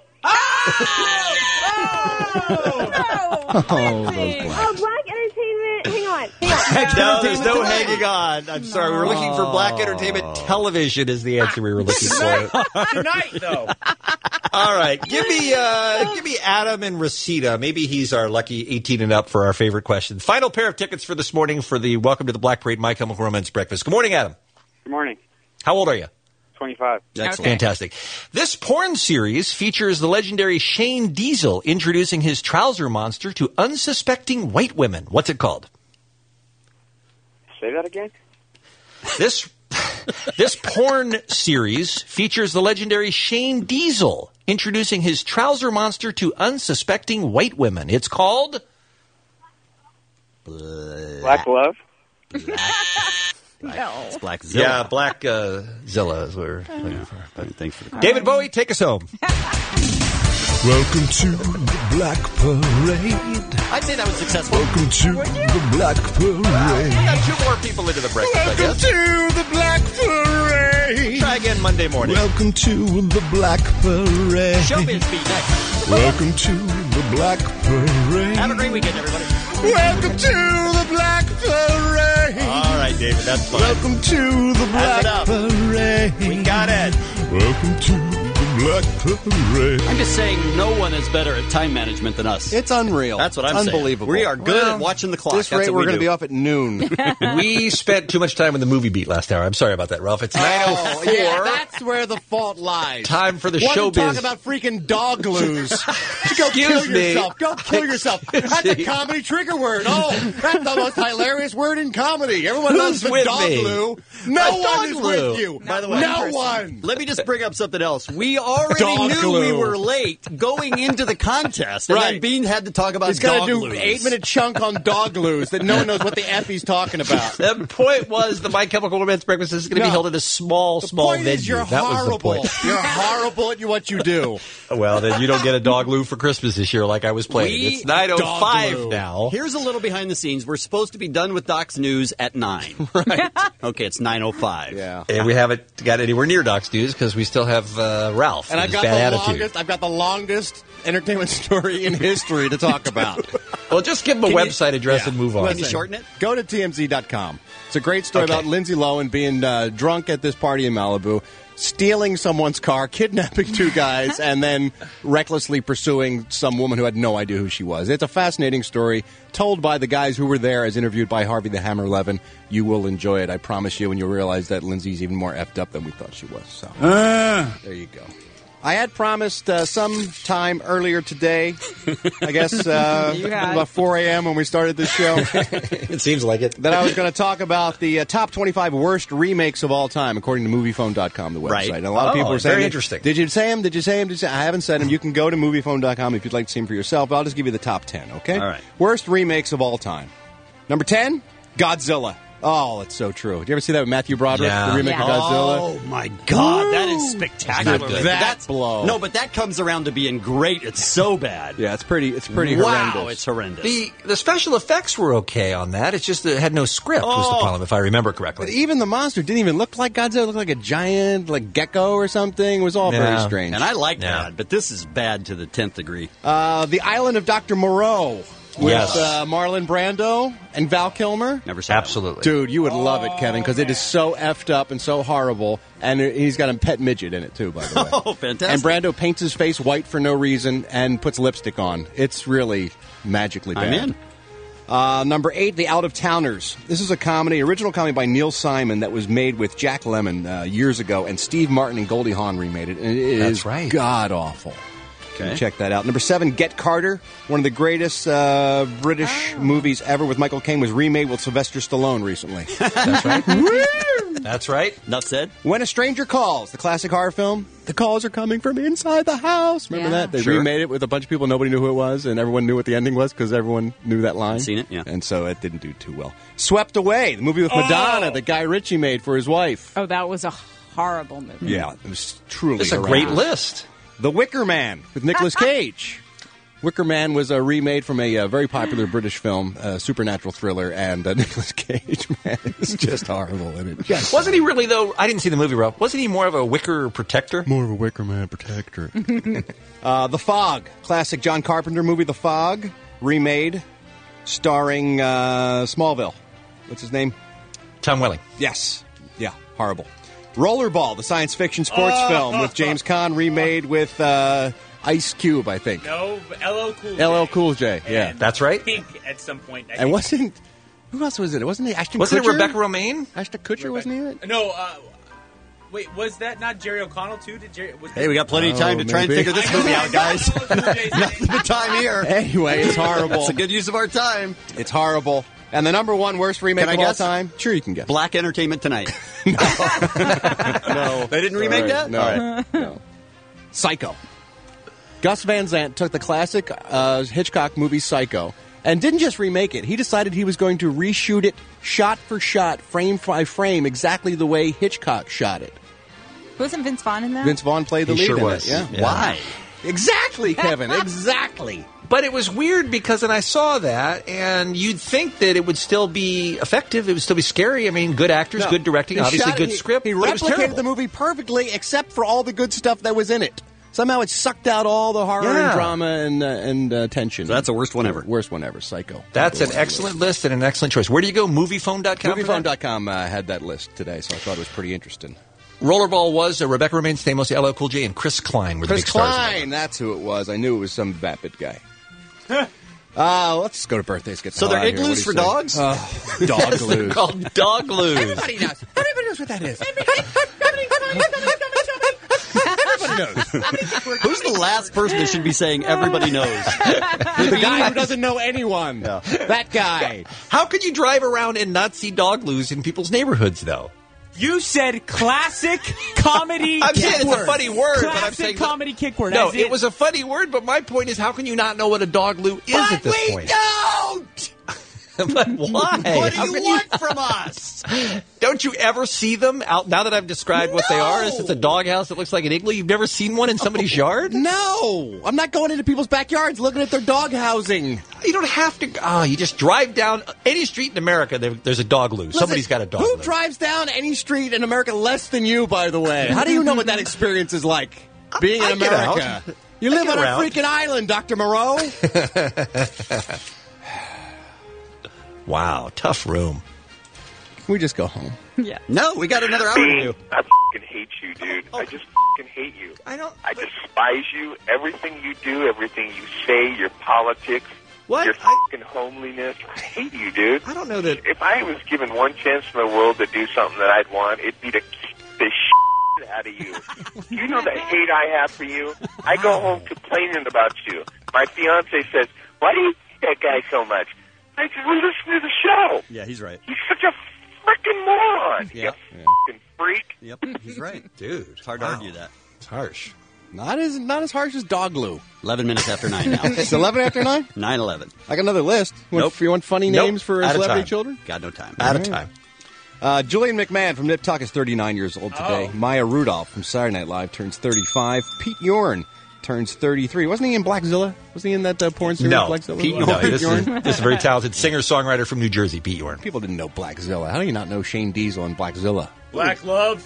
Oh, Oh, Black Entertainment. Hang on. Hang on. No, there's no hanging on. I'm sorry. We were looking for Black Entertainment Television is the answer we were looking for. Tonight, though. All right. Give me uh, give me Adam and Reseda. Maybe he's our lucky eighteen and up for our favorite question. Final pair of tickets for this morning for the Welcome to the Black Parade My Chemical Romance breakfast. Good morning, Adam. Good morning. How old are you? twenty-five. Excellent. Fantastic. This porn series features the legendary Shane Diesel introducing his trouser monster to unsuspecting white women. What's it called? Say that again? This this porn series features the legendary Shane Diesel introducing his trouser monster to unsuspecting white women. It's called Black Love? No. It's Black Zilla. Yeah, Black uh, Zilla is what we're looking for. But thanks for the call. David Bowie, take us home. Welcome to the Black Parade. I'd say that was successful. Welcome to the Black Parade. We got two more people into the breakfast, I Welcome guess. to the Black Parade. Try again Monday morning. Welcome to the Black Parade. Showbiz beat next. Welcome to the Black Parade. Have a great weekend, everybody. Welcome to the Black Parade. All right, David, that's fine. Welcome to the Pass Black it up. Parade. We got it. Welcome to the Black Parade. I'm just saying no one is better at time management than us. It's unreal. That's what I'm it's saying. unbelievable. We are good Well, at watching the clock. This That's rate, what we're we going to do. be off at noon. We spent too much time in the movie beat last hour. I'm sorry about that, Ralph. It's nine oh four. Oh, yeah, that's where the fault lies. Time for the Want to showbiz. talk about freaking dog glues. Go Excuse kill me. yourself. Go kill yourself. That's a me. comedy trigger word. Oh, that's the most hilarious word in comedy. Everyone Who's loves the with dog me? glue. No A one dog is glue. with you. By the way, no one. Let me just bring up something else. We already Dog knew glue. we were late going into the contest, and then Right. Bean had to talk about He's got dog to do glues. eight minute chunk on dog glues that no one knows what the F he's talking about. The point was the My Chemical Romance breakfast is going to No. be held at a small, The small point venue. is you're that horrible. was the point. You're horrible at what you do. Well, then you don't get a dog glue for Christmas this year like I was planning. We- It's nine oh five Dog glue. now. Here's a little behind the scenes. We're supposed to be done with Doc's News at nine. Right. Okay, it's nine oh five. Yeah. And we haven't got anywhere near Doc's News because we still have uh, Ralph And and I've his got bad the attitude. longest. I've got the longest entertainment story in history to talk about. Well, just give them a Can you- website address yeah. and move on. Can you shorten it? Go to T M Z dot com. It's a great story Okay. about Lindsay Lohan being uh, drunk at this party in Malibu, stealing someone's car, kidnapping two guys, and then recklessly pursuing some woman who had no idea who she was. It's a fascinating story told by the guys who were there as interviewed by Harvey the Hammer Levin. You will enjoy it, I promise you, when you realize that Lindsay's even more effed up than we thought she was. So there you go. I had promised uh, some time earlier today, I guess uh, You had. about four a.m. when we started this show, It seems like it. that I was going to talk about the uh, top twenty-five worst remakes of all time, according to Moviephone dot com, the website. Right. And a lot of Oh, people were saying, very interesting. Did you say them? Did you say them? Did you say? I haven't said them. You can go to Moviephone dot com if you'd like to see them for yourself. But I'll just give you the top ten, okay? All right. Worst remakes of all time. Number ten, Godzilla. Oh, it's so true. Did you ever see that with Matthew Broderick, Yeah. the remake Yeah. of Godzilla? Oh my God, that is Woo! spectacular. That But that's blow. No, but that comes around to being great. It's so bad. Yeah, it's pretty. It's pretty wow, horrendous. it's horrendous. The the special effects were okay on that. It's just that it had no script was the Oh. problem, if I remember But correctly. even the monster didn't even look like Godzilla. It looked like a giant, like gecko or something. It was all very Yeah. strange. and I like Yeah. bad, but this is bad to the tenth degree. Uh, the Island of Doctor Moreau with Yes. uh, Marlon Brando and Val Kilmer. Never saw that one. Absolutely. Dude, you would love it, Kevin, because it is so effed up and so horrible. And he's got a pet midget in it, too, by the way. Oh, fantastic. And Brando paints his face white for no reason and puts lipstick on. It's really magically bad. I'm in. Uh, number eight, The Out of Towners. This is a comedy, original comedy by Neil Simon that was made with Jack Lemmon uh, years ago, and Steve Martin and Goldie Hawn remade it. And it That's is right. god awful. Okay. Check that out. Number seven, Get Carter. One of the greatest uh, British movies ever with Michael Caine was remade with Sylvester Stallone recently. That's right. That's right. Enough said. When a Stranger Calls, the classic horror film. The calls are coming from inside the house. Remember Yeah. that? They Sure. remade it with a bunch of people. Nobody knew who it was, and everyone knew what the ending was because everyone knew that line. Seen it, yeah. And so it didn't do too well. Swept Away, the movie with Madonna that Guy Ritchie made for his wife. Oh, that was a horrible movie. Yeah, it was truly It's a horrendous. great list. The Wicker Man with Nicolas Cage. Wicker Man was a remade from a uh, very popular British film, uh, supernatural thriller, and uh, Nicolas Cage, man, is just horrible in it. Just Wasn't he really, though? I didn't see the movie, Ralph. Wasn't he more of a wicker protector? more of a Wicker Man protector. uh, The Fog, classic John Carpenter movie, The Fog, remade, starring uh, Smallville. What's his name? Tom Welling. Yes. Yeah, horrible. Rollerball, the science fiction sports Oh. film with James Caan, remade with uh, Ice Cube, I think. No, L L Cool J. L L Cool J, yeah. And That's right. Pink at some point. I And think. wasn't... Who else was it? It wasn't it Ashton Wasn't Kutcher? it Rebecca Romaine? Ashton Kutcher, wasn't he in it? No, uh, Wait, was that not Jerry O'Connell too? Did Jerry? Was Hey, we got plenty of time Oh, to try and maybe. figure this movie out, guys. Nothing but time here. Anyway, it's horrible. It's a good use of our time. It's horrible. And the number one worst remake Can I of all guess? time? Sure, you can guess. Black Entertainment Tonight. No. They didn't remake All right, that? No. All right. no. Psycho. Gus Van Sant took the classic uh, Hitchcock movie Psycho and didn't just remake it. He decided he was going to reshoot it shot for shot, frame by frame, exactly the way Hitchcock shot it. Wasn't Vince Vaughn in that? Vince Vaughn played the He lead sure in was. it. Yeah. Yeah. Why? Exactly, Kevin. Exactly. But it was weird because then I saw that, and you'd think that it would still be effective. It would still be scary. I mean, good actors, No. good directing, He obviously shot- good he- script. He but it was replicated terrible. the movie perfectly, except for all the good stuff that was in it. Somehow it sucked out all the horror Yeah. and drama and uh, and uh, tension. So that's the worst one ever. Worst one ever. Psycho. That's an Number one excellent list and an excellent choice. Where do you go? Moviephone dot com? Moviephone dot com uh, had that list today, so I thought it was pretty interesting. Rollerball was uh, Rebecca Romaine Stamos, L L Cool J, and Chris Klein were the Chris big stars. of that. Klein, that's who it was. I knew it was some vapid guy. Uh, let's go to birthdays. Get the So hell they're out of here. igloos What do you for say? dogs? Oh, dog Yes, they're glues. called dog glues. Everybody knows. Everybody knows what that is. Who's the last person that should be saying everybody knows? The guy who doesn't know anyone. That guy. How could you drive around and not see dog glues in people's neighborhoods, though? You said classic comedy. I'm saying kick it's a word. funny word, Classic but I'm saying that- comedy kick word. No, as it in- was a funny word, but my point is, how can you not know what a dog glue is But at this we point? don't! But why? What do How you can want from us? Don't you ever see them out? Now that I've described what they are, is it's a doghouse that looks like an igloo. You've never seen one in somebody's yard? No. I'm not going into people's backyards looking at their dog housing. You don't have to. Oh, you just drive down any street in America. There, there's a dog glue. Somebody's got a dog Who glue. drives down any street in America less than you, by the way? How do you know what that experience is like, being in I get out. America? You I live get on around. a freaking island, Doctor Moreau. Wow, tough room. Can we just go home? Yeah. No, we got another hour to do. I f***ing hate you, dude. I just f***ing hate you. I don't. I despise you. Everything you do, everything you say, your politics, What? your f***ing homeliness. I hate you, dude. I don't know that. If I was given one chance in the world to do something that I'd want, it'd be to kick the shit out of you. Do you know the hate I have for you? I go home complaining about you. My fiance says, "Why do you hate that guy so much?" I said, "Well, listen to the show. Yeah, he's right. He's such a freaking moron. Yeah. You fucking freak." Yep, he's right. Dude, It's hard wow. to argue that. It's harsh. Not as not as harsh as dog glue. eleven minutes after nine now. It's eleven after nine. nine eleven. I got another list. You want, Nope. you want funny Nope. names for Out of celebrity time. children? Got no time. Out of All right. time. Uh, Julian McMahon from Nip Tuck is thirty-nine years old today. Oh. Maya Rudolph from Saturday Night Live turns thirty-five. Pete Yorn turns thirty-three. Wasn't he in Blackzilla? Was he in that uh, porn series? No, Blackzilla? Pete No, Yorn. Pete This, Yorn. is, this is a very talented singer-songwriter from New Jersey, Pete Yorn. People didn't know Blackzilla. How do you not know Shane Diesel and Blackzilla? Black Love.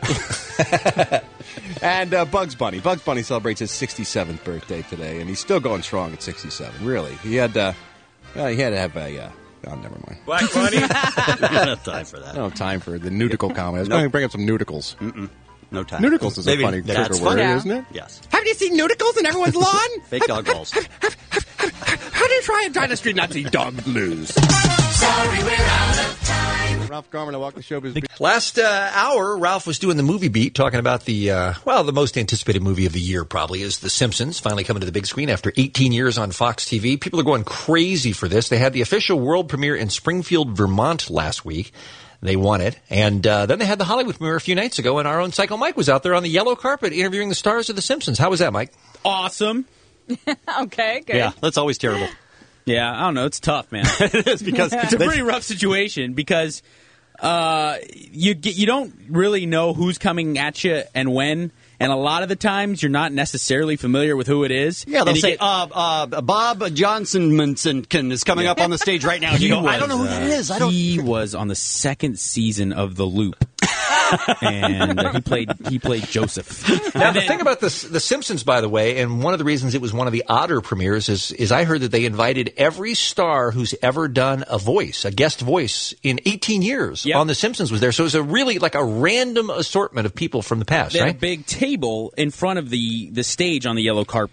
And uh, Bugs Bunny. Bugs Bunny celebrates his sixty-seventh birthday today, and he's still going strong at sixty-seven. Really, he had uh, well, he had to have a. Uh, oh, never mind. Black Bunny. We don't have time for I that. don't have time for the nudical comedy. I was Nope. going to bring up some nudicles. Mm-mm. No time. Nudicles is Maybe a funny that's trigger word, funny. isn't it? Yes. Have you seen nudicles in everyone's lawn? Fake dog balls. How do you try and try the street not see dog blues? Sorry, we're out of time. Ralph Garman, I walk the showbiz. Last uh, hour, Ralph was doing the movie beat, talking about the, uh, well, the most anticipated movie of the year probably is The Simpsons, finally coming to the big screen after eighteen years on Fox T V. People are going crazy for this. They had the official world premiere in Springfield, Vermont last week. They won it. And uh, then they had the Hollywood premiere a few nights ago, and our own Psycho Mike was out there on the yellow carpet interviewing the stars of The Simpsons. How was that, Mike? Awesome. Okay, good. Yeah, that's always terrible. Yeah, I don't know. It's tough, man. It is because It's a they- pretty rough situation because uh, you get you don't really know who's coming at you and when, and a lot of the times you're not necessarily familiar with who it is. Yeah, they'll And you say, get- uh, uh, Bob Johnson is coming up on the stage right now. And you He go, I was, don't know who that uh, is. I don't. He was on the second season of The Loop, and uh, he played he played Joseph. Now, the thing about this, The Simpsons, by the way, and one of the reasons it was one of the odder premieres is, is I heard that they invited every star who's ever done a voice, a guest voice, in eighteen years Yep. on The Simpsons was there. So it was a really like a random assortment of people from the past, They had right? a big table in front of the, the stage on the yellow carpet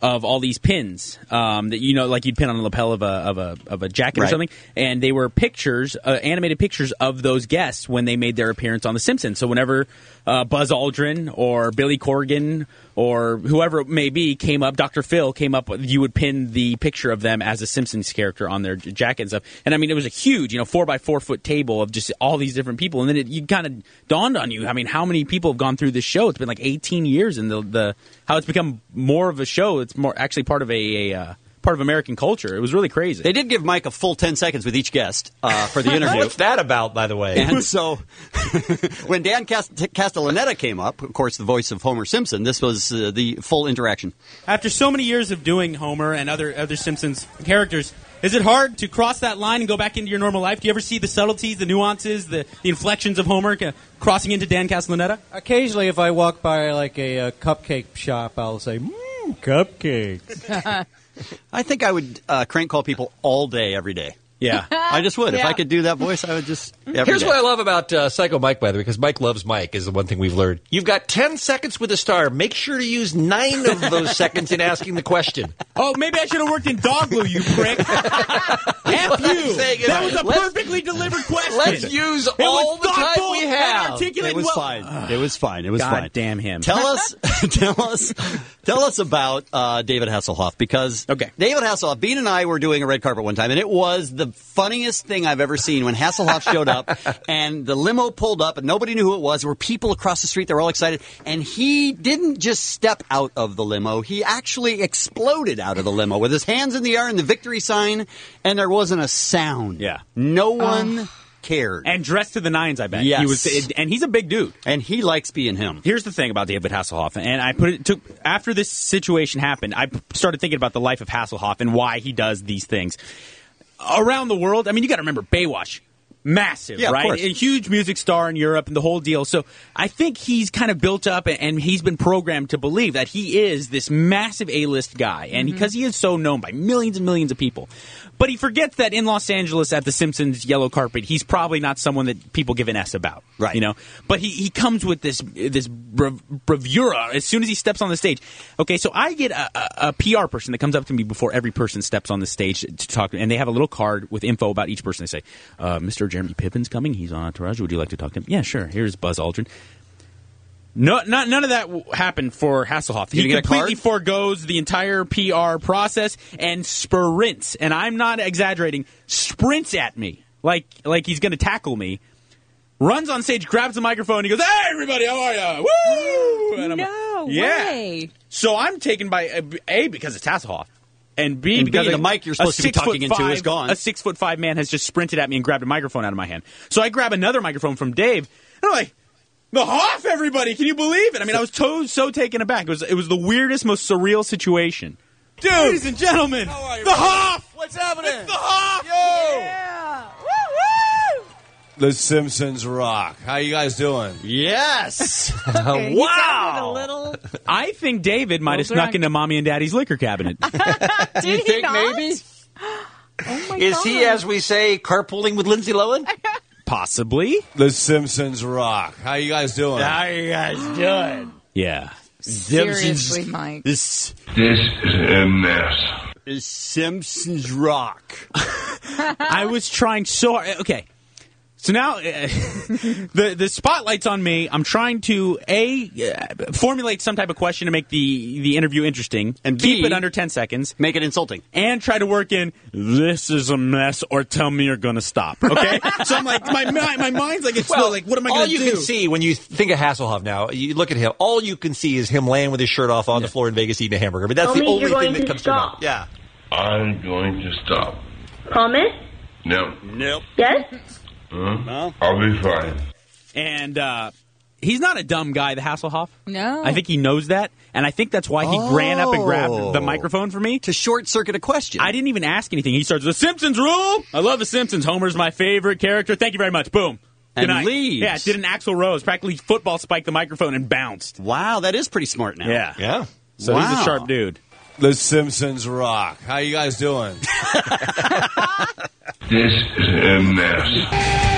of all these pins um, that you know, like you'd pin on the lapel of a of a of a jacket Right. or something, and they were pictures, uh, animated pictures of those guests when they made their appearance on The Simpsons. So whenever uh, Buzz Aldrin or Billy Corgan or whoever it may be came up, Doctor Phil came up, you would pin the picture of them as a Simpsons character on their j- jacket and stuff. And I mean, it was a huge, you know, four by four foot table of just all these different people. And then it you kind of dawned on you, I mean, how many people have gone through this show? It's been like eighteen years, and the the how it's become more of a show. It's more actually part of a, a uh, part of American culture. It was really crazy. They did give Mike a full ten seconds with each guest uh, for the interview. What's that about, by the way? And so when Dan Cast- Castellaneta came up, of course, the voice of Homer Simpson, this was uh, the full interaction. After so many years of doing Homer and other other Simpsons characters, is it hard to cross that line and go back into your normal life? Do you ever see the subtleties, the nuances, the, the inflections of Homer uh, crossing into Dan Castellaneta? Occasionally, if I walk by like a, uh cupcake shop, I'll say, mmm, cupcakes. I think I would uh, crank call people all day, every day. Yeah. I just would. If Yeah. I could do that voice, I would just every Here's day. what I love about uh, Psycho Mike, by the way, because Mike loves Mike, is the one thing we've learned. You've got ten seconds with a star. Make sure to use nine of those seconds in asking the question. Oh, maybe I should have worked in dog glue, you prick. F you. That was a Let's- perfectly delivered question. Let's use It all was the time thoughtful we and have. articulate It was well. fine. It was fine. It was God fine. damn him. Tell us, tell us, tell us about uh, David Hasselhoff, because Okay. David Hasselhoff, Bean and I were doing a red carpet one time, and it was the funniest thing I've ever seen when Hasselhoff showed up and the limo pulled up and nobody knew who it was. There were people across the street. They were all excited. And he didn't just step out of the limo. He actually exploded out of the limo with his hands in the air and the victory sign, and there wasn't a sound. Yeah. No one cared. And dressed to the nines, I bet. Yes. He was, and he's a big dude. And he likes being him. Here's the thing about David Hasselhoff, and I put it took after this situation happened, I started thinking about the life of Hasselhoff and why he does these things around the world. I mean, you got to remember Baywatch, massive, Yeah, of right? course. A huge music star in Europe and the whole deal. So I think he's kind of built up, and- and he's been programmed to believe that he is this massive A-list guy, and because he is so known by millions and millions of people. But he forgets that in Los Angeles at the Simpsons yellow carpet, he's probably not someone that people give an S about. Right. You know? But he, he comes with this this brav- bravura as soon as he steps on the stage. Okay, so I get a, a, a P R person that comes up to me before every person steps on the stage to talk, and they have a little card with info about each person. They say, uh, Mister Jeremy Piven's coming. He's on Entourage. Would you like to talk to him? Yeah, sure. Here's Buzz Aldrin. No, not, none of that w- happened for Hasselhoff. Did you He get a completely card? forgoes the entire P R process and sprints, and I'm not exaggerating, sprints at me like like he's going to tackle me. Runs on stage, grabs the microphone, and he goes, "Hey, everybody, how are ya? Woo!" And I'm like, No yeah. way. So I'm taken by uh, A, because it's Hasselhoff, and B, And because B, the mic you're a supposed to be six talking foot into five- is gone. A six foot five man has just sprinted at me and grabbed a microphone out of my hand. So I grab another microphone from Dave, and I'm like, "The Hoff, everybody! Can you believe it?" I mean, I was to- so taken aback. It was it was the weirdest, most surreal situation. Dude, ladies and gentlemen, the Hoff. What's happening? It's the Hoff. Yo! Yeah. Woo woo! The Simpsons rock. How you guys doing? Yes. Okay, he Wow. sounded a little. I think David might have Well, snuck they're- into Mommy and Daddy's liquor cabinet. Did You he think not? maybe? Oh my Is God. he, as we say, carpooling with Lindsay Lohan? Possibly. The Simpsons rock. How you guys doing? you guys doing? Yeah. Seriously, Mike. This This is a mess. is Simpsons rock. I was trying so hard. Okay. So now uh, the the spotlight's on me. I'm trying to a uh, formulate some type of question to make the the interview interesting And keep B, it under ten seconds, Make it insulting. and try to work in this is a mess or tell me you're going to stop. Okay? So I'm like my my, my mind's like it's still like what am I all going to you do? can see when you think of Hasselhoff now, you look at him, all you can see is him laying with his shirt off on the floor in Vegas eating a hamburger. But that's Tell the me only you're thing going that to comes to mind. stop. Yeah. I'm going to stop. Promise? No. Nope. Yes? Huh? I'll be fine. And uh, he's not a dumb guy, the Hasselhoff. No. I think he knows that, and I think that's why he ran up and grabbed the Oh. microphone for me. To short circuit a question. I didn't even ask anything. He starts, "The Simpsons rule! I love The Simpsons. Homer's my favorite character. Thank you very much." Boom. Good And night. leaves. Yeah, did an Axl Rose. Practically football spiked the microphone and bounced. Wow, that is pretty smart now. Yeah. Yeah. So he's Wow. a sharp dude. The Simpsons rock. How you guys doing? This is a mess.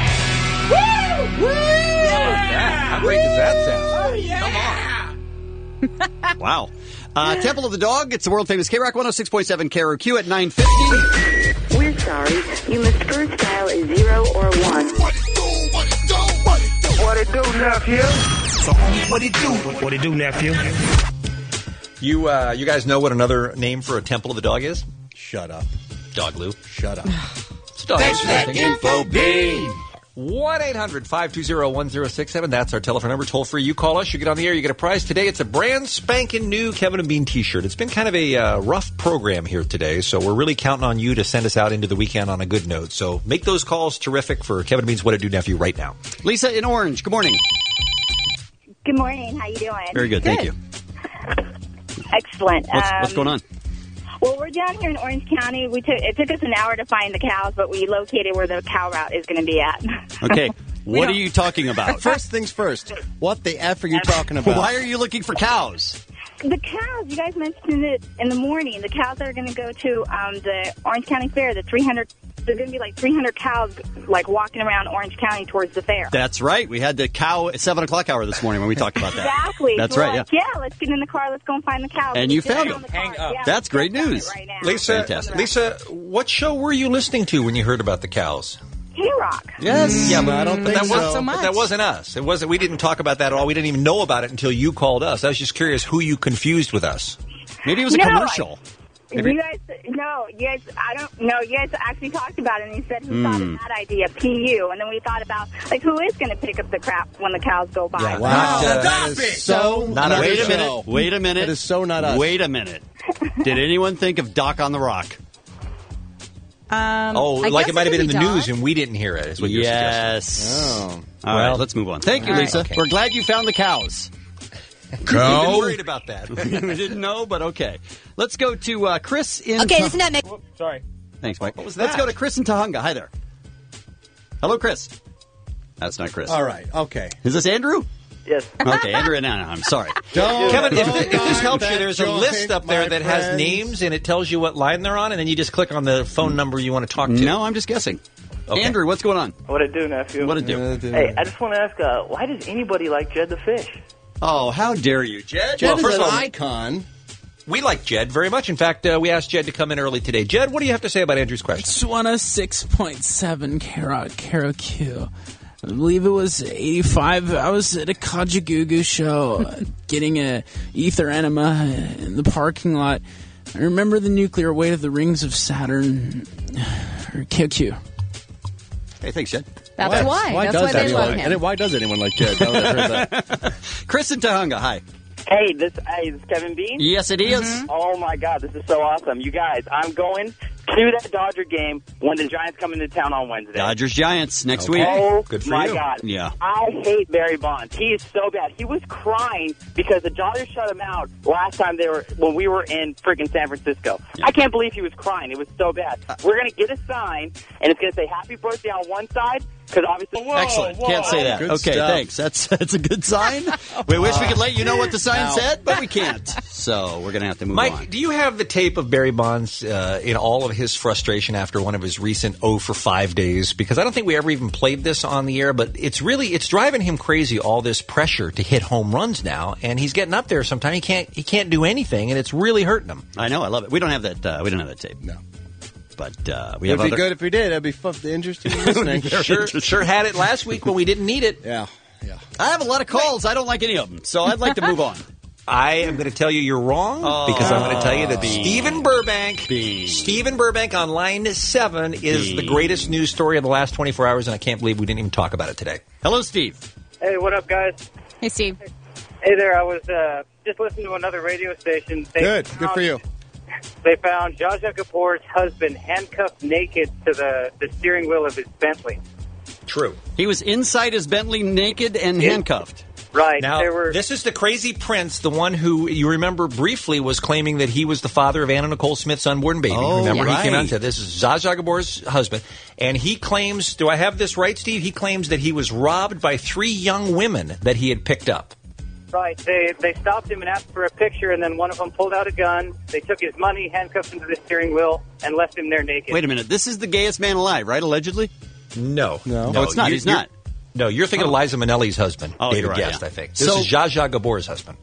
How great does that sound? Oh, yeah. Wow. Uh, Temple of the Dog, it's the world-famous K-Rock one oh six point seven K R O Q at nine fifty. We're sorry. You must first dial a zero or a one. What it do, what it do, what it do, what it do, nephew? So, what it do, what it do, nephew? You, uh, you guys know what another name for a Temple of the Dog is? Shut up. Dog Lou. Shut up. It's dog. That's that info bean. one eight hundred five two zero one zero six seven. That's our telephone number. Toll free. You call us. You get on the air. You get a prize. Today, it's a brand spanking new Kevin and Bean t-shirt. It's been kind of a uh, rough program here today, so we're really counting on you to send us out into the weekend on a good note. So make those calls terrific for Kevin and Bean's What It Do Nephew right now. Lisa in Orange. Good morning. Good morning. How you doing? Very good. Thank you. Excellent. What's, Um, what's going on? Well, we're down here in Orange County. We took it took us an hour to find the cows, but we located where the cow route is going to be at. Okay. What are you talking about? First things first. What the F are you talking about? Why are you looking for cows? The cows, you guys mentioned it in the morning. The cows are going to go to um, the Orange County Fair. The three hundred, there's going to be like three hundred cows like walking around Orange County towards the fair. That's right. We had the cow at seven o'clock hour this morning when we talked about that. Exactly. That's So right, we're like, yeah. yeah, let's get in the car. Let's go and find the cows. And We you sit found down them. in the car. Yeah, That's great news. right now. Lisa, Fantastic. Lisa, what show were you listening to when you heard about the cows? K-Rock. Yes. Yeah, but I don't but think that was, so. so but much. that wasn't us. It wasn't. We didn't talk about that at all. We didn't even know about it until you called us. I was just curious who you confused with us. Maybe it was a No, commercial. Maybe- You guys, no, you guys, I don't know. You guys actually talked about it, and you said who thought Hmm. of that idea, P U, and then we thought about like who is going to pick up the crap when the cows go by. Yeah, Wow. Not, uh, that is so Not not Wait a us. minute. Wait a minute. That is so not us. Wait a minute. Did anyone think of Doc on the Rock? Um, Oh, I like guess it might have been in the could be news Doc. and we didn't hear it, is what you're Yes. suggesting. Oh. All Well- right, let's move on. Thank you, All right. Lisa. Okay. We're glad you found the cows. We've been worried about that. we didn't know, but okay. Let's go to uh, Chris in... Okay, Ta- doesn't that make... Sorry. Thanks, Mike. What was Let's that? go to Chris in Tahunga. Hi there. Hello, Chris. That's not Chris. All right. Okay. Is this Andrew? Yes. Okay, Andrew. No, no, I'm sorry. Don't Kevin, if, go th- if this on helps you, that there's a joint, list up there my that has friends. names and it tells you what line they're on, and then you just click on the phone number you want to talk to. No, I'm just guessing. Okay. Andrew, what's going on? What it do, nephew? What it do? Uh, Hey, I just want to ask, uh, why does anybody like Jed the Fish? Oh, how dare you, Jed? Jed Well, is first an of all- icon. We like Jed very much. In fact, uh, we asked Jed to come in early today. Jed, what do you have to say about Andrew's question? It's one oh six point seven K R O Q. I believe it was eighty-five. I was at a Kajagoogoo show uh, getting a ether enema in the parking lot. I remember the nuclear weight of the rings of Saturn. Or Q Q. Hey, thanks, Jed. That's why. Why That's does why they anyone, love him. and why does anyone like Jed? Now that I've heard that. Chris in Tahunga, hi. Hey, this hey, this is Kevin Bean. Yes, it is. Mm-hmm. Oh my God, this is so awesome, you guys! I'm going to that Dodger game when the Giants come into town on Wednesday. Dodgers Giants next Okay. week. Oh Good for my you. God! Yeah. I hate Barry Bonds. He is so bad. He was crying because the Dodgers shut him out last time they were when we were in freaking San Francisco. I can't believe he was crying. It was so bad. We're gonna get a sign and it's gonna say "Happy Birthday" on one side because obviously. Excellent. Can't say that. Good okay, stuff. thanks. That's that's a good sign. We wish we could let you know what the sign Ow. said, but we can't. So we're going to have to move Mike, on. do you have the tape of Barry Bonds uh, in all of his frustration after one of his recent oh for five days? Because I don't think we ever even played this on the air, but it's really it's driving him crazy, all this pressure to hit home runs now, and he's getting up there sometimes he can't he can't do anything, and it's really hurting him. I know. I love it. We don't have that. Uh, we don't have that tape. No. But uh, we have It'd be other. good if we did. That'd be fun, interesting listening. Sure, sure had it last week when we didn't need it. Yeah, yeah. I have a lot of calls. I don't like any of them, so I'd like to move on. I am going to tell you you're wrong because I'm going to tell you that Stephen Burbank, Stephen Burbank on line seven is the greatest news story of the last twenty-four hours, and I can't believe we didn't even talk about it today. Hello, Steve. Hey, what up, guys? Hey, Steve. Hey there. I was uh, just listening to another radio station. They Good. found- Good for you. They found Zsa Zsa Gabor's husband handcuffed naked to the, the steering wheel of his Bentley. True. He was inside his Bentley naked and handcuffed. Right. Now, they were, this is the crazy prince, the one who you remember briefly was claiming that he was the father of Anna Nicole Smith's unborn baby. Oh, remember, right. he came out and said, this is Zsa Zsa Gabor's husband. And he claims, do I have this right, Steve? He claims that he was robbed by three young women that he had picked up. right. They they stopped him and asked for a picture, and then one of them pulled out a gun. They took his money, handcuffed him to the steering wheel, and left him there naked. Wait a minute. This is the gayest man alive, right? Allegedly? No. No. No, it's not. you- He's you're- not. No, you're thinking Oh. of Liza Minnelli's husband, Oh, David you're right, Guest, yeah. I think. This So- is Zsa Zsa Gabor's husband.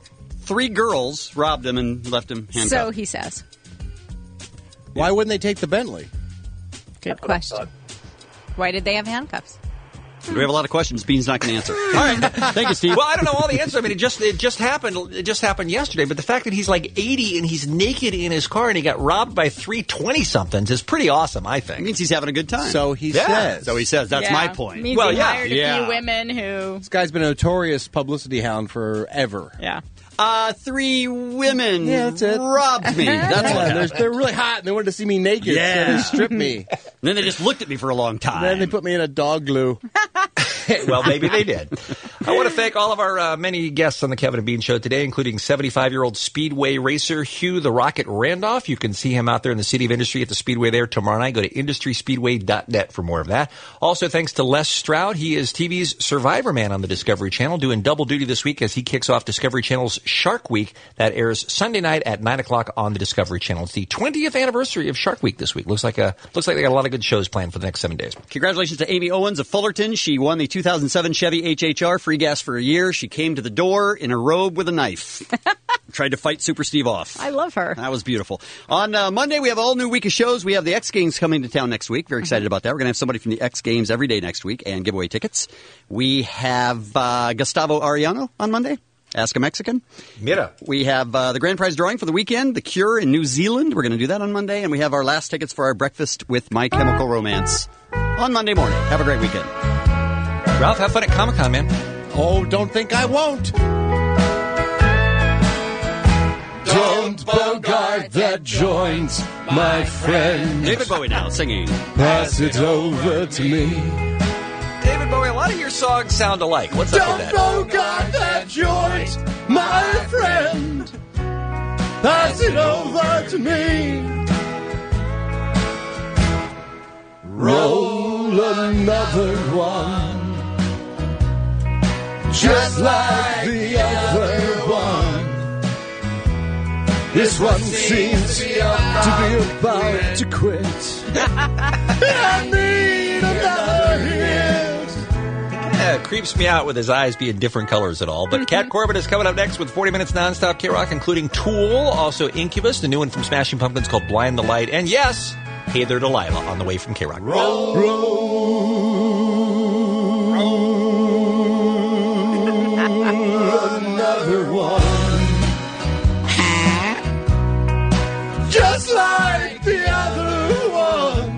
three girls robbed him and left him handcuffed. So he says. Why wouldn't they take the Bentley? Good question. Why did they have handcuffs? We have a lot of questions. Bean's not going to answer. All right. Thank you, Steve. Well, I don't know all the answers. I mean, it just it just happened. It just happened yesterday. But the fact that he's like eighty and he's naked in his car and he got robbed by three twenty-somethings is pretty awesome, I think. It means he's having a good time. So he Yeah. says. So he says. That's Yeah. my point. Means Well, he yeah. hired a Yeah. few women who. This guy's been a notorious publicity hound forever. Yeah. Uh, three women Yeah, that's it. robbed me. That's what Yeah, they're, happened. they're really hot and they wanted to see me naked, Yeah. so they stripped me. And then they just looked at me for a long time. Then they put me in a dog glue. Well, maybe they did. I want to thank all of our uh, many guests on the Kevin and Bean Show today, including seventy-five-year-old Speedway racer Hugh the Rocket Randolph. You can see him out there in the City of Industry at the Speedway there tomorrow night. Go to industry speedway dot net for more of that. Also, thanks to Les Stroud. He is T V's Survivor Man on the Discovery Channel, doing double duty this week as he kicks off Discovery Channel's Shark Week. That airs Sunday night at nine o'clock on the Discovery Channel. It's the twentieth anniversary of Shark Week this week. Looks like a looks like they got a lot of good shows planned for the next seven days. Congratulations to Amy Owens of Fullerton. She won the two thousand seven Chevy H H R, free gas for a year. She came to the door in a robe with a knife. Tried to fight Super Steve off. I love her. That was beautiful. On uh, Monday, we have a all new week of shows. We have the X Games coming to town next week. Very excited about that. We're going to have somebody from the X Games every day next week and give away tickets. We have uh, Gustavo Arellano on Monday. Ask a Mexican. Mira. We have uh, the grand prize drawing for the weekend, The Cure in New Zealand. We're going to do that on Monday. And we have our last tickets for our breakfast with My Chemical Romance on Monday morning. Have a great weekend. Ralph, have fun at Comic-Con, man. Oh, don't think I won't. Don't bogart that joint, my friend. David Bowie now singing. Pass it over to me. David Bowie, a lot of your songs sound alike. What's up with that? Don't bogart that joint, my friend. Pass it over to me. Roll another one, just like the other one. This one seems to be about to quit. I need another hit. Yeah, it creeps me out with his eyes being different colors at all. But Kat Corbin is coming up next with forty minutes nonstop K-Rock, including Tool, also Incubus, the new one from Smashing Pumpkins called Blind the Light, and yes, Hey There Delilah on the way from K-Rock. Roll, roll, roll another one. Just like the other one.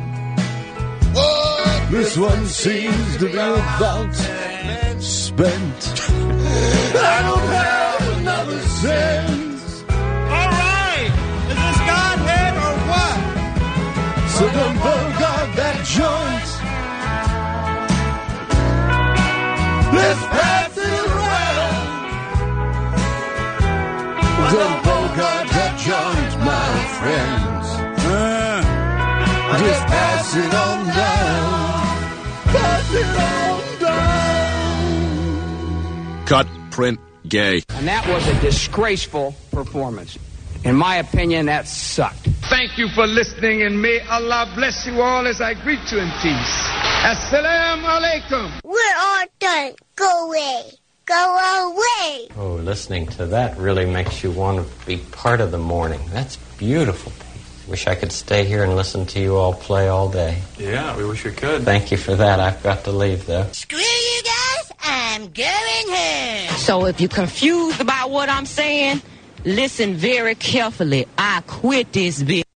This one seems to be about spent. I don't have another cent. All right. Is this Godhead or what? So don't bogart that joint. Let's pass it around. Don't bogart that joint, my friends. Uh, Just pass it on down. Pass it on down. Cut, print, gay. And that was a disgraceful performance. In my opinion, that sucked. Thank you for listening, and may Allah bless you all as I greet you in peace. Assalamu alaikum. We're all done. Go away. Go away. Oh, listening to that really makes you want to be part of the morning. That's beautiful. Wish I could stay here and listen to you all play all day. Yeah, we wish we could. Thank you for that. I've got to leave, though. Screw you guys. I'm going home. So if you're confused about what I'm saying, listen very carefully. I quit this bitch.